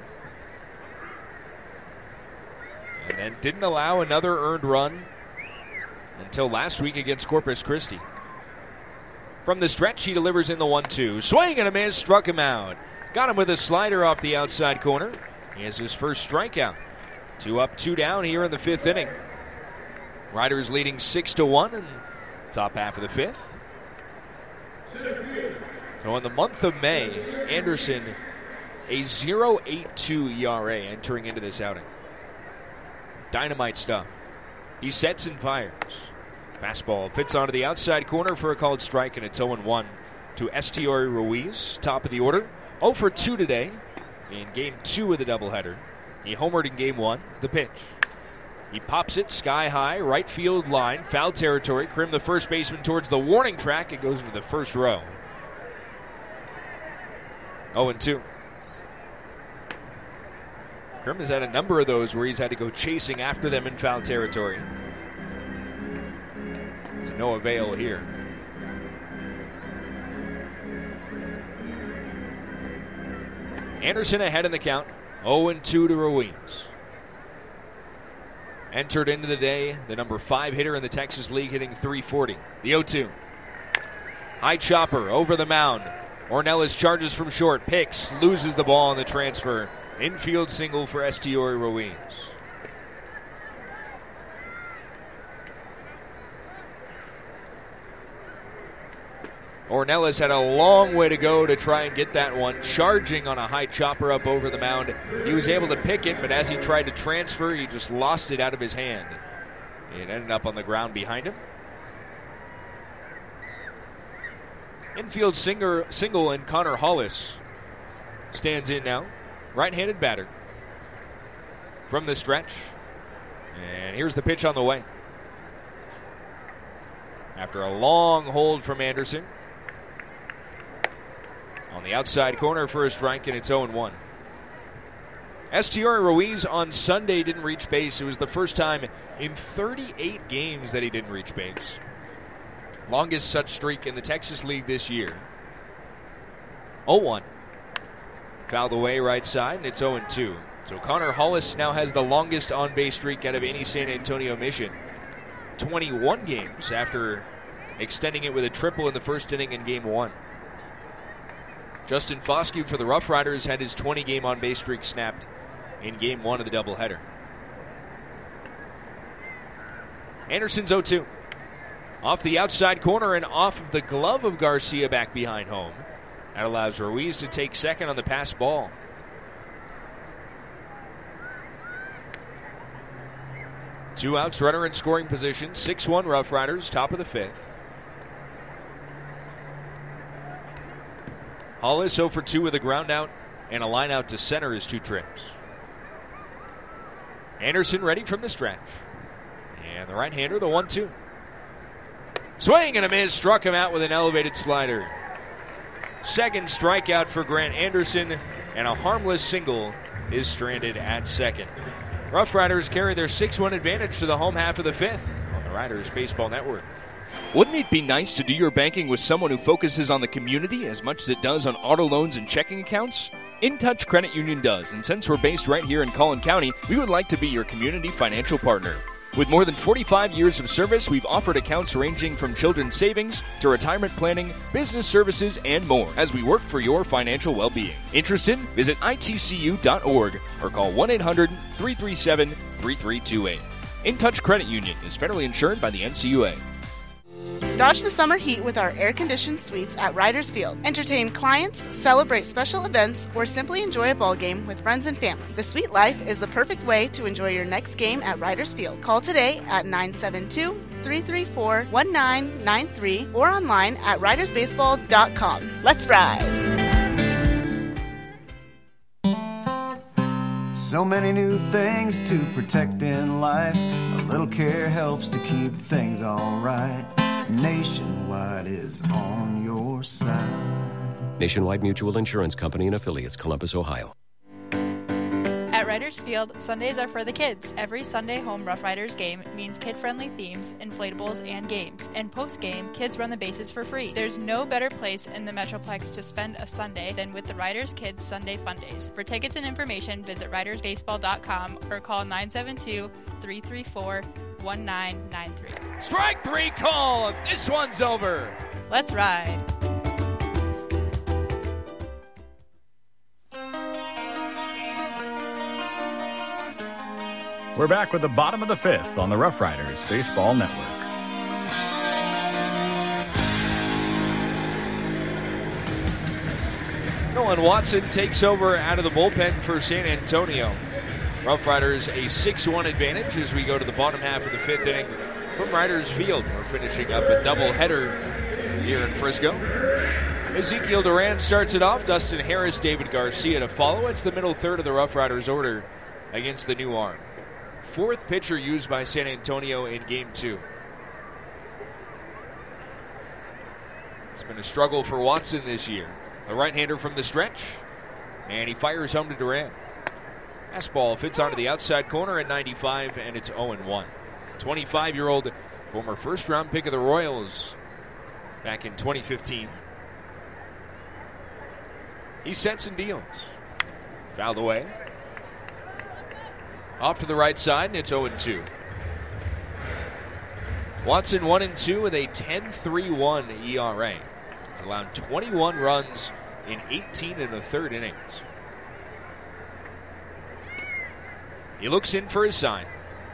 And then didn't allow another earned run until last week against Corpus Christi. From the stretch, he delivers in the 1-2. Swing and a miss, struck him out. Got him with a slider off the outside corner. He has his first strikeout. 2 up, 2 down here in the 5th inning. Riders leading 6-1 in top half of the 5th. So in the month of May, Anderson, a 0.82 ERA entering into this outing. Dynamite stuff. He sets and fires. Fastball fits onto the outside corner for a called strike, and it's 0-1 to Estiori Ruiz, top of the order. 0 for 2 today in Game 2 of the doubleheader. He homered in Game 1. The pitch. He pops it sky high, right field line, foul territory. Krim, the first baseman, towards the warning track. It goes into the first row. 0-2. Krim has had a number of those where he's had to go chasing after them in foul territory. To no avail here. Anderson ahead in the count. 0-2 to Ruiz. Entered into the day, the number 5 hitter in the Texas League, hitting .340. The 0-2. High chopper over the mound. Ornelas charges from short, picks, loses the ball on the transfer. Infield single for Estiori Ruiz. Ornelas had a long way to go to try and get that one, charging on a high chopper up over the mound. He was able to pick it, but as he tried to transfer, he just lost it out of his hand. It ended up on the ground behind him. Infield single, and Connor Hollis stands in now. Right-handed batter. From the stretch. And here's the pitch on the way. After a long hold from Anderson. On the outside corner for a strike, and it's 0-1. Estiori Ruiz on Sunday didn't reach base. It was the first time in 38 games that he didn't reach base. Longest such streak in the Texas League this year. 0-1. Fouled away right side, and it's 0-2. So Connor Hollis now has the longest on-base streak out of any San Antonio mission. 21 games after extending it with a triple in the first inning in Game 1. Justin Foscue for the Rough Riders had his 20-game on-base streak snapped in Game 1 of the doubleheader. Anderson's 0-2. Off the outside corner and off of the glove of Garcia back behind home. That allows Ruiz to take second on the pass ball. Two outs, runner in scoring position. 6-1 Rough Riders, top of the 5th. Hollis 0 for 2 with a ground out and a line out to center his 2 trips. Anderson ready from the stretch. And the right-hander, the 1-2. Swing and a miss, struck him out with an elevated slider. Second strikeout for Grant Anderson, and a harmless single is stranded at second. Rough Riders carry their 6-1 advantage to the home half of the 5th on the Riders Baseball Network. Wouldn't it be nice to do your banking with someone who focuses on the community as much as it does on auto loans and checking accounts? InTouch Credit Union does, and since we're based right here in Collin County, we would like to be your community financial partner. With more than 45 years of service, we've offered accounts ranging from children's savings to retirement planning, business services, and more as we work for your financial well-being. Interested? Visit itcu.org or call 1-800-337-3328. InTouch Credit Union is federally insured by the NCUA. Dodge the summer heat with our air-conditioned suites at Riders Field. Entertain clients, celebrate special events, or simply enjoy a ball game with friends and family. The suite life is the perfect way to enjoy your next game at Riders Field. Call today at 972-334-1993 or online at ridersbaseball.com. Let's ride! So many new things to protect in life. A little care helps to keep things alright. Nationwide is on your side. Nationwide Mutual Insurance Company and Affiliates, Columbus, Ohio. At Riders Field, Sundays are for the kids. Every Sunday home Rough Riders game means kid-friendly themes, inflatables, and games. And post-game, kids run the bases for free. There's no better place in the Metroplex to spend a Sunday than with the Riders Kids Sunday Fun Days. For tickets and information, visit ridersbaseball.com or call 972-334-1993. Strike three call. This one's over. Let's ride. We're back with the bottom of the fifth on the Rough Riders Baseball Network. Nolan Watson takes over out of the bullpen for San Antonio. Rough Riders a 6-1 advantage as we go to the bottom half of the fifth inning from Riders Field. We're finishing up a doubleheader here in Frisco. Ezekiel Duran starts it off. Dustin Harris, David Garcia to follow. It's the middle third of the Rough Riders order against the new arm. Fourth pitcher used by San Antonio in Game 2. It's been a struggle for Watson this year. A right-hander from the stretch, and he fires home to Duran. Fastball fits onto the outside corner at 95, and it's 0-1. 25-year-old former first-round pick of the Royals back in 2015. He sets and deals. Fouled away. Off to the right side, and it's 0-2. Watson 1-2 with a 10.31 ERA. He's allowed 21 runs in 18 1/3 innings. He looks in for his sign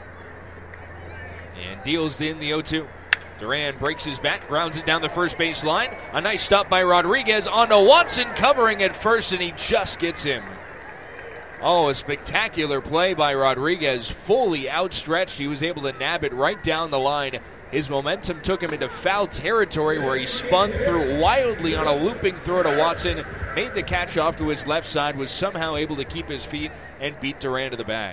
and deals in the 0-2. Duran breaks his bat, grounds it down the first base line. A nice stop by Rodriguez onto Watson, covering at first, and he just gets him. Oh, a spectacular play by Rodriguez, fully outstretched. He was able to nab it right down the line. His momentum took him into foul territory where he spun through wildly on a looping throw to Watson, made the catch off to his left side, was somehow able to keep his feet and beat Duran to the bag.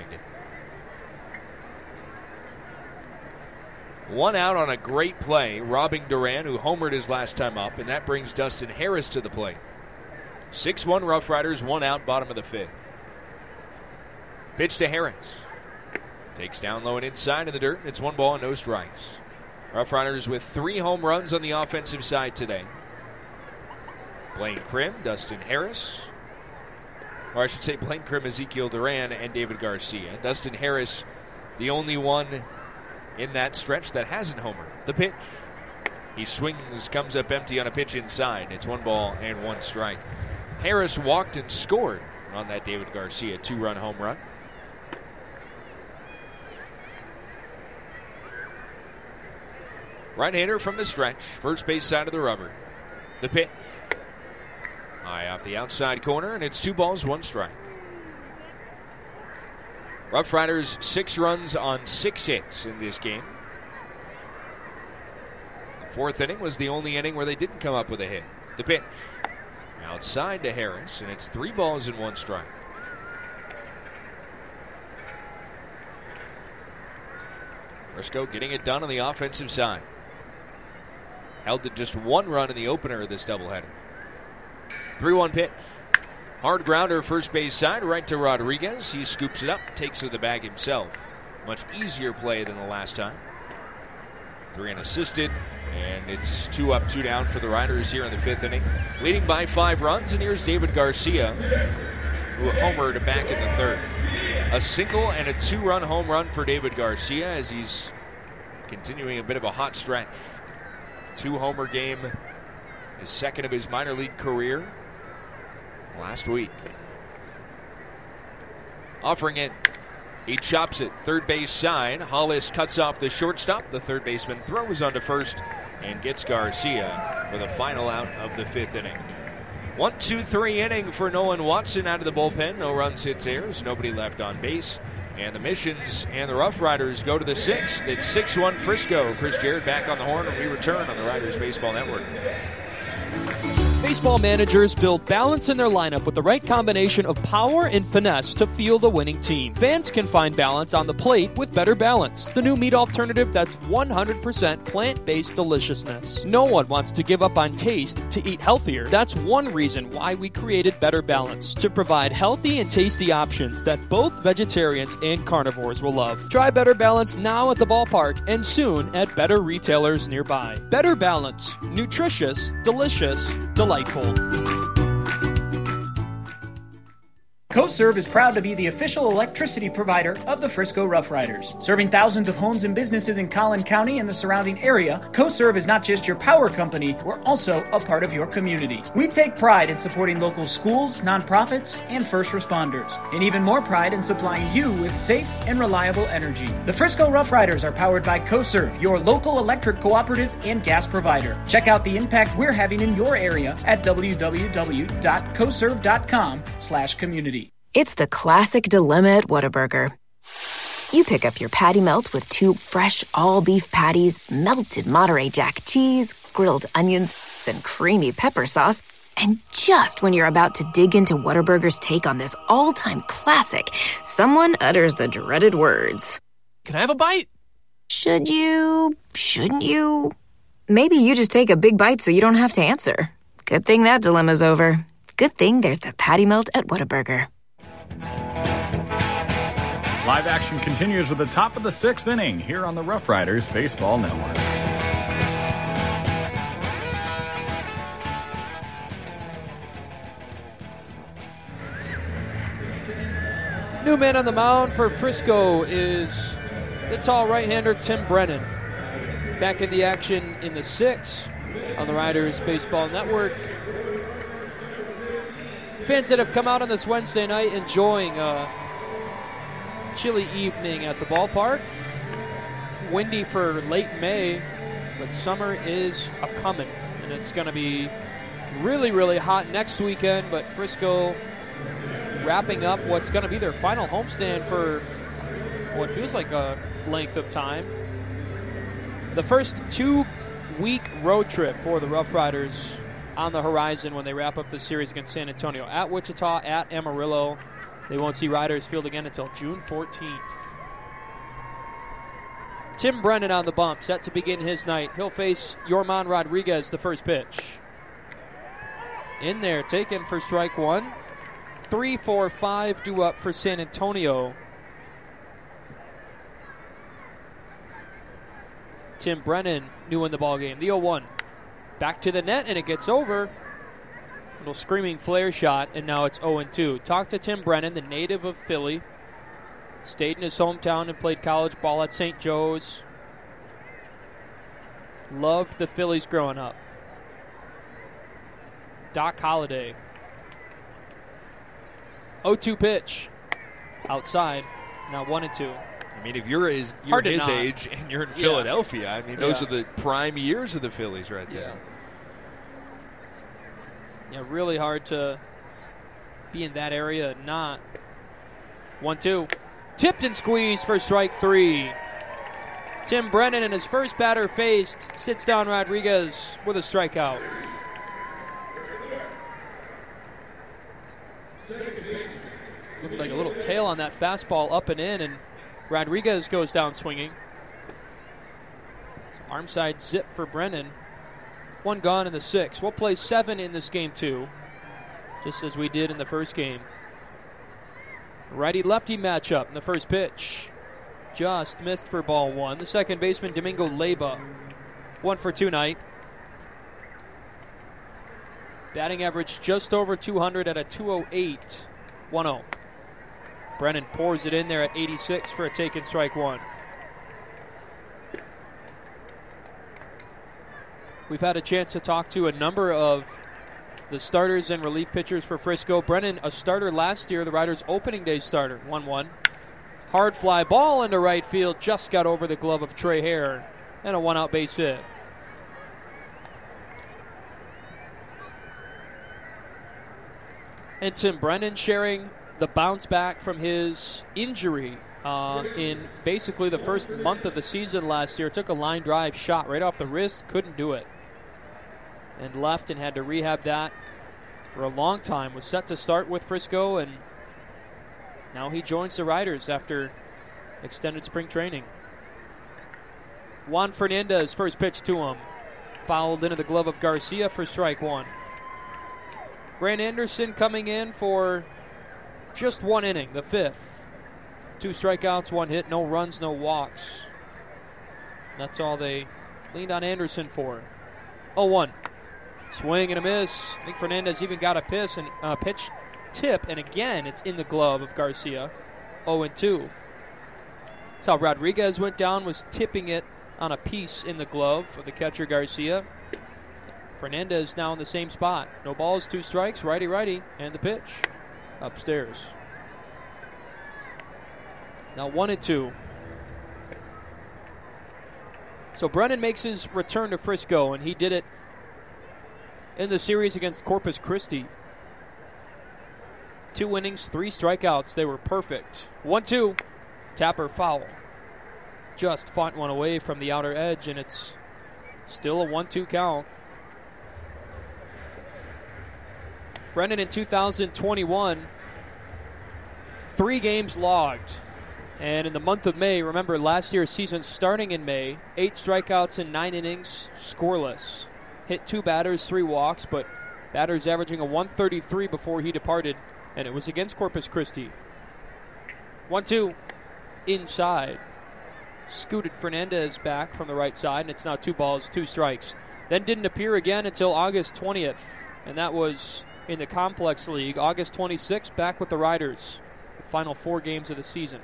One out on a great play, robbing Duran, who homered his last time up, and that brings Dustin Harris to the plate. 6-1 Rough Riders, one out, bottom of the fifth. Pitch to Harris. Takes down low and inside in the dirt. It's 1 ball and no strikes. Rough Riders with 3 home runs on the offensive side today. Blaine Krim, Dustin Harris. Or I should say Blaine Krim, Ezekiel Duran, and David Garcia. Dustin Harris, the only one in that stretch that hasn't homered. The pitch. He swings, comes up empty on a pitch inside. It's 1 ball and 1 strike. Harris walked and scored on that David Garcia 2-run home run. Right-hander from the stretch, first base side of the rubber. The pitch. High off the outside corner, and it's 2 balls, 1 strike. Rough Riders 6 runs on 6 hits in this game. The 4th inning was the only inning where they didn't come up with a hit. The pitch. Outside to Harris, and it's 3 balls and 1 strike. Frisco getting it done on the offensive side. Held to just 1 run in the opener of this doubleheader. 3-1 pitch. Hard grounder first base side, right to Rodriguez. He scoops it up, takes to the bag himself. Much easier play than the last time. 3 unassisted, and it's 2 up, 2 down for the Riders here in the 5th inning. Leading by 5 runs, and here's David Garcia, who homered back in the 3rd. A single and a 2-run home run for David Garcia as he's continuing a bit of a hot stretch. 2-homer game, his 2nd of his minor league career last week. Offering it. He chops it, third base side. Hollis cuts off the shortstop. The third baseman throws onto first and gets Garcia for the final out of the 5th inning. 1-2-3 inning for Nolan Watson out of the bullpen. No runs, hits, errors, nobody left on base. And the Missions and the Rough Riders go to the 6th. It's 6-1 Frisco. Chris Jarrett back on the horn when we return on the Riders Baseball Network. Baseball managers build balance in their lineup with the right combination of power and finesse to field a winning team. Fans can find balance on the plate with Better Balance, the new meat alternative that's 100% plant-based deliciousness. No one wants to give up on taste to eat healthier. That's one reason why we created Better Balance, to provide healthy and tasty options that both vegetarians and carnivores will love. Try Better Balance now at the ballpark and soon at better retailers nearby. Better Balance. Nutritious, delicious, delightful. CoServe is proud to be the official electricity provider of the Frisco Rough Riders. Serving thousands of homes and businesses in Collin County and the surrounding area, CoServe is not just your power company, we're also a part of your community. We take pride in supporting local schools, nonprofits, and first responders, and even more pride in supplying you with safe and reliable energy. The Frisco Rough Riders are powered by CoServe, your local electric cooperative and gas provider. Check out the impact we're having in your area at www.coserve.com/community. It's the classic dilemma at Whataburger. You pick up your patty melt with 2 fresh all-beef patties, melted Monterey Jack cheese, grilled onions, and creamy pepper sauce. And just when you're about to dig into Whataburger's take on this all-time classic, someone utters the dreaded words. Can I have a bite? Should you? Shouldn't you? Maybe you just take a big bite so you don't have to answer. Good thing that dilemma's over. Good thing there's the patty melt at Whataburger. Live action continues with the top of the 6th inning here on the Rough Riders Baseball Network. New man on the mound for Frisco is the tall right-hander Tim Brennan. Back in the action in the 6th on the Riders Baseball Network. Fans that have come out on this Wednesday night enjoying a chilly evening at the ballpark. Windy for late May, but summer is a-coming, and it's going to be really, really hot next weekend, but Frisco wrapping up what's going to be their final homestand for what feels like a length of time. The first 2-week road trip for the Rough Riders on the horizon when they wrap up the series against San Antonio. At Wichita, at Amarillo. They won't see Riders Field again until June 14th. Tim Brennan on the bump, set to begin his night. He'll face Yorman Rodriguez, the first pitch. In there, taken for strike 1. 3, 4, 5 due up for San Antonio. Tim Brennan new in the ballgame. The 0-1. Back to the net, and it gets over. Little screaming flare shot, and now it's 0-2. Talk to Tim Brennan, the native of Philly. Stayed in his hometown and played college ball at St. Joe's. Loved the Phillies growing up. Doc Holliday. 0-2 pitch. Outside. Now 1-2. I mean, if you're his age and you're in Philadelphia, I mean, those are the prime years of the Phillies right there. Yeah, really hard to be in that area and not. 1-2. Tipped and squeezed for strike 3. Tim Brennan, in his first batter faced, sits down Rodriguez with a strikeout. Looked like a little tail on that fastball up and in, and Rodriguez goes down swinging. Arm side zip for Brennan. 1 gone in the 6th. We'll play 7 in this game, too, just as we did in the first game. Righty-lefty matchup in the first pitch. Just missed for ball 1. The second baseman, Domingo Leyba. 1 for 2 night. Batting average just over 200 at a 208. 1-0. Brennan pours it in there at 86 for a taken strike 1. We've had a chance to talk to a number of the starters and relief pitchers for Frisco. Brennan, a starter last year, the Riders' opening day starter. 1-1. Hard fly ball into right field, just got over the glove of Trey Hare, and a 1-out base hit. And Tim Brennan sharing the bounce back from his injury in basically the first month of the season last year. Took a line drive shot right off the wrist, couldn't do it. and left and had to rehab that for a long time. Was set to start with Frisco, and now he joins the Riders after extended spring training. Juan Fernandez, first pitch to him. Fouled into the glove of Garcia for strike one. Grant Anderson coming in for just one inning, the fifth. 2 strikeouts, 1 hit, no runs, no walks. That's all they leaned on Anderson for. 0-1. Swing and a miss. I think Fernandez even got a pitch tip, and again it's in the glove of Garcia. 0-2. That's how Rodriguez went down, was tipping it on a piece in the glove of the catcher Garcia. Fernandez now in the same spot. No balls, 2 strikes, righty, and the pitch upstairs. Now 1-2. So Brennan makes his return to Frisco, and he did it in the series against Corpus Christi. 2 innings, 3 strikeouts. They were perfect. 1-2. Tapper foul. Just fought one away from the outer edge, and it's still a 1-2 count. Brennan in 2021, 3 games logged. And in the month of May, remember last year's season starting in May, 8 strikeouts in 9 innings, scoreless. Hit 2 batters, 3 walks, but batters averaging a 133 before he departed, and it was against Corpus Christi. 1-2, inside. Scooted Fernandez back from the right side, and it's now 2 balls, 2 strikes. Then didn't appear again until August 20th, and that was in the Complex League. August 26th, back with the Riders. The final 4 games of the season.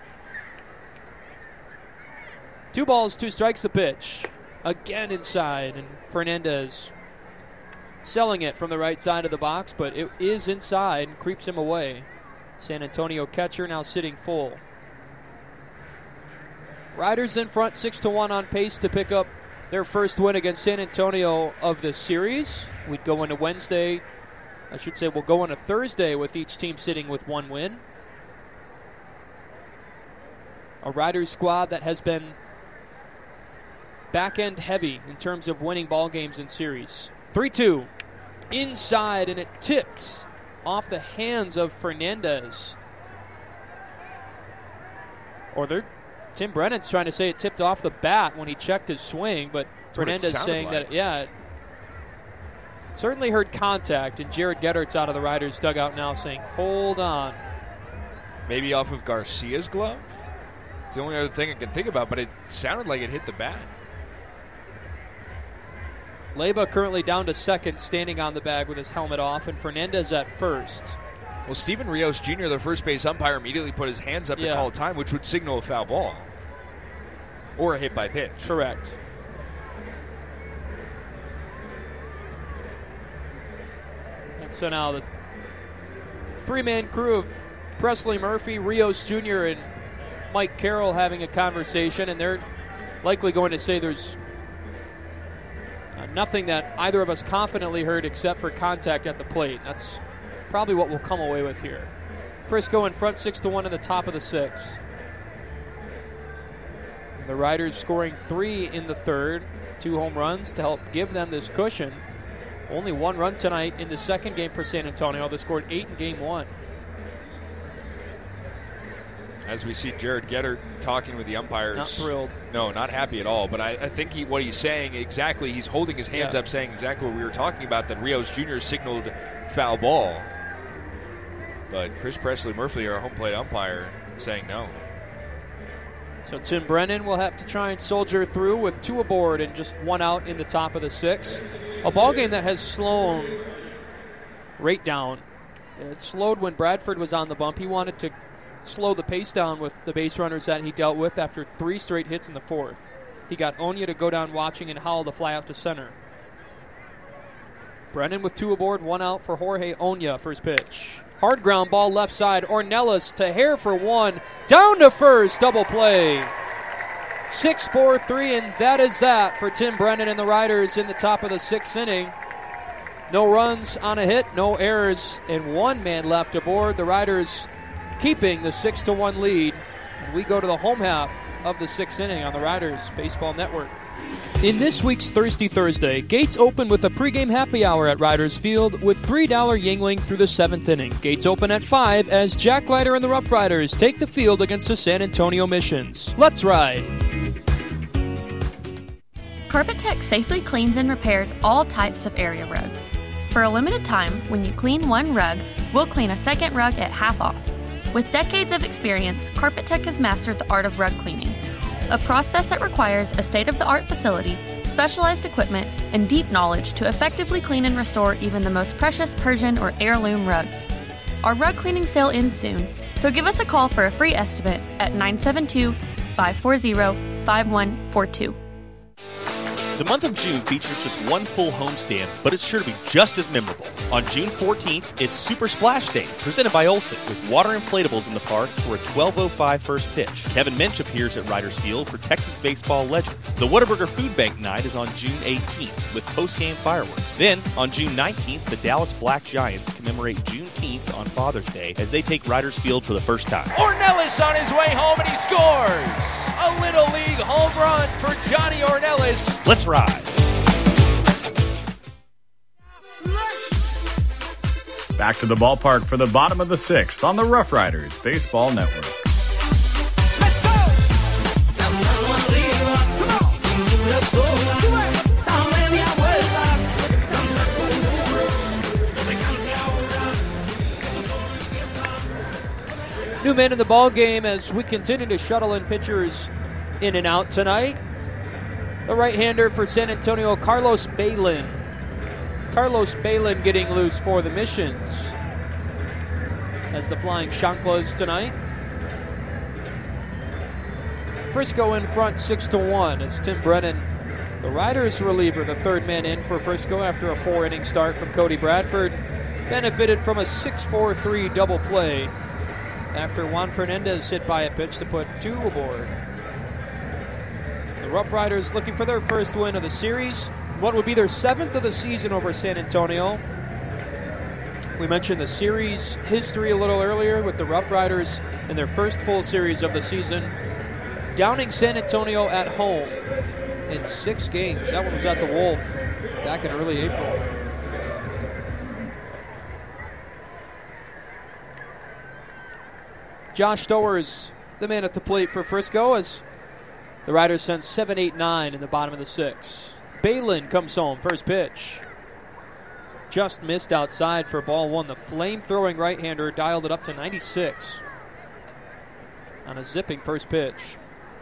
2 balls, 2 strikes, the pitch. Again inside, and Fernandez selling it from the right side of the box, but it is inside and creeps him away. San Antonio catcher now sitting full. Riders in front 6-1 on pace to pick up their first win against San Antonio of the series. We'd go into Wednesday. I should say we'll go into Thursday with each team sitting with 1 win. A Riders squad that has been back-end heavy in terms of winning ball games in series. 3-2. Inside, and it tipped off the hands of Fernandez. Tim Brennan's trying to say it tipped off the bat when he checked his swing, but Fernandez saying that, it certainly heard contact, and Jared Geddert's out of the Riders' dugout now saying, hold on. Maybe off of Garcia's glove? It's the only other thing I can think about, but it sounded like it hit the bat. Leyba currently down to second, standing on the bag with his helmet off, and Fernandez at first. Well, Steven Rios Jr., the first base umpire, immediately put his hands up to call time, which would signal a foul ball. Or a hit by pitch. Correct. And so now the 3-man crew of Presley Murphy, Rios Jr., and Mike Carroll having a conversation, and they're likely going to say there's nothing that either of us confidently heard except for contact at the plate. That's probably what we'll come away with here. Frisco in front 6-1 in the top of the 6th. The Riders scoring 3 in the third, 2 home runs to help give them this cushion. Only 1 run tonight in the second game for San Antonio. They scored 8 in game 1. As we see Jared Geddert talking with the umpires. Not thrilled. No, not happy at all. But I think what he's saying exactly, he's holding his hands up saying exactly what we were talking about, that Rios Jr. signaled foul ball. But Chris Presley Murphy, our home plate umpire, saying no. So Tim Brennan will have to try and soldier through with 2 aboard and just 1 out in the top of the 6th. A ball game that has slowed right down. It slowed when Bradford was on the bump. He wanted to slow the pace down with the base runners that he dealt with after 3 straight hits in the 4th. He got Onya to go down watching and Howell to fly out to center. Brennan with 2 aboard, 1 out for Jorge Onya. First pitch. Hard ground ball left side. Ornelas to Hare for 1. Down to first. Double play. 6-4-3, and that is that for Tim Brennan and the Riders in the top of the 6th inning. No runs on a hit, no errors, and 1 man left aboard. The Riders keeping the 6-1 lead. And we go to the home half of the 6th inning on the Riders Baseball Network. In this week's Thirsty Thursday, gates open with a pregame happy hour at Riders Field with $3 Yingling through the 7th inning. Gates open at 5 as Jack Leiter and the Rough Riders take the field against the San Antonio Missions. Let's ride! Carpet Tech safely cleans and repairs all types of area rugs. For a limited time, when you clean one rug, we'll clean a second rug at half off. With decades of experience, Carpet Tech has mastered the art of rug cleaning, a process that requires a state-of-the-art facility, specialized equipment, and deep knowledge to effectively clean and restore even the most precious Persian or heirloom rugs. Our rug cleaning sale ends soon, so give us a call for a free estimate at 972-540-5142. The month of June features just one full homestand, but it's sure to be just as memorable. On June 14th, it's Super Splash Day, presented by Olsen, with water inflatables in the park for a 12:05 first pitch. Kevin Minch appears at Riders Field for Texas baseball legends. The Whataburger Food Bank Night is on June 18th, with post-game fireworks. Then, on June 19th, the Dallas Black Giants commemorate Juneteenth on Father's Day as they take Riders Field for the first time. Ornelas on his way home, and he scores! A Little League home run for Johnny Ornelas. Let's ride. Back to the ballpark for the bottom of the 6th on the Rough Riders Baseball Network. New man in the ball game as we continue to shuttle in pitchers in and out tonight. The right-hander for San Antonio, Carlos Balin. Carlos Balin getting loose for the Missions as the Flying Chanclas tonight. Frisco in front 6-1 as Tim Brennan, the Riders reliever, the third man in for Frisco after a 4-inning start from Cody Bradford, benefited from a 6-4-3 double play after Juan Fernandez hit by a pitch to put 2 aboard. The Rough Riders looking for their first win of the series, what would be their 7th of the season over San Antonio. We mentioned the series history a little earlier with the Rough Riders in their first full series of the season, downing San Antonio at home in 6 games. That one was at the Wolf back in early April. Josh Stowers, the man at the plate for Frisco, as the Riders send 7, 8, 9 in the bottom of the 6th. Balin comes home, first pitch. Just missed outside for ball 1. The flame-throwing right-hander dialed it up to 96 on a zipping first pitch.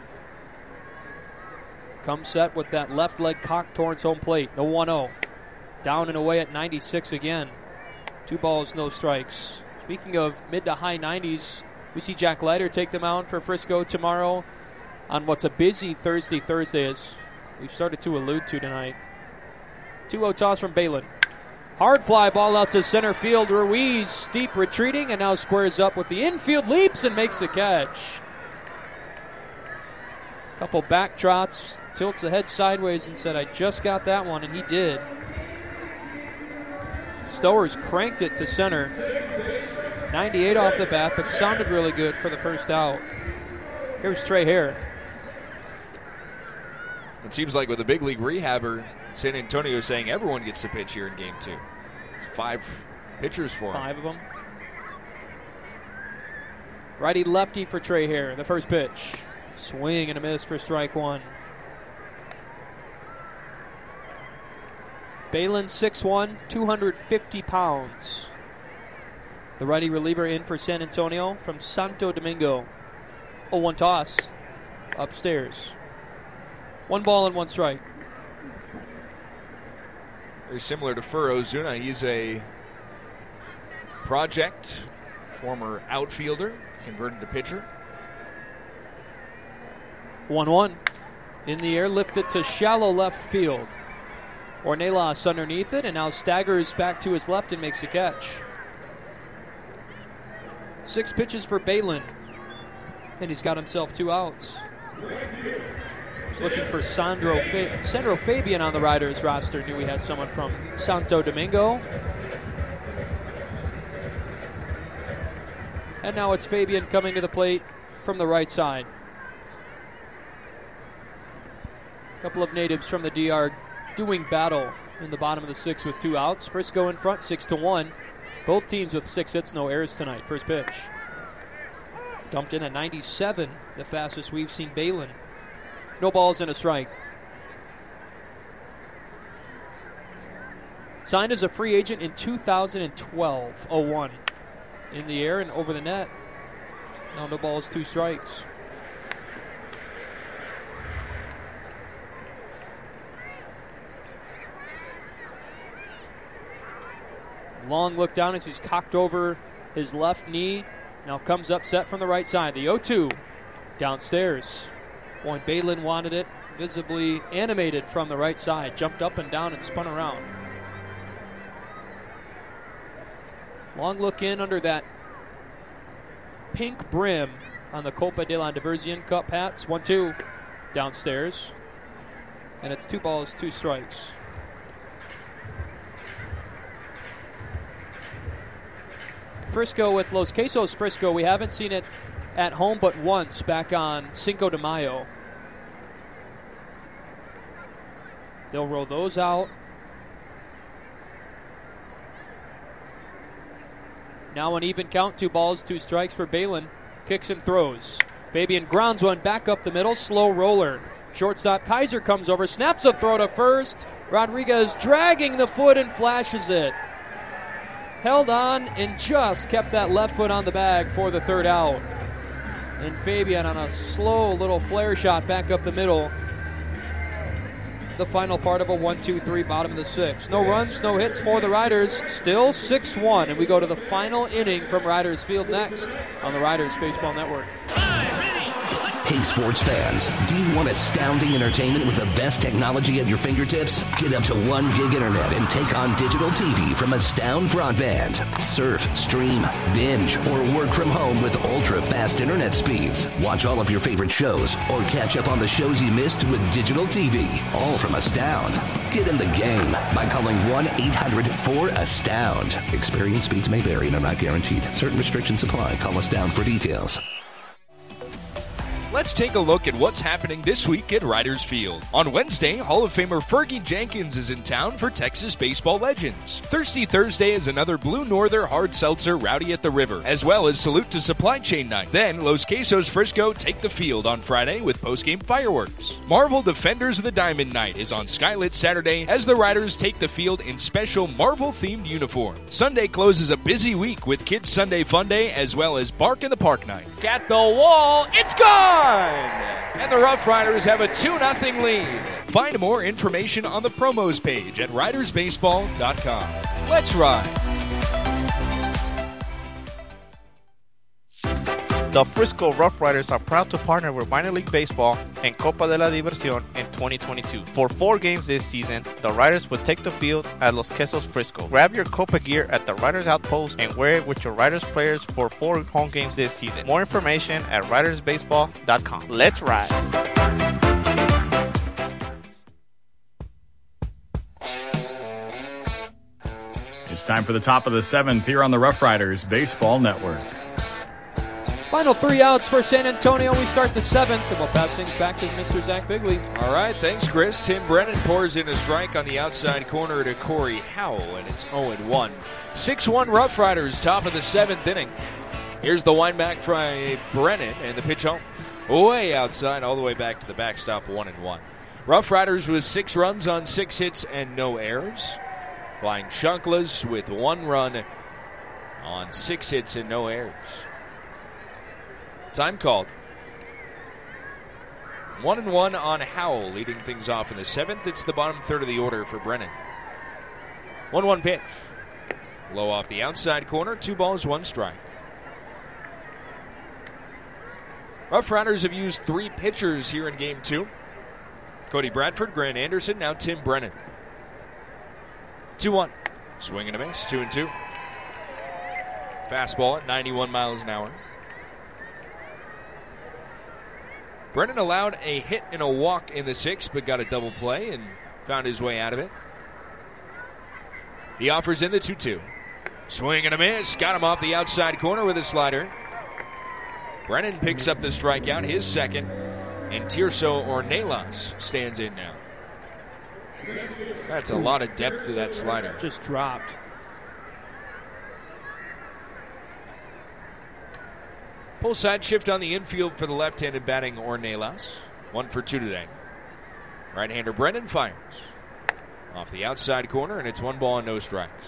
Comes set with that left leg cocked towards home plate. The 1-0. Down and away at 96 again. 2 balls, no strikes. Speaking of mid to high 90s, we see Jack Leiter take the mound for Frisco tomorrow on what's a busy Thursday, as we've started to allude to tonight. 2-0 toss from Balin. Hard fly ball out to center field. Ruiz steep retreating and now squares up with the infield leaps and makes the catch. Couple back trots, tilts the head sideways and said, I just got that one, and he did. Stowers cranked it to center. 98 off the bat, but sounded really good for the first out. Here's Trey Hare. It seems like with a big league rehabber, San Antonio is saying everyone gets to pitch here in game 2. It's 5 pitchers for him. 5 of them. Righty-lefty for Trey Hare. The first pitch. Swing and a miss for strike 1. Balin 6'1", 250 pounds. The righty reliever in for San Antonio from Santo Domingo. 0-1 toss. Upstairs. 1 ball and 1 strike. Very similar to Fur Ozuna. He's a project, former outfielder, converted to pitcher. 1-1. In the air, lifted to shallow left field. Ornelas underneath it and now staggers back to his left and makes the catch. 6 pitches for Balin, and he's got himself 2 outs. He's looking for Sandro Fabian on the Riders roster. Knew we had someone from Santo Domingo. And now it's Fabian coming to the plate from the right side. A couple of natives from the DR doing battle in the bottom of the 6th with 2 outs. Frisco in front 6-1. Both teams with 6 hits, no errors tonight. First pitch. Dumped in at 97, the fastest we've seen Balin. No balls and a strike. Signed as a free agent in 2012, 0-1. In the air and over the net. Now no balls, 2 strikes. Long look down as he's cocked over his left knee. Now comes up set from the right side. The 0-2 downstairs. Boy, Balin wanted it. Visibly animated from the right side. Jumped up and down and spun around. Long look in under that pink brim on the Copa de la Diversion Cup hats. 1-2 downstairs. And it's 2 balls, 2 strikes. Frisco with Los Quesos Frisco. We haven't seen it at home but once back on Cinco de Mayo. They'll roll those out. Now an even count, 2 balls, 2 strikes for Balin. Kicks and throws. Fabian grounds one back up the middle, slow roller. Shortstop Kaiser comes over, snaps a throw to first. Rodriguez dragging the foot and flashes it. Held on and just kept that left foot on the bag for the 3rd out. And Fabian on a slow little flare shot back up the middle. The final part of a 1-2-3 bottom of the 6th. No runs, no hits for the Riders. Still 6-1, and we go to the final inning from Riders Field next on the Riders Baseball Network. Hey, sports fans, do you want astounding entertainment with the best technology at your fingertips? Get up to 1 gig internet and take on digital TV from Astound Broadband. Surf, stream, binge, or work from home with ultra-fast internet speeds. Watch all of your favorite shows or catch up on the shows you missed with digital TV. All from Astound. Get in the game by calling 1-800-4ASTOUND. Experience speeds may vary and are not guaranteed. Certain restrictions apply. Call Astound for details. Let's take a look at what's happening this week at Riders Field. On Wednesday, Hall of Famer Fergie Jenkins is in town for Texas Baseball Legends. Thirsty Thursday is another Blue Norther Hard Seltzer Rowdy at the River, as well as Salute to Supply Chain Night. Then, Los Quesos Frisco take the field on Friday with postgame fireworks. Marvel Defenders of the Diamond Night is on Skylit Saturday as the Riders take the field in special Marvel-themed uniforms. Sunday closes a busy week with Kids Sunday Fun Day as well as Bark in the Park Night. At the wall, it's gone! And the Rough Riders have a 2-0 lead. Find more information on the promos page at ridersbaseball.com. Let's ride. The Frisco Rough Riders are proud to partner with Minor League Baseball and Copa de la Diversión in 2022. For 4 games this season, the Riders will take the field at Los Quesos Frisco. Grab your Copa gear at the Riders Outpost and wear it with your Riders players for 4 home games this season. More information at ridersbaseball.com. Let's ride. It's time for the top of the 7th here on the Rough Riders Baseball Network. Final 3 outs for San Antonio. We start the 7th, and we'll pass things back to Mr. Zach Bigley. All right, thanks, Chris. Tim Brennan pours in a strike on the outside corner to Corey Howell, and it's 0-1. 6-1 Rough Riders, top of the 7th inning. Here's the wind back from Brennan, and the pitch home. Way outside, all the way back to the backstop, 1-1. Rough Riders with 6 runs on 6 hits and no errors. Flying Shunklas with 1 run on 6 hits and no errors. Time called. 1-1 on Howell, leading things off in the 7th. It's the bottom third of the order for Brennan. 1-1 pitch. Low off the outside corner, 2 balls, 1 strike. Rough Riders have used 3 pitchers here in Game 2. Cody Bradford, Grant Anderson, now Tim Brennan. 2-1. Swing and a miss, 2-2. Fastball at 91 miles an hour. Brennan allowed a hit and a walk in the 6th, but got a double play and found his way out of it. He offers in the 2-2. Swing and a miss. Got him off the outside corner with a slider. Brennan picks up the strikeout, his 2nd. And Tirso Ornelas stands in now. That's a lot of depth to that slider. Just dropped. Pull side shift on the infield for the left-handed batting Ornelas. 1 for 2 today. Right-hander Brennan fires. Off the outside corner, and it's 1 ball and no strikes.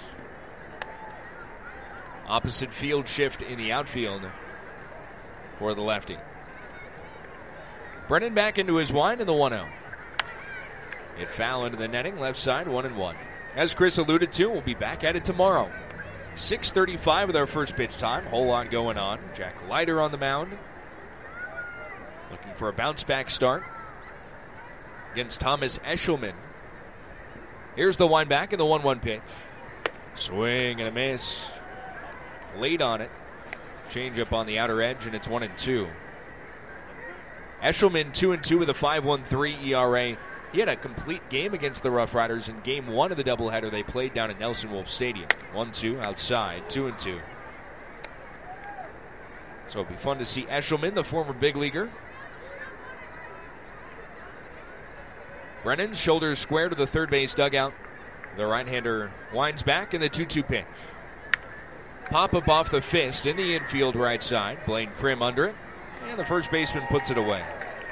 Opposite field shift in the outfield for the lefty. Brennan back into his wind in the 1-0. It foul into the netting, left side, 1-1. As Chris alluded to, we'll be back at it tomorrow. 6:35 with our first pitch time. Whole lot going on. Jack Leiter on the mound. Looking for a bounce-back start against Thomas Eshelman. Here's the wind back in the 1-1 pitch. Swing and a miss. Late on it. Change up on the outer edge, and it's 1-2. Eshelman 2-2 with a 5.13 ERA. He had a complete game against the Rough Riders in Game 1 of the doubleheader they played down at Nelson Wolff Stadium. 1-2 outside, 2-2. So it'll be fun to see Eshelman, the former big leaguer. Brennan's shoulders square to the third base dugout. The right-hander winds back in the 2-2 pitch. Pop-up off the fist in the infield right side. Blaine Krim under it. And the first baseman puts it away.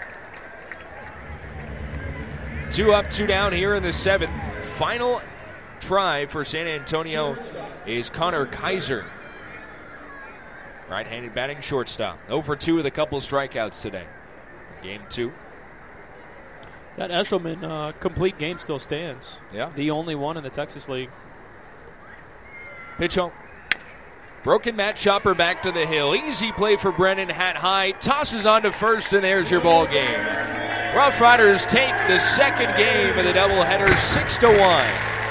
2 up, 2 down here in the 7th. Final try for San Antonio is Connor Kaiser. Right-handed batting shortstop. 0 for 2 with a couple strikeouts today. Game 2. That Eshelman complete game still stands. Yeah. The only one in the Texas League. Pitch home. Broken Matt Chopper back to the hill. Easy play for Brennan, hat high. Tosses on to first, and there's your ball game. Rough Riders take the second game of the doubleheader 6-1.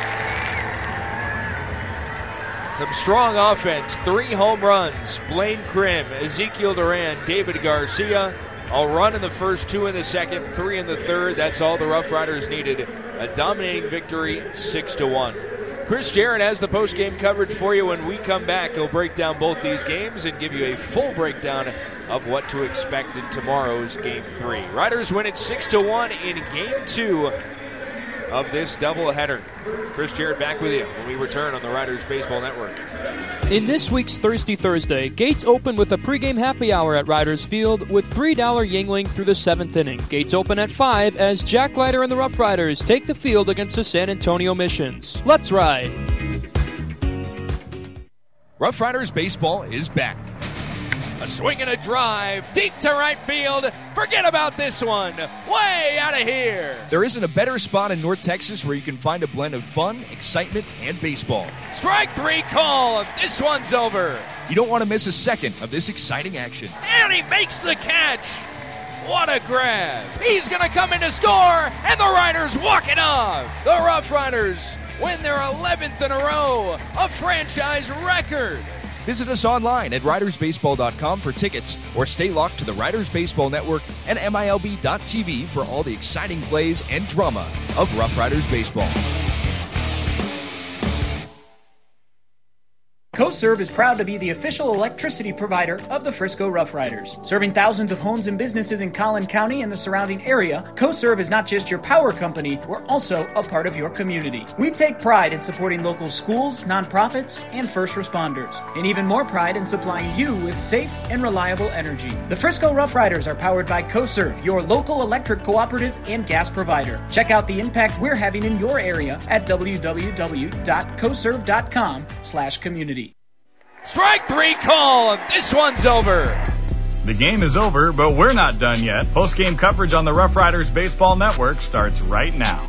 Some strong offense. 3 home runs. Blaine Krim, Ezekiel Duran, David Garcia. A run in the first, 2 in the second, 3 in the third. That's all the Rough Riders needed. A dominating victory, 6-1. Chris Jarrett has the post-game coverage for you when we come back. He'll break down both these games and give you a full breakdown of what to expect in tomorrow's Game 3. Riders win it 6-1 in Game 2 of this doubleheader. Chris Jarrett back with you when we return on the Riders Baseball Network. In this week's Thirsty Thursday, gates open with a pregame happy hour at Riders Field with $3 Yingling through the 7th inning. Gates open at 5 as Jack Leiter and the Rough Riders take the field against the San Antonio Missions. Let's ride! Rough Riders Baseball is back. A swing and a drive, deep to right field. Forget about this one. Way out of here. There isn't a better spot in North Texas where you can find a blend of fun, excitement, and baseball. Strike 3 call. This one's over. You don't want to miss a second of this exciting action. And he makes the catch. What a grab. He's going to come in to score, and the Riders walk it off. The Rough Riders win their 11th in a row, a franchise record. Visit us online at ridersbaseball.com for tickets or stay locked to the Riders Baseball Network and MILB.TV for all the exciting plays and drama of Rough Riders Baseball. CoServe is proud to be the official electricity provider of the Frisco Rough Riders. Serving thousands of homes and businesses in Collin County and the surrounding area, CoServe is not just your power company, we're also a part of your community. We take pride in supporting local schools, nonprofits, and first responders, and even more pride in supplying you with safe and reliable energy. The Frisco Rough Riders are powered by CoServe, your local electric cooperative and gas provider. Check out the impact we're having in your area at www.coserve.com/community. Strike 3 call. This one's over. The game is over, but we're not done yet. Post-game coverage on the Rough Riders Baseball Network starts right now.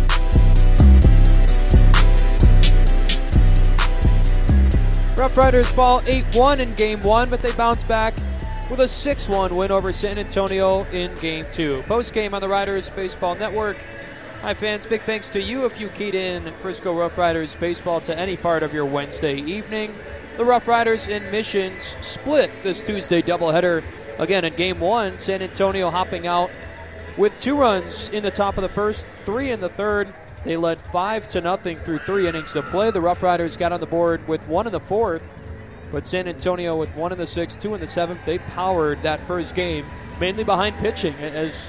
Rough Riders fall 8-1 in Game 1, but they bounce back with a 6-1 win over San Antonio in Game 2. Post-game on the Riders Baseball Network. Hi, fans. Big thanks to you if you keyed in Frisco Rough Riders Baseball to any part of your Wednesday evening. The Rough Riders and Missions split this Tuesday doubleheader. Again, in Game 1, San Antonio hopping out with 2 runs in the top of the first, 3 in the third. They led 5-0 through 3 innings of play. The Rough Riders got on the board with 1 in the 4th, but San Antonio with 1 in the 6th, 2 in the 7th. They powered that first game, mainly behind pitching, as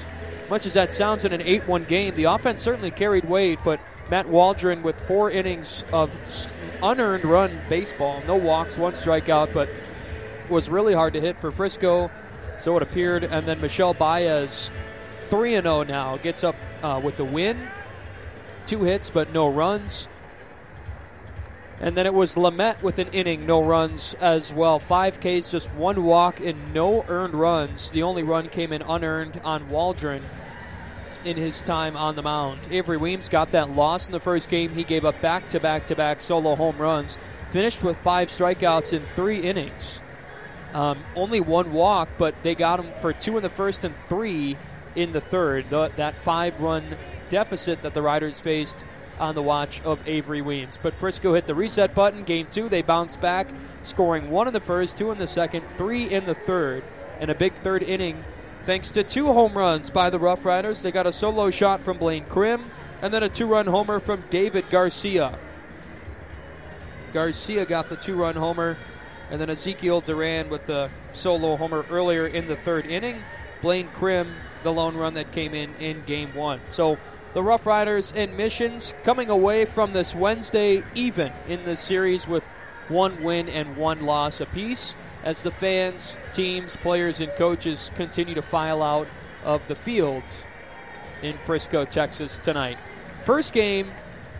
much as that sounds in an 8-1 game, the offense certainly carried weight, but Matt Waldron with 4 innings of unearned run baseball, no walks, 1 strikeout, but was really hard to hit for Frisco, so it appeared. And then Michel Baez, 3-0 now, gets up with the win. 2 hits, but no runs. And then it was Lamet with an inning, no runs as well. 5 Ks, just 1 walk, and no earned runs. The only run came in unearned on Waldron in his time on the mound. Avery Weems got that loss in the first game. He gave up back-to-back-to-back solo home runs. Finished with 5 strikeouts in 3 innings. Only 1 walk, but they got him for 2 in the first and 3 in the third. That 5-run deficit that the Riders faced on the watch of Avery Weems. But Frisco hit the reset button. Game 2, they bounced back, scoring 1 in the first, 2 in the second, 3 in the third, and a big third inning thanks to 2 home runs by the Rough Riders. They got a solo shot from Blaine Krim, and then a 2-run homer from David Garcia. Garcia got the 2-run homer, and then Ezekiel Duran with the solo homer earlier in the third inning. Blaine Krim, the lone run that came in Game 1. So the Rough Riders and Missions coming away from this Wednesday even in this series with 1 win and 1 loss apiece, as the fans, teams, players, and coaches continue to file out of the field in Frisco, Texas tonight. First game,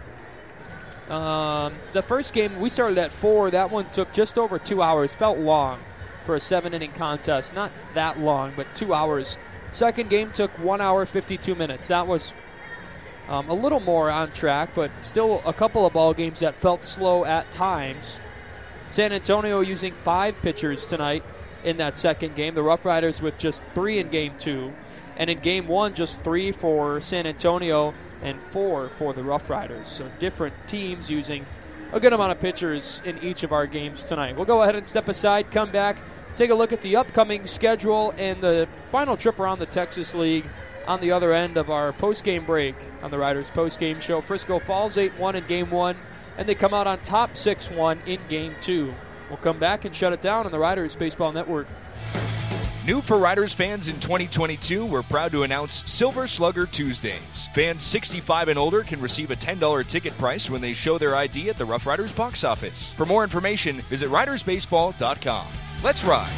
we started at 4. That one took just over 2 hours. Felt long for a 7-inning contest. Not that long, but 2 hours. Second game took 1 hour, 52 minutes. That was a little more on track, but still a couple of ball games that felt slow at times. San Antonio using 5 pitchers tonight in that second game. The Rough Riders with just 3 in Game 2. And in Game 1, just 3 for San Antonio and 4 for the Rough Riders. So different teams using a good amount of pitchers in each of our games tonight. We'll go ahead and step aside, come back, take a look at the upcoming schedule and the final trip around the Texas League on the other end of our post-game break on the Riders post-game show. Frisco falls 8-1 in Game 1, and they come out on top 6-1 in Game 2. We'll come back and shut it down on the Riders Baseball Network. New for Riders fans in 2022, we're proud to announce Silver Slugger Tuesdays. Fans 65 and older can receive a $10 ticket price when they show their ID at the Rough Riders box office. For more information, visit ridersbaseball.com. Let's ride!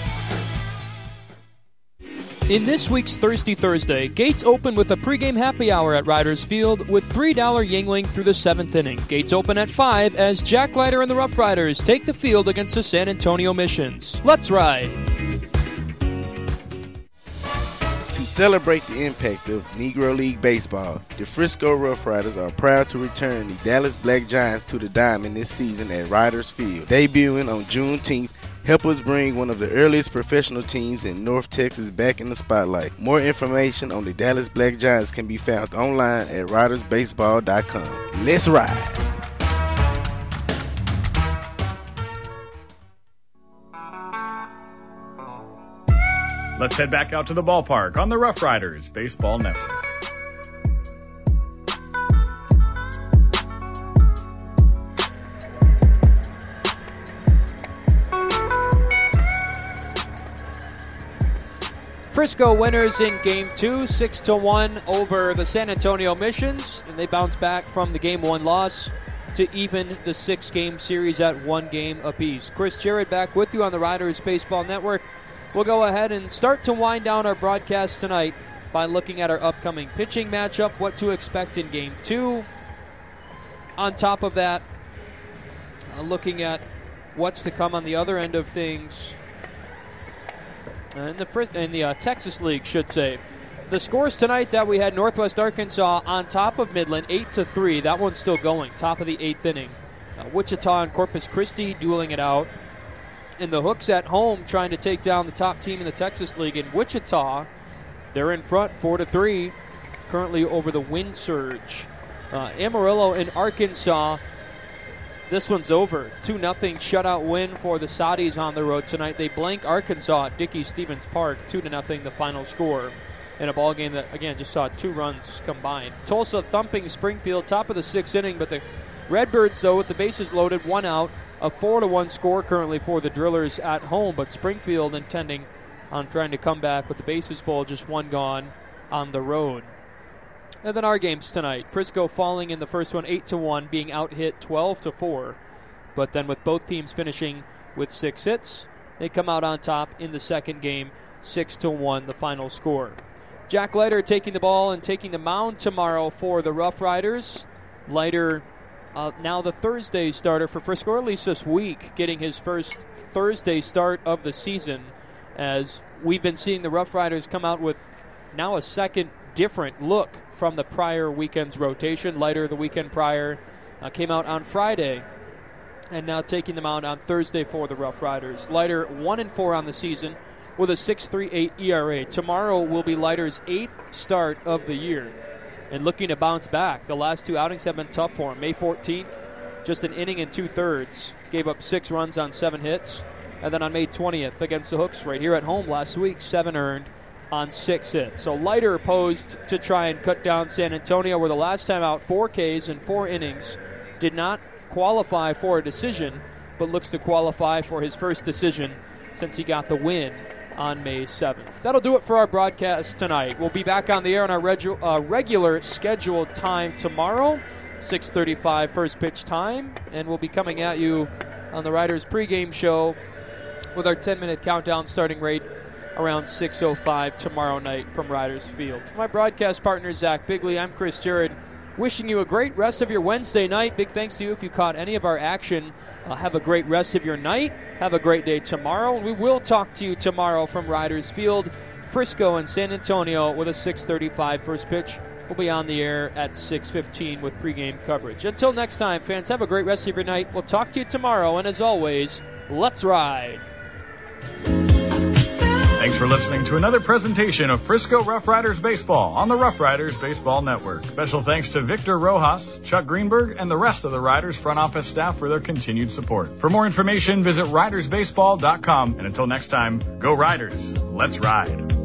In this week's Thirsty Thursday, gates open with a pregame happy hour at Riders Field with $3 Yingling through the 7th inning. Gates open at 5 as Jack Leiter and the Rough Riders take the field against the San Antonio Missions. Let's ride! To celebrate the impact of Negro League Baseball, the Frisco Rough Riders are proud to return the Dallas Black Giants to the diamond this season at Riders Field. Debuting on Juneteenth, help us bring one of the earliest professional teams in North Texas back in the spotlight. More information on the Dallas Black Giants can be found online at ridersbaseball.com. Let's ride! Let's head back out to the ballpark on the Rough Riders Baseball Network. Frisco winners in Game 2, 6-1 over the San Antonio Missions, and they bounce back from the Game 1 loss to even the 6-game series at 1 game apiece. Chris Jarrett back with you on the Riders Baseball Network. We'll go ahead and start to wind down our broadcast tonight by looking at our upcoming pitching matchup, what to expect in Game 2. On top of that, looking at what's to come on the other end of things in the Texas League, should say. The scores tonight that we had: Northwest Arkansas on top of Midland, 8-3. That one's still going, top of the 8th inning. Wichita and Corpus Christi dueling it out. And the Hooks at home trying to take down the top team in the Texas League. In Wichita, they're in front 4-3, currently over the Wind Surge. Amarillo in Arkansas, this one's over. 2-0 shutout win for the Saudis on the road tonight. They blank Arkansas at Dickey-Stevens Park, 2-0 the final score. In a ball game that, again, just saw 2 runs combined. Tulsa thumping Springfield, top of the 6th inning, but the Redbirds, though, with the bases loaded, 1 out. A 4-1 score currently for the Drillers at home, but Springfield intending on trying to come back with the bases full, just 1 gone on the road. And then our games tonight. Frisco falling in the first one 8-1, being out-hit 12-4. But then with both teams finishing with 6 hits, they come out on top in the second game, 6-1, the final score. Jack Leiter taking the ball and taking the mound tomorrow for the Rough Riders. Leiter, now the Thursday starter for Frisco, or at least this week, getting his first Thursday start of the season, as we've been seeing the Rough Riders come out with now a second different look from the prior weekend's rotation. Leiter, the weekend prior, came out on Friday, and now taking the mound on Thursday for the Rough Riders. Leiter 1-4 on the season with a 6.38 ERA. Tomorrow will be Leiter's 8th start of the year, and looking to bounce back. The last 2 outings have been tough for him. May 14th, just an inning and 2/3, gave up 6 runs on 7 hits. And then on May 20th against the Hooks right here at home last week, 7 earned on 6 hits. So Leiter posed to try and cut down San Antonio, where the last time out, 4 Ks in 4 innings, did not qualify for a decision, but looks to qualify for his first decision since he got the win on May 7th. That'll do it for our broadcast tonight. We'll be back on the air on our regular scheduled time tomorrow, 6:35 first pitch time, and we'll be coming at you on the Riders pregame show with our 10-minute countdown starting rate around 6:05 tomorrow night from Riders Field. For my broadcast partner, Zach Bigley, I'm Chris Jared, wishing you a great rest of your Wednesday night. Big thanks to you if you caught any of our action. Have a great rest of your night. Have a great day tomorrow. We will talk to you tomorrow from Riders Field, Frisco and San Antonio with a 6:35 first pitch. We'll be on the air at 6:15 with pregame coverage. Until next time, fans, have a great rest of your night. We'll talk to you tomorrow, and as always, let's ride. Thanks for listening to another presentation of Frisco Rough Riders Baseball on the Rough Riders Baseball Network. Special thanks to Victor Rojas, Chuck Greenberg, and the rest of the Riders front office staff for their continued support. For more information, visit RidersBaseball.com. And until next time, go Riders. Let's ride.